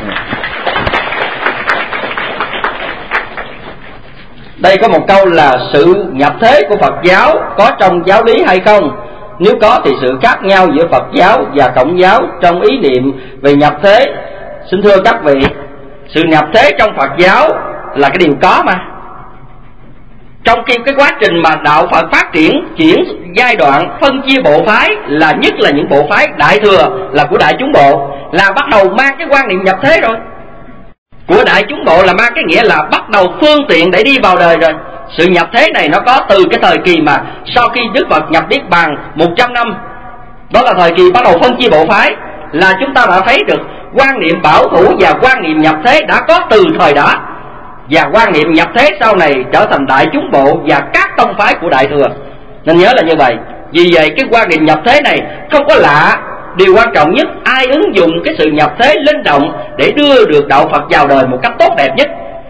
Đây có một câu là sự nhập thế của Phật giáo có trong giáo lý hay không? Nếu có thì sự khác nhau giữa Phật giáo và Cộng giáo trong ý niệm về nhập thế. Xin thưa các vị, sự nhập thế trong Phật giáo là cái điều có mà. Trong khi cái quá trình mà đạo Phật phát triển, chuyển giai đoạn, phân chia bộ phái, là nhất là những bộ phái đại thừa là của đại chúng bộ, là bắt đầu mang cái quan niệm nhập thế rồi. Của đại chúng bộ là mang cái nghĩa là bắt đầu phương tiện để đi vào đời rồi. Sự nhập thế này nó có từ cái thời kỳ mà sau khi Đức Phật nhập Niết Bàn một trăm năm. Đó là thời kỳ bắt đầu phân chia bộ phái, là chúng ta đã thấy được quan niệm bảo thủ và quan niệm nhập thế đã có từ thời đó. Và quan niệm nhập thế sau này trở thành đại chúng bộ và các tông phái của đại thừa. Nên nhớ là như vậy. Vì vậy cái quan niệm nhập thế này không có lạ. Điều quan trọng nhất, ai ứng dụng cái sự nhập thế linh động để đưa được đạo Phật vào đời một cách tốt đẹp nhất.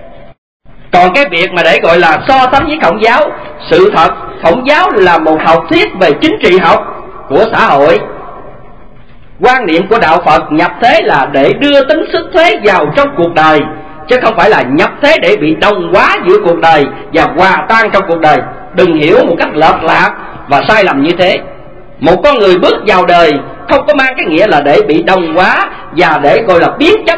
Còn cái việc mà để gọi là so sánh với Khổng giáo, sự thật Khổng giáo là một học thuyết về chính trị học của xã hội. Quan niệm của đạo Phật nhập thế là để đưa tính xuất thế vào trong cuộc đời, chứ không phải là nhập thế để bị đồng hóa giữa cuộc đời và hòa tan trong cuộc đời. Đừng hiểu một cách lệch lạc và sai lầm như thế. Một con người bước vào đời không có mang cái nghĩa là để bị đồng hóa và để gọi là biến chất.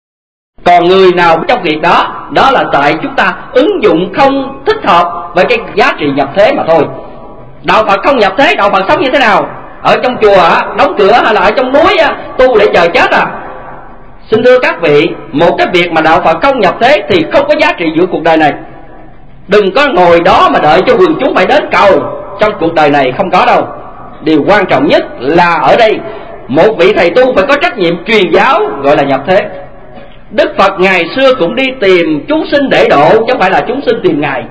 Còn người nào trong việc đó, đó là tại chúng ta ứng dụng không thích hợp với cái giá trị nhập thế mà thôi. Đạo Phật không nhập thế, đạo Phật sống như thế nào? Ở trong chùa đóng cửa hay là ở trong núi tu để chờ chết à? Xin thưa các vị, một cái việc mà đạo Phật không nhập thế thì không có giá trị giữa cuộc đời này. Đừng có ngồi đó mà đợi cho quần chúng phải đến cầu. Trong cuộc đời này không có đâu. Điều quan trọng nhất là ở đây một vị thầy tu phải có trách nhiệm truyền giáo, gọi là nhập thế. Đức Phật ngày xưa cũng đi tìm chúng sinh để độ, chứ không phải là chúng sinh tìm Ngài.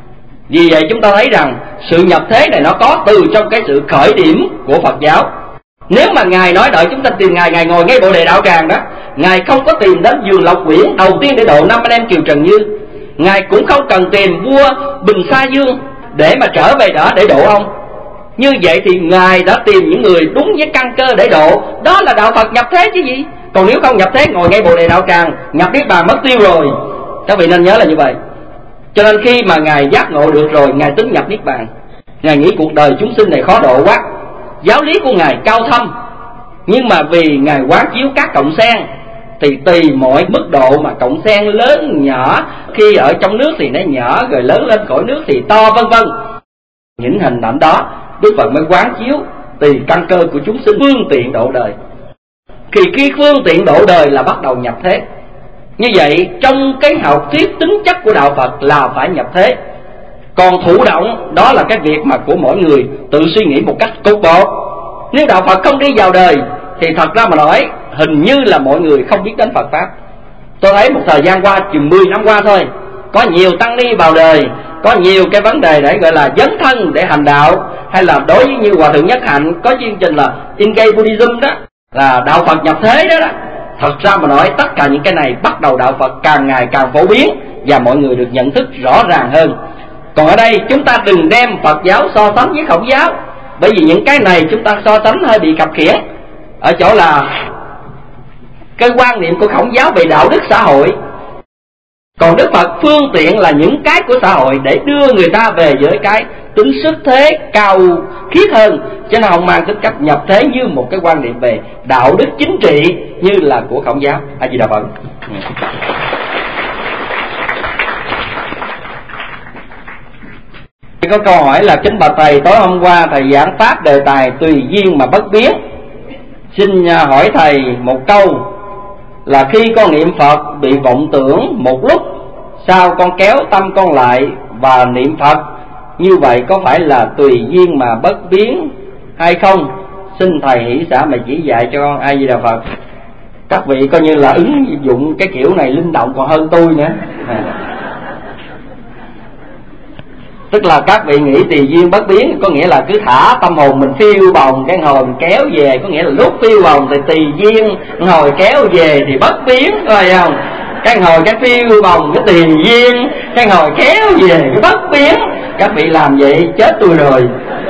Vì vậy chúng ta thấy rằng sự nhập thế này nó có từ trong cái sự khởi điểm của Phật giáo. Nếu mà Ngài nói đợi chúng ta tìm Ngài, Ngài ngồi ngay Bồ Đề Đạo Tràng đó, Ngài không có tìm đến vườn Lộc Quyển đầu tiên để độ năm anh em Kiều Trần Như. Ngài cũng không cần tìm vua Bình Sa Dương để mà trở về đó để độ ông. Như vậy thì Ngài đã tìm những người đúng với căn cơ để độ. Đó là đạo Phật nhập thế chứ gì. Còn nếu không nhập thế, ngồi ngay Bồ Đề Đạo Tràng, nhập Niết Bàn mất tiêu rồi. Các vị nên nhớ là như vậy. Cho nên khi mà Ngài giác ngộ được rồi, Ngài tính nhập Niết Bàn. Ngài nghĩ cuộc đời chúng sinh này khó độ quá. Giáo lý của Ngài cao thâm, nhưng mà vì Ngài quán chiếu các cộng sen, thì tùy mọi mức độ mà cộng sen lớn nhỏ, khi ở trong nước thì nó nhỏ, rồi lớn lên khỏi nước thì to, vân vân. Những hình ảnh đó Đức Phật mới quán chiếu tùy căn cơ của chúng sinh phương tiện độ đời. Thì khi phương tiện độ đời là bắt đầu nhập thế. Như vậy trong cái học thuyết tính chất của đạo Phật là phải nhập thế. Còn thụ động đó là cái việc mà của mỗi người tự suy nghĩ một cách cục bộ. Nếu đạo Phật không đi vào đời thì thật ra mà nói hình như là mọi người không biết đến Phật Pháp. Tôi thấy một thời gian qua, chừng mười năm qua thôi, có nhiều tăng ni vào đời, có nhiều cái vấn đề để gọi là dấn thân để hành đạo, hay là đối với như Hòa Thượng Nhất Hạnh có chương trình là In-Gay Buddhism đó, là đạo Phật nhập thế đó, đó. Thật ra mà nói tất cả những cái này bắt đầu đạo Phật càng ngày càng phổ biến và mọi người được nhận thức rõ ràng hơn. Còn ở đây chúng ta đừng đem Phật giáo so sánh với Khổng giáo, bởi vì những cái này chúng ta so sánh hơi bị khập khiễng ở chỗ là cái quan niệm của Khổng giáo về đạo đức xã hội, còn Đức Phật phương tiện là những cái của xã hội để đưa người ta về với cái tính sức thế cao khiết hơn, chứ nó không mang tính cách nhập thế như một cái quan niệm về đạo đức chính trị như là của Khổng giáo. A Di Đà Phật. Có câu hỏi là: kính bạch thầy, tối hôm qua thầy giảng pháp đề tài tùy duyên mà bất biến. Xin hỏi thầy một câu là khi con niệm Phật bị vọng tưởng một lúc, sao con kéo tâm con lại và niệm Phật, như vậy có phải là tùy duyên mà bất biến hay không? Xin thầy hỷ xả mà chỉ dạy cho con. A Di Đà Phật. Các vị coi như là ứng dụng cái kiểu này linh động còn hơn tôi nữa. À. Tức là các vị nghĩ tùy duyên bất biến có nghĩa là cứ thả tâm hồn mình phiêu bồng, cái hồi mình kéo về, có nghĩa là lúc phiêu bồng thì tùy duyên, hồi kéo về thì bất biến, phải không? Cái hồi cái phiêu bồng cái tùy duyên, cái hồi kéo về cái bất biến. Các vị làm vậy chết tôi rồi.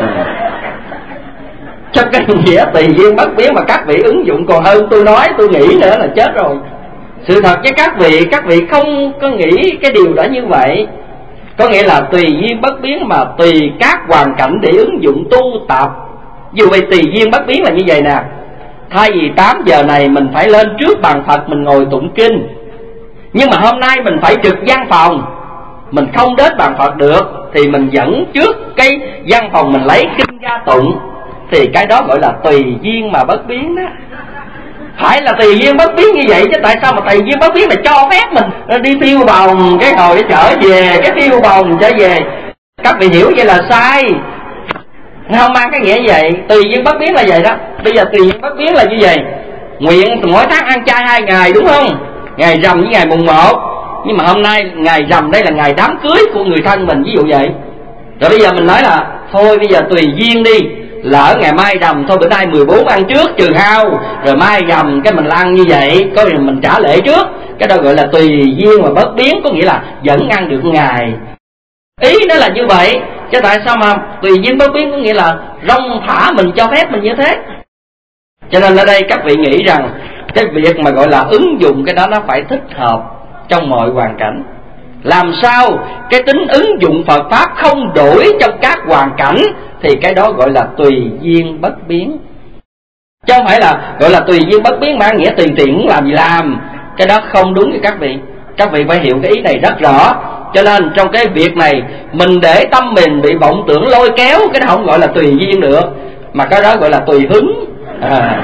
Cho cái nghĩa tùy duyên bất biến mà các vị ứng dụng còn hơn tôi nói, tôi nghĩ nữa là chết rồi. Sự thật với các vị, các vị không có nghĩ cái điều đó như vậy. Có nghĩa là tùy duyên bất biến mà tùy các hoàn cảnh để ứng dụng tu tập. Dù vậy tùy duyên bất biến là như vậy nè. Thay vì tám giờ này mình phải lên trước bàn Phật mình ngồi tụng kinh, nhưng mà hôm nay mình phải trực văn phòng, mình không đến bàn Phật được, thì mình dẫn trước cái văn phòng mình lấy kinh ra tụng. Thì cái đó gọi là tùy duyên mà bất biến đó. Phải là tùy duyên bất biến như vậy, chứ tại sao mà tùy duyên bất biến là cho phép mình đi phiêu bồng, cái hồi để trở về, cái phiêu bồng trở về. Các vị hiểu vậy là sai, không mang cái nghĩa vậy. Tùy duyên bất biến là vậy đó. Bây giờ tùy duyên bất biến là như vậy. Nguyện mỗi tháng ăn chay hai ngày đúng không? Ngày rằm với ngày mùng một. Nhưng mà hôm nay ngày rằm đây là ngày đám cưới của người thân mình, ví dụ vậy. Rồi bây giờ mình nói là thôi bây giờ tùy duyên đi, lỡ ngày mai rằm thôi bữa nay mười bốn ăn trước trừ hao, rồi mai rằm cái mình ăn như vậy, có nghĩa mình trả lễ trước. Cái đó gọi là tùy duyên mà bất biến, có nghĩa là vẫn ăn được ngày. Ý nó là như vậy, chứ tại sao mà tùy duyên bất biến có nghĩa là rong thả mình, cho phép mình như thế. Cho nên ở đây các vị nghĩ rằng cái việc mà gọi là ứng dụng cái đó nó phải thích hợp trong mọi hoàn cảnh. Làm sao cái tính ứng dụng Phật Pháp không đổi trong các hoàn cảnh, thì cái đó gọi là tùy duyên bất biến. Chứ không phải là gọi là tùy duyên bất biến mà nghĩa tùy tiện muốn làm gì làm. Cái đó không đúng với các vị. Các vị phải hiểu cái ý này rất rõ. Cho nên trong cái việc này, mình để tâm mình bị vọng tưởng lôi kéo, cái đó không gọi là tùy duyên nữa, mà cái đó gọi là tùy hứng. À,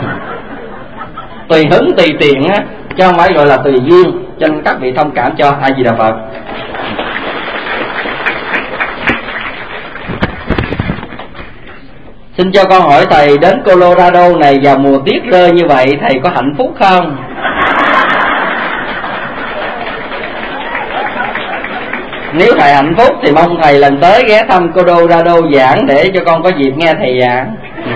tùy hứng tùy tiện á, chứ không phải gọi là tùy duyên. Cho nên các vị thông cảm cho. A Di Đà Phật. Xin cho con hỏi thầy, đến Colorado này vào mùa tuyết rơi như vậy, thầy có hạnh phúc không? Nếu thầy hạnh phúc thì mong thầy lần tới ghé thăm Colorado giảng để cho con có dịp nghe thầy giảng. Ừ.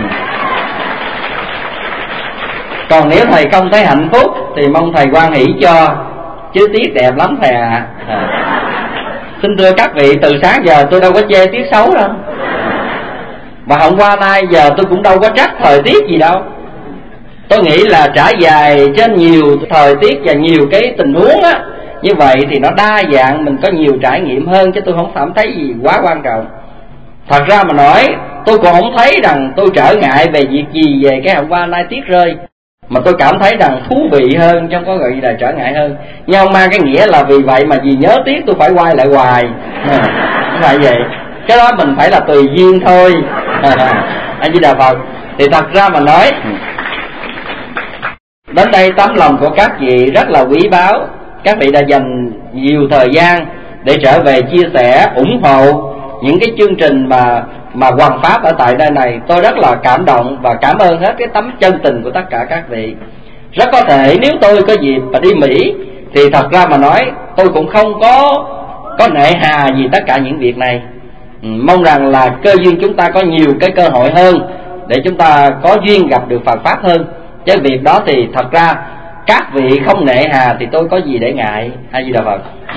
Còn nếu thầy không thấy hạnh phúc thì mong thầy hoan hỷ cho, chứ tiết đẹp lắm thầy ạ. À. À. Xin thưa các vị, từ sáng giờ tôi đâu có chê tiết xấu đâu, mà hôm qua nay giờ tôi cũng đâu có trách thời tiết gì đâu. Tôi nghĩ là trải dài trên nhiều thời tiết và nhiều cái tình huống á, như vậy thì nó đa dạng, mình có nhiều trải nghiệm hơn, chứ tôi không cảm thấy gì quá quan trọng. Thật ra mà nói, tôi cũng không thấy rằng tôi trở ngại về việc gì về cái hôm qua nay tiết rơi, mà tôi cảm thấy rằng thú vị hơn, chứ không có gọi là trở ngại hơn. Nhưng không mang cái nghĩa là vì vậy mà vì nhớ tiết tôi phải quay lại hoài. À, không phải vậy. Cái đó mình phải là tùy duyên thôi. A Di Đà Phật. Thì thật ra mà nói, đến đây tấm lòng của các vị rất là quý báu. Các vị đã dành nhiều thời gian để trở về chia sẻ, ủng hộ những cái chương trình mà mà hoằng pháp ở tại nơi này. Tôi rất là cảm động và cảm ơn hết cái tấm chân tình của tất cả các vị. Rất có thể nếu tôi có dịp mà đi Mỹ thì thật ra mà nói tôi cũng không có có nệ hà gì tất cả những việc này. Ừ, mong rằng là cơ duyên chúng ta có nhiều cái cơ hội hơn để chúng ta có duyên gặp được Phật Pháp hơn. Chứ việc đó thì thật ra các vị không nệ hà thì tôi có gì để ngại. A Di Đà Phật. Ừ.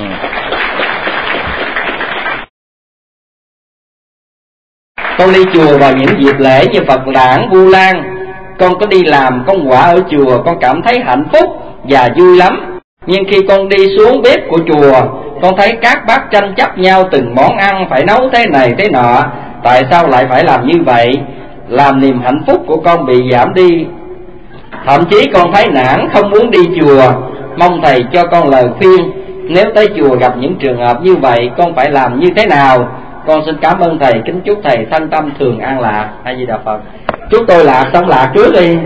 Con đi chùa vào những dịp lễ như Phật đản, Vu Lan. Con có đi làm công quả ở chùa, con cảm thấy hạnh phúc và vui lắm. Nhưng khi con đi xuống bếp của chùa con thấy các bác tranh chấp nhau từng món ăn, phải nấu thế này thế nọ. Tại sao lại phải làm như vậy? Làm niềm hạnh phúc của con bị giảm đi. Thậm chí con thấy nản không muốn đi chùa. Mong thầy cho con lời khuyên, nếu tới chùa gặp những trường hợp như vậy, con phải làm như thế nào? Con xin cảm ơn thầy, kính chúc thầy thân tâm thường an lạc. A Di Đà Phật. Chúc tôi lạc xong lạc trước đi.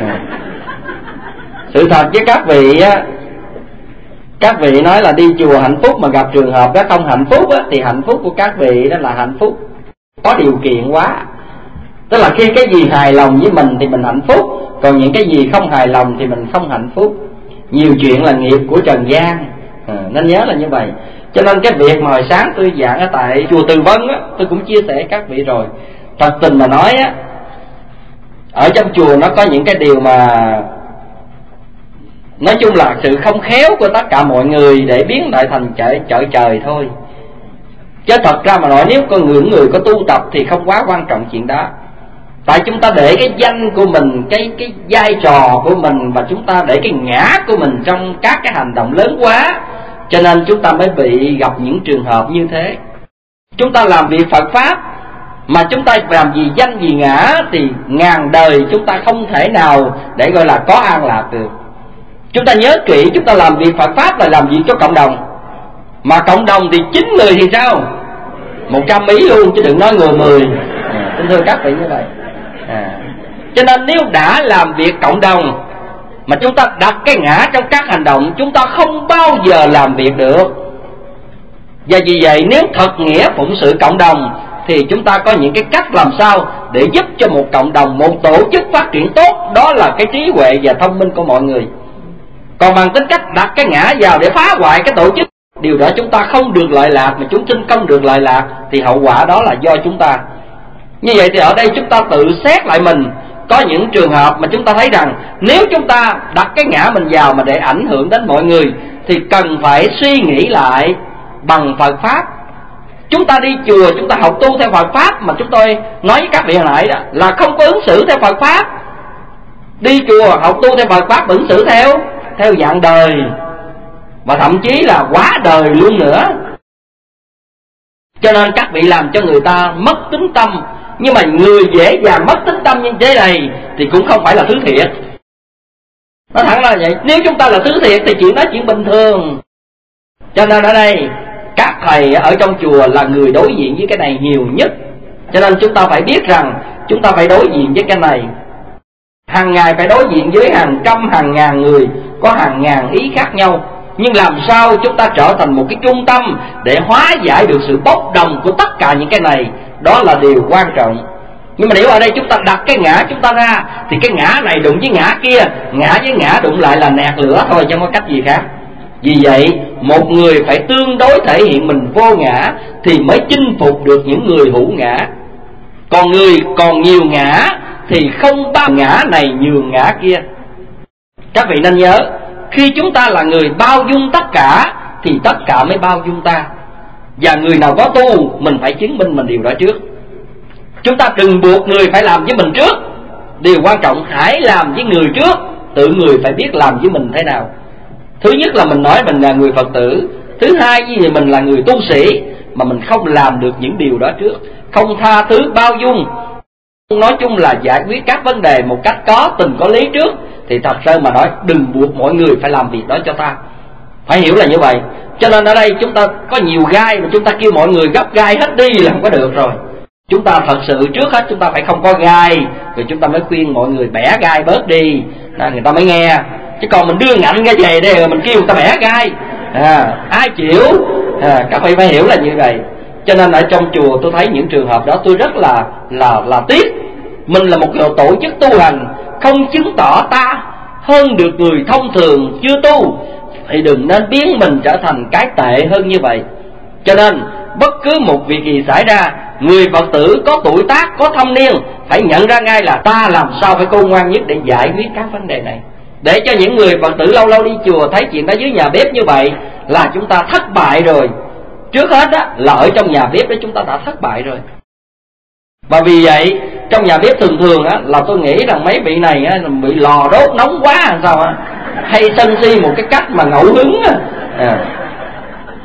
Sự thật với các vị á, các vị nói là đi chùa hạnh phúc, mà gặp trường hợp đó không hạnh phúc á, thì hạnh phúc của các vị đó là hạnh phúc có điều kiện quá. Tức là khi cái gì hài lòng với mình thì mình hạnh phúc, còn những cái gì không hài lòng thì mình không hạnh phúc. Nhiều chuyện là nghiệp của trần gian, à, nên nhớ là như vậy. Cho nên cái việc mà hồi sáng tôi giảng ở tại chùa Từ Vân á, tôi cũng chia sẻ các vị rồi. Thật tình mà nói á, ở trong chùa nó có những cái điều mà nói chung là sự không khéo của tất cả mọi người để biến lại thành chợ, chợ trời thôi. Chứ thật ra mà nói, nếu con người người có tu tập thì không quá quan trọng chuyện đó. Tại chúng ta để cái danh của mình, cái cái vai trò của mình, và chúng ta để cái ngã của mình trong các cái hành động lớn quá, cho nên chúng ta mới bị gặp những trường hợp như thế. Chúng ta làm việc Phật Pháp mà chúng ta làm gì danh gì ngã thì ngàn đời chúng ta không thể nào để gọi là có an lạc được. Chúng ta nhớ kỹ, chúng ta làm việc Phật Pháp là làm việc cho cộng đồng. Mà cộng đồng thì chín người thì sao? Một trăm ý luôn, chứ đừng nói người mười. À, xin thưa các vị như vậy. À, cho nên nếu đã làm việc cộng đồng mà chúng ta đặt cái ngã trong các hành động, chúng ta không bao giờ làm việc được. Và vì vậy nếu thật nghĩa phụng sự cộng đồng thì chúng ta có những cái cách làm sao để giúp cho một cộng đồng, một tổ chức phát triển tốt. Đó là cái trí huệ và thông minh của mọi người. Còn bằng tính cách đặt cái ngã vào để phá hoại cái tổ chức, điều đó chúng ta không được lợi lạc, mà chúng sinh không được lợi lạc, thì hậu quả đó là do chúng ta. Như vậy thì ở đây chúng ta tự xét lại mình. Có những trường hợp mà chúng ta thấy rằng nếu chúng ta đặt cái ngã mình vào mà để ảnh hưởng đến mọi người thì cần phải suy nghĩ lại bằng Phật Pháp. Chúng ta đi chùa, chúng ta học tu theo Phật Pháp, mà chúng tôi nói với các vị hồi nãy đó là không có ứng xử theo Phật Pháp. Đi chùa học tu theo Phật Pháp ứng xử theo theo dạng đời, và thậm chí là quá đời luôn nữa. Cho nên các vị làm cho người ta mất tính tâm. Nhưng mà người dễ dàng mất tính tâm như thế này thì cũng không phải là thứ thiệt. Nói thẳng là vậy. Nếu chúng ta là thứ thiệt thì chuyện đó chuyện bình thường. Cho nên ở đây các thầy ở trong chùa là người đối diện với cái này nhiều nhất. Cho nên chúng ta phải biết rằng chúng ta phải đối diện với cái này. Hàng ngày phải đối diện với hàng trăm hàng ngàn người, có hàng ngàn ý khác nhau. Nhưng làm sao chúng ta trở thành một cái trung tâm để hóa giải được sự bốc đồng của tất cả những cái này, đó là điều quan trọng. Nhưng mà nếu ở đây chúng ta đặt cái ngã chúng ta ra thì cái ngã này đụng với ngã kia, ngã với ngã đụng lại là nẹt lửa thôi, chứ không có cách gì khác. Vì vậy một người phải tương đối thể hiện mình vô ngã thì mới chinh phục được những người hữu ngã. Còn người còn nhiều ngã thì không bao ngã này nhường ngã kia. Các vị nên nhớ, khi chúng ta là người bao dung tất cả thì tất cả mới bao dung ta. Và người nào có tu, mình phải chứng minh mình điều đó trước. Chúng ta đừng buộc người phải làm với mình trước. Điều quan trọng hãy làm với người trước, tự người phải biết làm với mình thế nào. Thứ nhất là mình nói mình là người Phật tử. Thứ hai vì mình là người tu sĩ mà mình không làm được những điều đó trước, không tha thứ bao dung, nói chung là giải quyết các vấn đề một cách có tình có lý trước, thì thật sự mà nói đừng buộc mọi người phải làm việc đó cho ta. Phải hiểu là như vậy. Cho nên ở đây chúng ta có nhiều gai mà chúng ta kêu mọi người gấp gai hết đi là không có được rồi. Chúng ta thật sự trước hết chúng ta phải không có gai, rồi chúng ta mới khuyên mọi người bẻ gai bớt đi, à, người ta mới nghe. Chứ còn mình đưa ngạnh cái về đây rồi mình kêu người ta bẻ gai, à, ai chịu? À, các vị phải hiểu là như vậy. Cho nên ở trong chùa tôi thấy những trường hợp đó tôi rất là là là tiếc. Mình là một tổ chức tu hành, không chứng tỏ ta hơn được người thông thường chưa tu, thì đừng nên biến mình trở thành cái tệ hơn như vậy. Cho nên bất cứ một việc gì xảy ra, người Phật tử có tuổi tác, có thâm niên phải nhận ra ngay là ta làm sao phải khôn ngoan nhất để giải quyết các vấn đề này. Để cho những người Phật tử lâu lâu đi chùa thấy chuyện đó dưới nhà bếp như vậy là chúng ta thất bại rồi. Trước hết á, là ở trong nhà bếp đó chúng ta đã thất bại rồi. Và vì vậy trong nhà bếp thường thường á, là tôi nghĩ rằng mấy vị này á, bị lò đốt nóng quá hay sao á, hay sân si một cái cách mà ngẫu hứng á. À.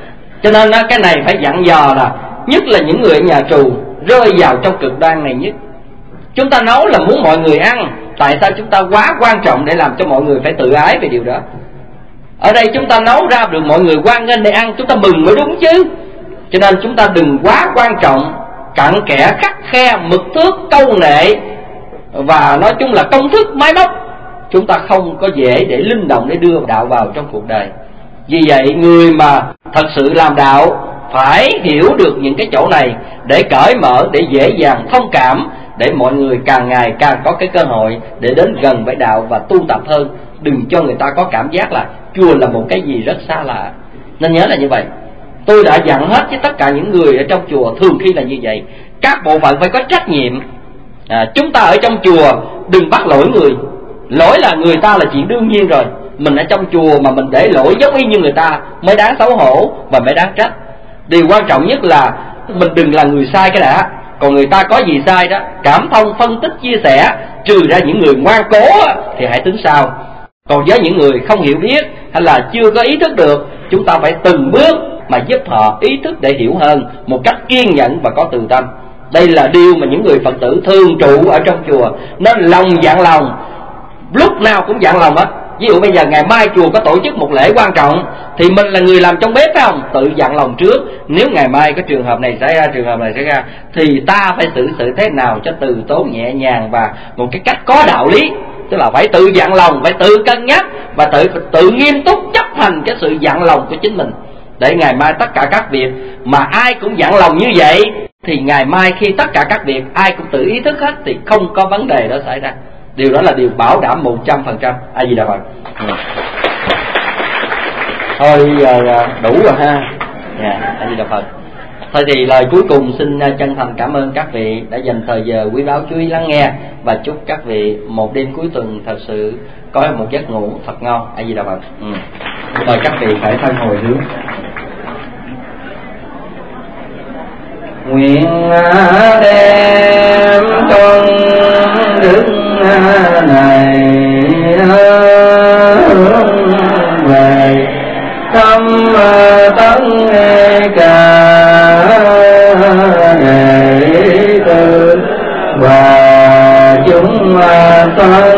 Cho nên đó, cái này phải dặn dò là nhất là những người ở nhà trù rơi vào trong cực đoan này nhất. Chúng ta nấu là muốn mọi người ăn, tại sao chúng ta quá quan trọng để làm cho mọi người phải tự ái về điều đó? Ở đây chúng ta nấu ra được mọi người hoan nghênh để ăn, chúng ta mừng mới đúng chứ. Cho nên chúng ta đừng quá quan trọng, cặn kẽ, khắt khe, mực thước, câu nệ, và nói chung là công thức máy móc. Chúng ta không có dễ để linh động để đưa đạo vào trong cuộc đời. Vì vậy người mà thật sự làm đạo phải hiểu được những cái chỗ này để cởi mở, để dễ dàng thông cảm, để mọi người càng ngày càng có cái cơ hội để đến gần với đạo và tu tập hơn. Đừng cho người ta có cảm giác là chùa là một cái gì rất xa lạ. Nên nhớ là như vậy. Tôi đã dặn hết với tất cả những người ở trong chùa, thường khi là như vậy. Các bộ phận phải có trách nhiệm. à, Chúng ta ở trong chùa đừng bắt lỗi người. Lỗi là người ta là chuyện đương nhiên rồi. Mình ở trong chùa mà mình để lỗi giống y như người ta mới đáng xấu hổ và mới đáng trách. Điều quan trọng nhất là mình đừng là người sai cái đã. Còn người ta có gì sai đó, cảm thông, phân tích, chia sẻ, trừ ra những người ngoan cố thì hãy tính sao. Còn với những người không hiểu biết hay là chưa có ý thức được, chúng ta phải từng bước mà giúp họ ý thức để hiểu hơn, một cách kiên nhẫn và có từ tâm. Đây là điều mà những người Phật tử thường trụ ở trong chùa nên lòng dặn lòng, lúc nào cũng dặn lòng hết. Ví dụ bây giờ ngày mai chùa có tổ chức một lễ quan trọng thì mình là người làm trong bếp phải không? Tự dặn lòng trước, nếu ngày mai có trường hợp này xảy ra, trường hợp này xảy ra thì ta phải xử sự thế nào cho từ tốn nhẹ nhàng và một cái cách có đạo lý. Tức là phải tự dặn lòng, phải tự cân nhắc và tự tự nghiêm túc chấp hành cái sự dặn lòng của chính mình, để ngày mai tất cả các việc mà ai cũng dặn lòng như vậy thì ngày mai khi tất cả các việc ai cũng tự ý thức hết thì không có vấn đề đó xảy ra. Điều đó là điều bảo đảm một trăm phần trăm. A Di Đà Phật. Ừ. Thôi giờ đủ rồi ha. Dạ, A Di Đà Phật. Thôi thì lời cuối cùng xin chân thành cảm ơn các vị đã dành thời giờ quý báu chú ý lắng nghe, và chúc các vị một đêm cuối tuần thật sự có một giấc ngủ thật ngon. A Di Đà Phật. Ừ. Mời các vị phải thân hồi hướng. Nguyện đem con đức này hướng về tâm tấn cả đệ tử và chúng sanh